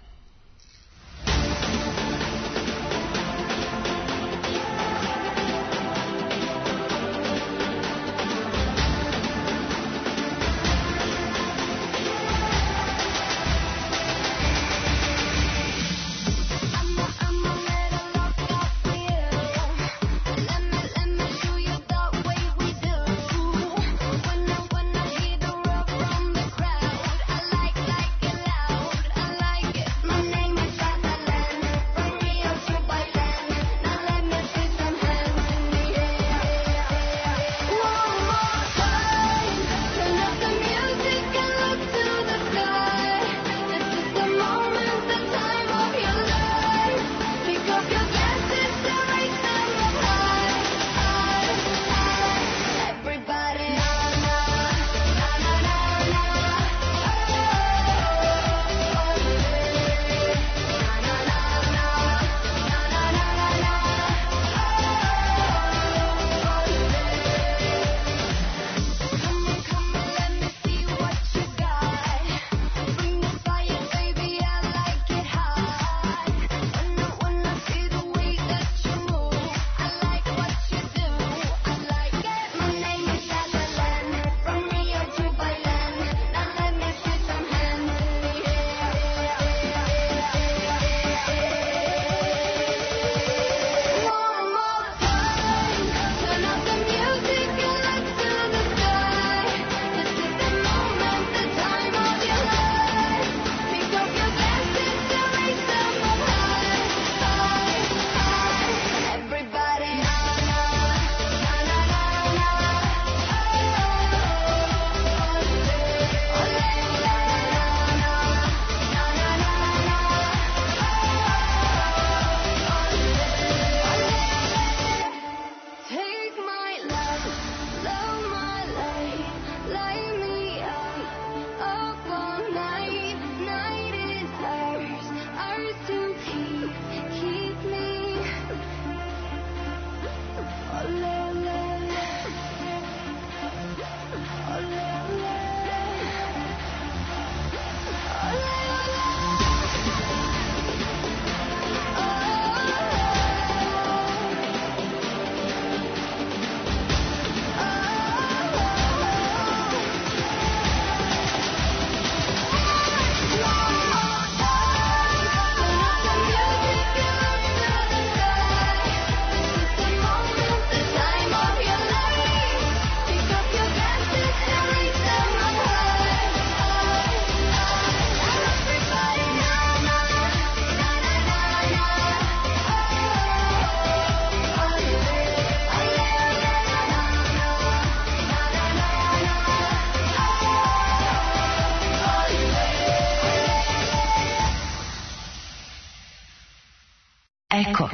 Eko.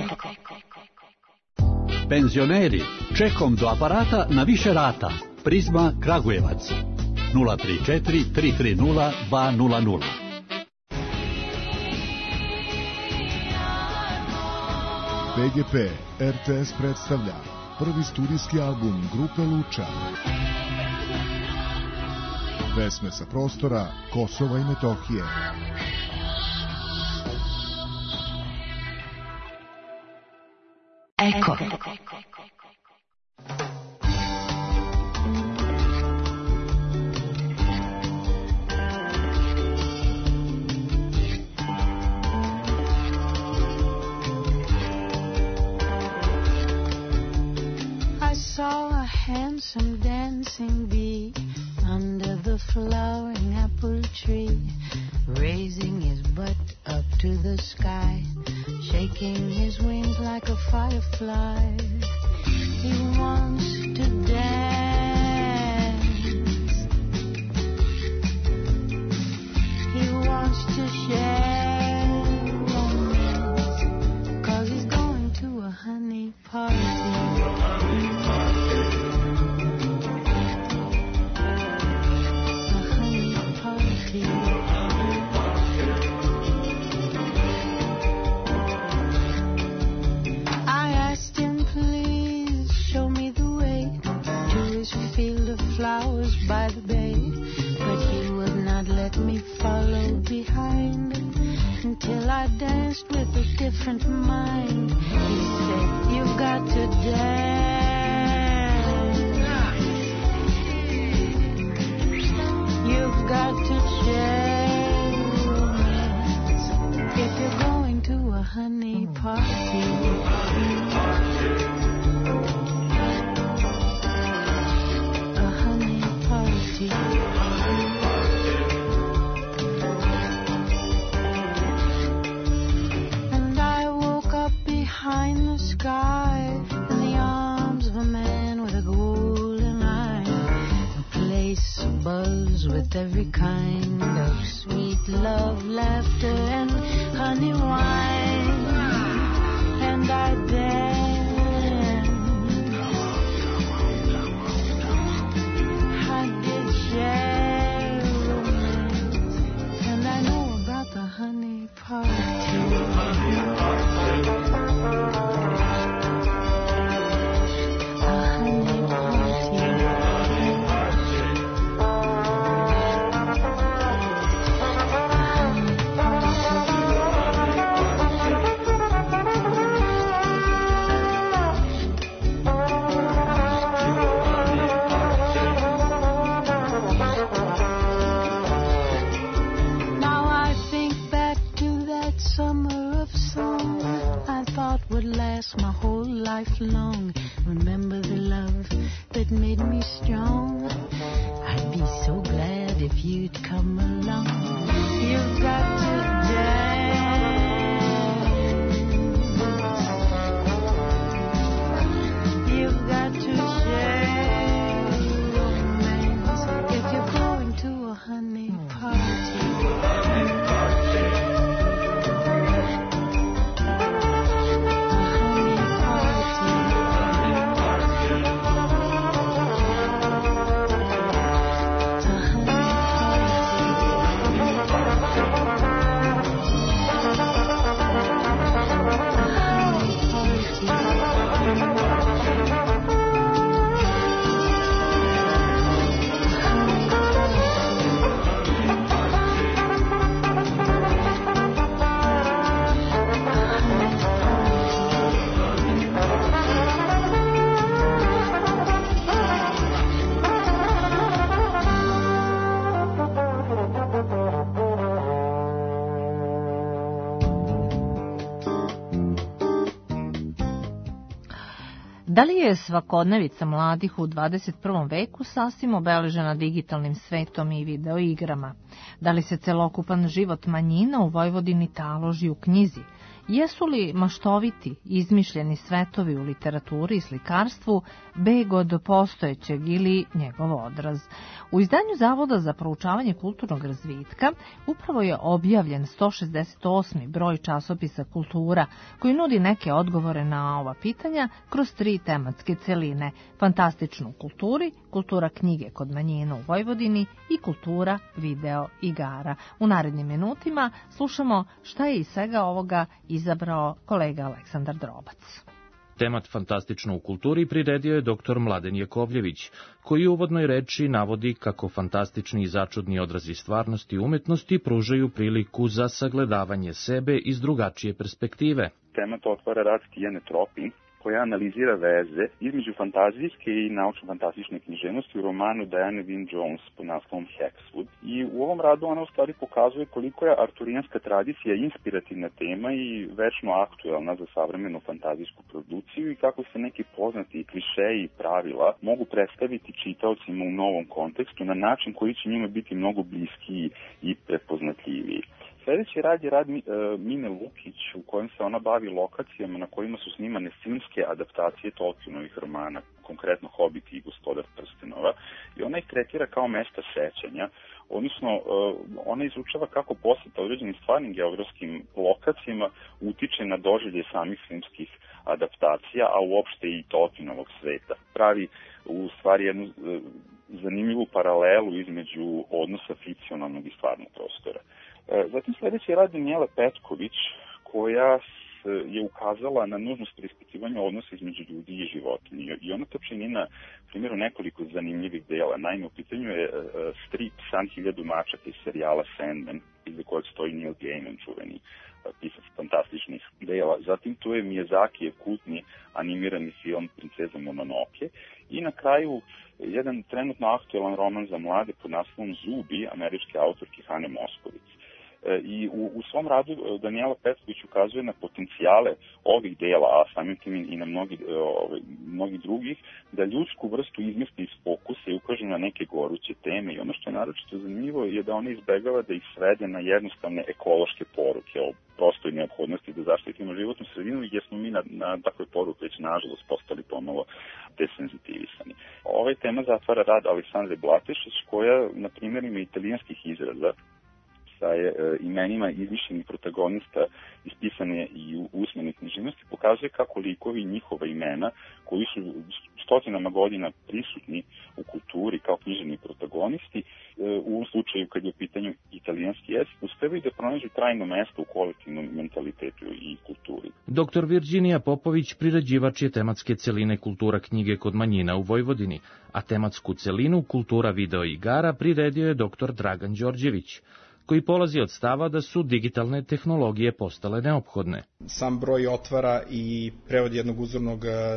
Penzioneri, čekom do aparata na više rata. Prizma Kragujevac. nula tri četiri tri tri nula dva nula nula. P G P R T S predstavlja prvi studijski album grupe Luča. Pesme sa prostora Kosova i Metohije. Eko. dancing bee under the flowering apple tree, raising his butt up to the sky, shaking his wings like a firefly. He wants to dance. He wants to share romance, 'cause he's going to a honey party. Flowers by the bay, but he would not let me follow behind until I danced with a different mind. He said, "You've got to dance. You've got to share romance if you're going to a honey party." And I woke up behind the sky in the arms of a man with a golden eye, a place abuzz with every kind of sweet love, laughter, and honey wine. And I danced, I did share romance, and I know about the honey party. My whole life long, remember the love that made me strong. I'd be so glad if you'd come along. You've got to dance. You've got to share romance if you're going to a honey party. Da li je svakodnevica mladih u dvadeset prvom veku sasvim obeležena digitalnim svetom i videoigrama? Da li se celokupan život manjina u Vojvodini taloži u knjizi? Jesu li maštoviti, izmišljeni svetovi u literaturi i slikarstvu beg od postojećeg ili njegov odraz? U izdanju Zavoda za proučavanje kulturnog razvitka upravo je objavljen sto šezdeset osmi broj časopisa Kultura, koji nudi neke odgovore na ova pitanja kroz tri tematske celine: fantastično u kulturi, kultura knjige kod manjina u Vojvodini i kultura video igara. U narednim minutima slušamo šta je iz svega ovoga izabrao kolega Aleksandar Drobac. Temat fantastično u kulturi priredio je doktor Mladen Jakovljević, koji u uvodnoj reči navodi kako fantastični i začudni odrazi stvarnosti i umetnosti pružaju priliku za sagledavanje sebe iz drugačije perspektive. Temat otvara rad Tijane Tropi, koja analizira veze između fantazijske i naučno-fantastične književnosti u romanu Diane Wynne Jones pod naslovom Hexwood. I u ovom radu ona u stvari pokazuje koliko je arturijanska tradicija inspirativna tema i večno aktuelna za savremenu fantazijsku produkciju i kako se neki poznati klišeji i pravila mogu predstaviti čitaocima u novom kontekstu na način koji će njima biti mnogo bliskiji i prepoznatljiviji. Sljedeći rad je rad Mine Lukić u kojem se ona bavi lokacijama na kojima su snimane filmske adaptacije Tolkienovih romana, konkretno Hobbit i Gospodar prstenova, i ona ih tretira kao mesta sećanja, odnosno ona izučava kako poseta određenim stvarnim geografskim lokacijama utiče na doživlje samih filmskih adaptacija, a uopšte i Tolkienovog sveta. Pravi u stvari jednu zanimljivu paralelu između odnosa fikcionalnog i stvarnog prostora. Zatim sljedeći rad Danijele Petković, koja je ukazala na nužnost preispitivanja odnosa između ljudi i životinja. I ona to čini na primjeru nekoliko zanimljivih dela. Naime, u pitanju je strip San hiljadu mačaka iz serijala Sandman, iza kojeg stoji Neil Gaiman, čuveni pisac fantastičnih dela. Zatim tu je Miyazakijev kultni animirani film Princeza Mononoke. I na kraju jedan trenutno aktuelan roman za mlade pod naslovom Zubi, američke autorke Hane Moskovic. I u, u svom radu Danijela Petković ukazuje na potencijale ovih dela, a samim tim i na mnogi, ove, mnogi drugih, da ljudsku vrstu izmesti iz fokusa i ukaže na neke goruće teme. I ono što je naročito zanimljivo je da ona izbegava da ih svede na jednostavne ekološke poruke o prostoj neophodnosti da zaštitimo životnu sredinu, jer smo mi na, na takve poruke već nažalost postali pomalo desenzitivisani. Ovaj tema zatvara rad Aleksandre Blatešić, koja na primjerima italijanskih izraza sa je, e, imenima izmišljenih protagonista ispisane i u usmenoj književnosti pokazuje kako likovi njihova imena, koji su stotinama godina prisutni u kulturi kao književni protagonisti, e, u ovom slučaju kad je u pitanju italijanski jezik, uspevaju da pronađu trajno mesto u kolektivnom mentalitetu i kulturi. Doktor Virginija Popović priređivač je tematske celine Kultura knjige kod manjina u Vojvodini, a tematsku celinu Kultura video igara priredio je doktor Dragan Đorđević, koji polazi od stava da su digitalne tehnologije postale neophodne. Sam broj otvara i prevod jednog uzornog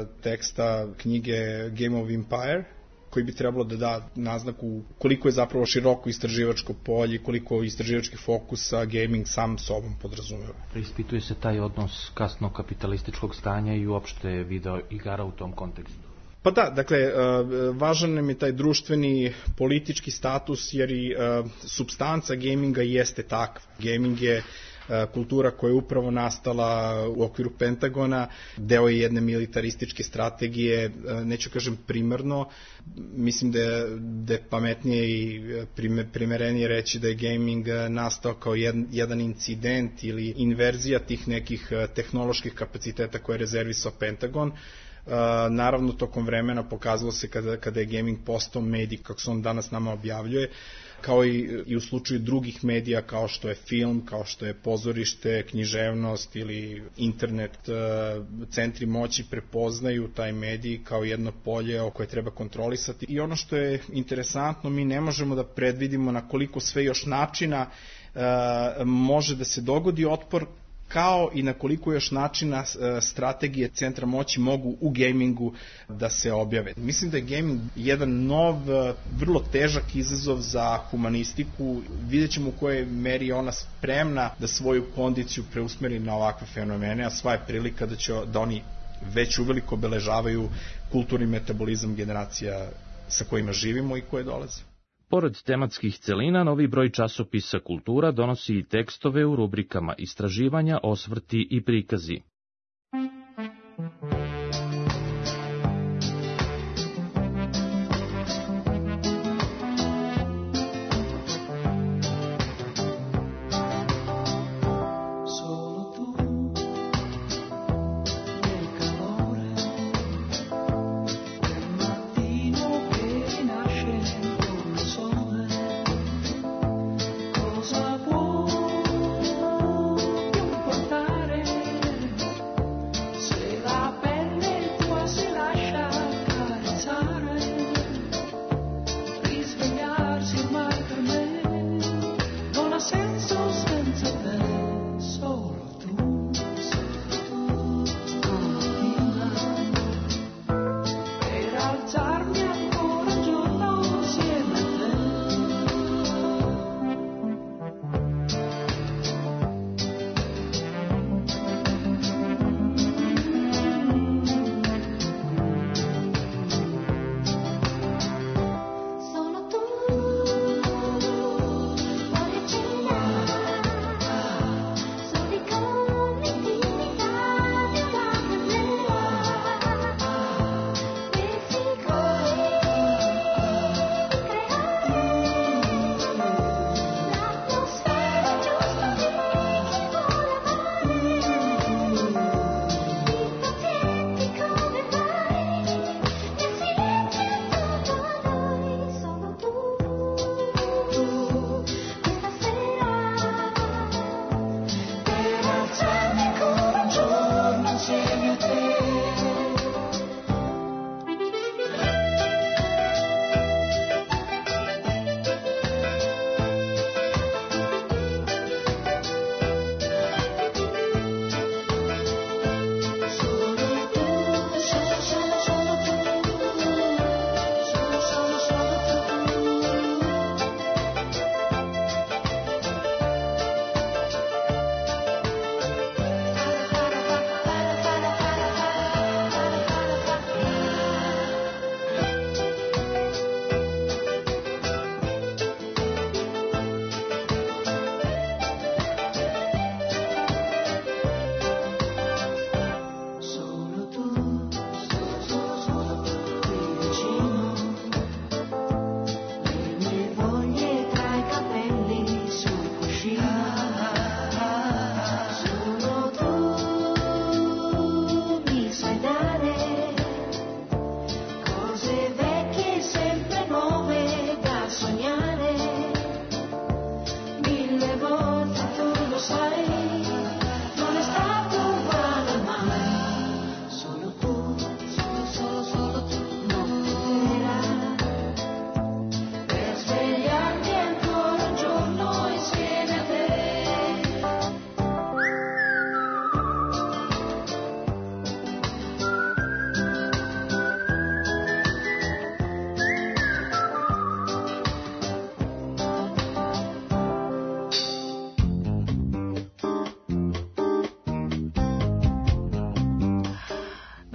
teksta knjige Game of Empire, koji bi trebalo da da naznaku koliko je zapravo široko istraživačko polje, koliko istraživačkih fokusa gaming sam sobom podrazumeva. Preispituje se taj odnos kasno kapitalističkog stanja i uopšte video igara u tom kontekstu. Pa da, dakle, važan nam je taj društveni, politički status, jer i supstanca gaminga jeste takva. Gaming je kultura koja je upravo nastala u okviru Pentagona, deo je jedne militarističke strategije, neću kažem primarno, mislim da je, da je pametnije i primerenije reći da je gaming nastao kao jedan, jedan incident ili inverzija tih nekih tehnoloških kapaciteta koje je rezervisao Pentagon. Uh, naravno, tokom vremena pokazalo se kada, kada je gaming postao medij, kako se on danas nama objavljuje, kao i, i u slučaju drugih medija kao što je film, kao što je pozorište, književnost ili internet, uh, centri moći prepoznaju taj medij kao jedno polje koje treba kontrolisati. I ono što je interesantno, mi ne možemo da predvidimo na koliko sve još načina uh, može da se dogodi otpor, kao i na koliko još načina strategije centra moći mogu u gamingu da se objave. Mislim da je gaming jedan nov, vrlo težak izazov za humanistiku. Vidjet ćemo u kojoj meri ona spremna da svoju kondiciju preusmeri na ovakve fenomene, a sva je prilika da će da oni već uveliko obeležavaju kulturni metabolizam generacija sa kojima živimo i koje dolaze. Pored tematskih celina, novi broj časopisa Kultura donosi i tekstove u rubrikama istraživanja, osvrti i prikazi.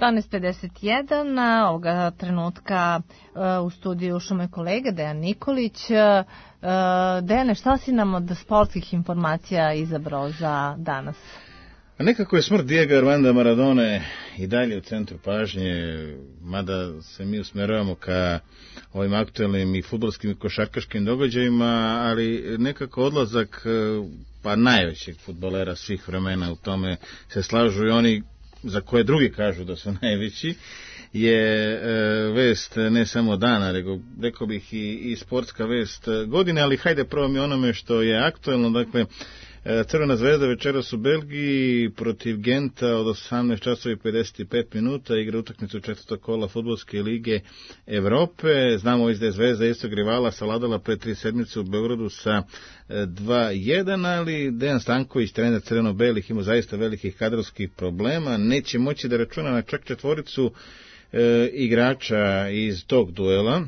dvanaest pedeset jedan, ovoga trenutka u studiju ušao moj kolega Dejan Nikolić. Dejane, šta si nam od sportskih informacija izabrao za danas? Nekako je smrt Diego Armanda Maradone i dalje u centru pažnje, mada se mi usmeravamo ka ovim aktuelnim i fudbalskim i košarkaškim događajima, ali nekako odlazak pa najvećeg fudbalera svih vremena, u tome se slažu i oni za koje drugi kažu da su najveći, je e, vest ne samo dana, nego rekao bih i, i sportska vest godine, ali hajde prvo mi onome što je aktuelno. Dakle, Crvena zvezda večeras u Belgiji protiv Genta od osamnaest časova i pedeset pet minuta igra utakmicu četvrtog kola Fudbalske lige Evrope. Znamo da je Zvezda istog rivala savladala pre tri sedmice u Beogradu sa dva jedan, ali Dejan Stanković, trener crveno-belih, ima zaista velikih kadrovskih problema, neće moći da računa na čak četvoricu e, igrača iz tog duela.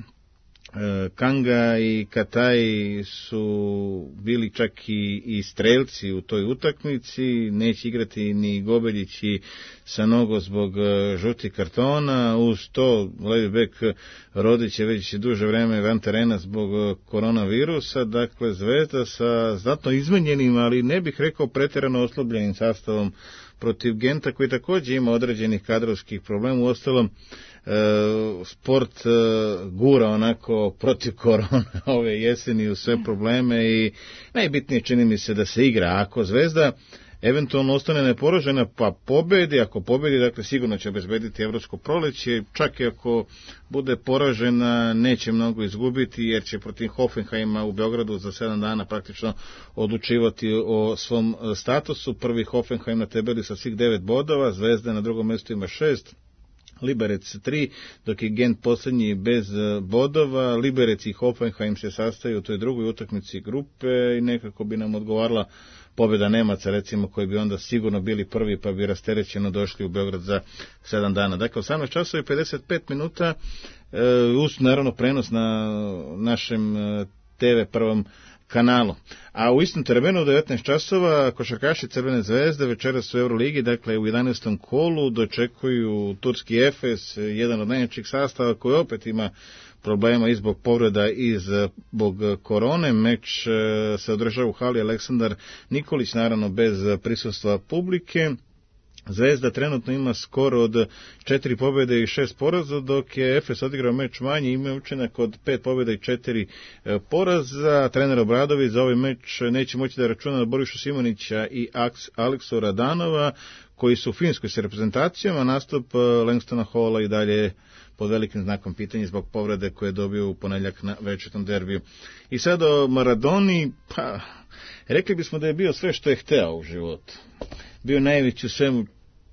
Kanga i Kataj su bili čak i, i strelci u toj utakmici, neće igrati ni Gobeljić i Sanogo zbog žutih kartona, uz to levi bek Rodić je već duže vreme van terena zbog koronavirusa. Dakle, Zvezda sa znatno izmenjenim, ali ne bih rekao pretjerano oslobljenim sastavom protiv Genta, koji također ima određenih kadrovskih problema. Uostalom, sport gura onako protiv korona ove jeseni u sve probleme i najbitnije čini mi se da se igra. Ako Zvezda eventualno ostane neporažena pa pobedi, ako pobedi, dakle sigurno će obezbediti evropsko proleće, čak i ako bude poražena neće mnogo izgubiti, jer će protiv Hoffenheima u Beogradu za sedam dana praktično odlučivati o svom statusu. Prvi Hoffenheim na tabeli sa svih devet bodova, Zvezda na drugom mjestu ima šest, Liberec tri, dok je Gent posljednji bez bodova. Liberec i Hoffenheim se sastaju u toj drugoj utakmici grupe i nekako bi nam odgovarala pobjeda Nemaca, recimo, koji bi onda sigurno bili prvi pa bi rasterećeno došli u Beograd za sedam dana. Dakle, osamnaest časova i pedeset pet minuta, uz naravno prenos na našem te ve prvom kanalu. A u istom terminu u devetnaest časova košarkaši Crvene zvezde večeras u Euroligi, dakle u jedanaestom kolu, dočekuju turski Efes, jedan od najjačih sastava koji opet ima problema i zbog povreda i zbog korone. Meč se održava u hali Aleksandar Nikolić, naravno bez prisustva publike. Zvezda trenutno ima skor od četiri pobjede i šest poraza, dok je Efes odigrao meč manje, ima učinak od pet pobjeda i četiri poraza. Trener Obradović za ovaj meč neće moći da računa na Borišu Simonića i Aleksu Radanova, koji su u Finskoj s reprezentacijom, a nastup Langstona Halla i dalje pod velikim znakom pitanja zbog povrede koje je dobio u ponedjeljak na večernjem derbiju. I sad o Maradoni, pa rekli bismo da je bio sve što je hteo u životu. Bio najveći u svemu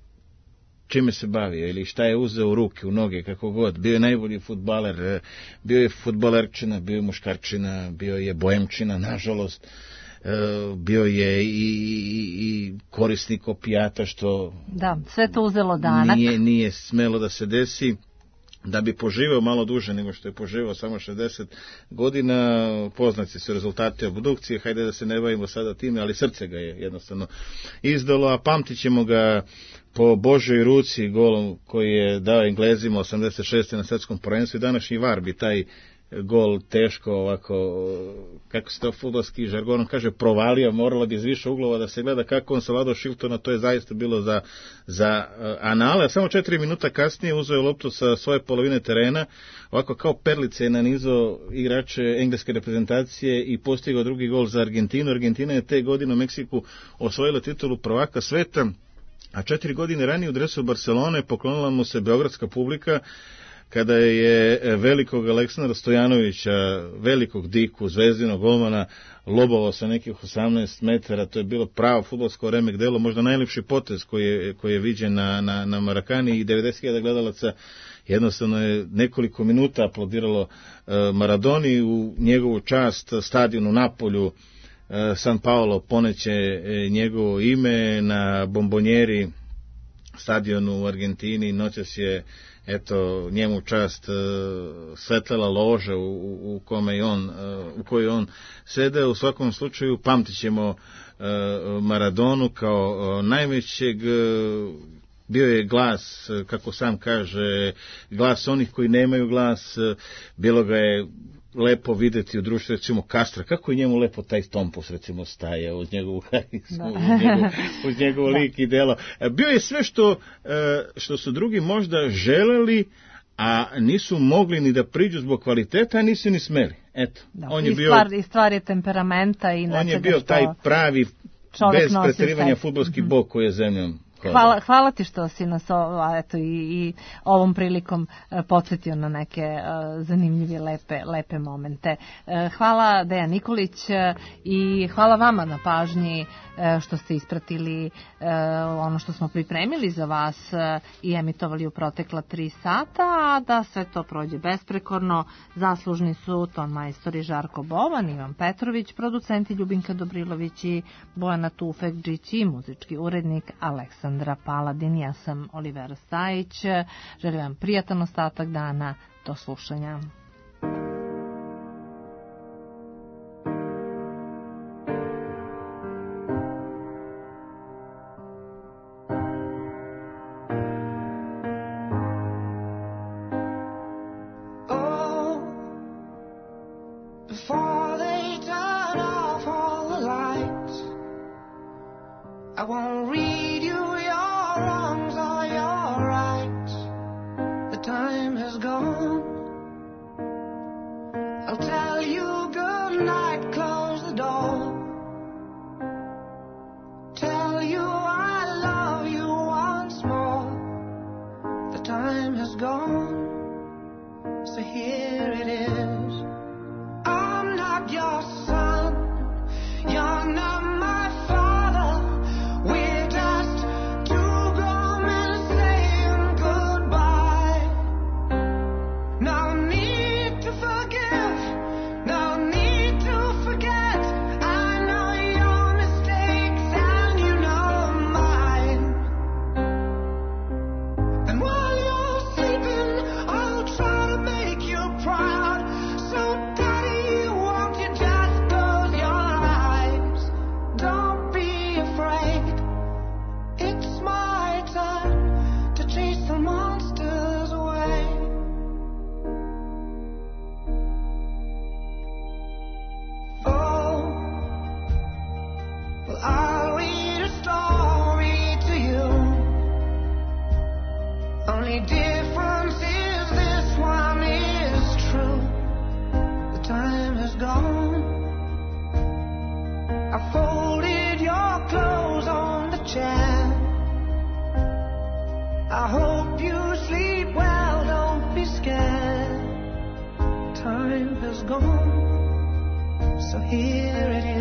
čime se bavio ili šta je uzeo u ruke, u noge, kako god. Bio je najbolji fudbaler, bio je fudbalerčina, bio je muškarčina, bio je boemčina, nažalost. Bio je i, i, i korisnik opijata, što da, sve to uzelo danak. Nije, nije smelo da se desi. Da bi poživao malo duže nego što je poživao samo šezdeset godina, poznati su rezultati obdukcije, hajde da se ne bavimo sada time, ali srce ga je jednostavno izdalo, a pamtit ćemo ga po Božoj ruci, golom koji je dao Englezima osamdeset šeste na svetskom prvenstvu, i današnji var bi taj gol teško ovako, kako se to fudbalski žargonom kaže, provalio, moralo bi iz više uglova da se gleda kako on savladao Shiltona, to je zaista bilo za, za anale. Samo četiri minuta kasnije uzeo je loptu sa svoje polovine terena, ovako kao perlice je nanizao igrače engleske reprezentacije i postigao drugi gol za Argentinu. Argentina je te godine u Meksiku osvojila titulu prvaka sveta, a četiri godine ranije u dresu Barcelone poklonila mu se beogradska publika, kada je velikog Aleksandra Stojanovića, velikog diku, zvezdinog golmana, lobovao sa nekih osamnaest metara. To je bilo pravo fudbalsko remek delo, možda najljepši potez koji je, koji je viđen na, na, na Marakani, i devedeset hiljada gledalaca jednostavno je nekoliko minuta aplaudiralo uh, Maradoni. U njegovu čast stadion u Napolju, uh, San Paolo, poneće uh, njegovo ime na bombonjeri stadionu u Argentini. Noćas je eto njemu čast uh, svetlala loža u, u, u kome je on, uh, u kojoj on sede. U svakom slučaju pamtit ćemo uh, Maradonu kao uh, najvećeg uh, bio je glas, kako sam kaže, glas onih koji nemaju glas, bilo ga je lepo videti u društvu, recimo Kastra, kako je njemu lepo taj Tompus, recimo, staje uz njegovu harizmu, uz njegov, uz njegov lik i delo. Bio je sve što, što su drugi možda želeli, a nisu mogli ni da priđu zbog kvaliteta, a nisu ni smeli. Eto, da, on je i, bio, stvar, i stvar je temperamenta i on je bio taj pravi, bez preterivanja fudbalski bog koji je zemljom. Hvala, hvala ti što si nas o, eto, i, i ovom prilikom podsjetio na neke uh, zanimljive, lepe, lepe momente. Uh, hvala Dejan Nikolić uh, i hvala vama na pažnji uh, što ste ispratili uh, ono što smo pripremili za vas uh, i emitovali u protekla tri sata, a da sve to prođe besprekorno. Zaslužni su ton majstori Žarko Bovan, Ivan Petrović, producenti Ljubinka Dobrilović i Bojana Tufekđić i muzički urednik Aleksandar Paladin. Ja sam Olivera Stajić. Želim vam prijatan ostatak dana. Do slušanja. So here it is.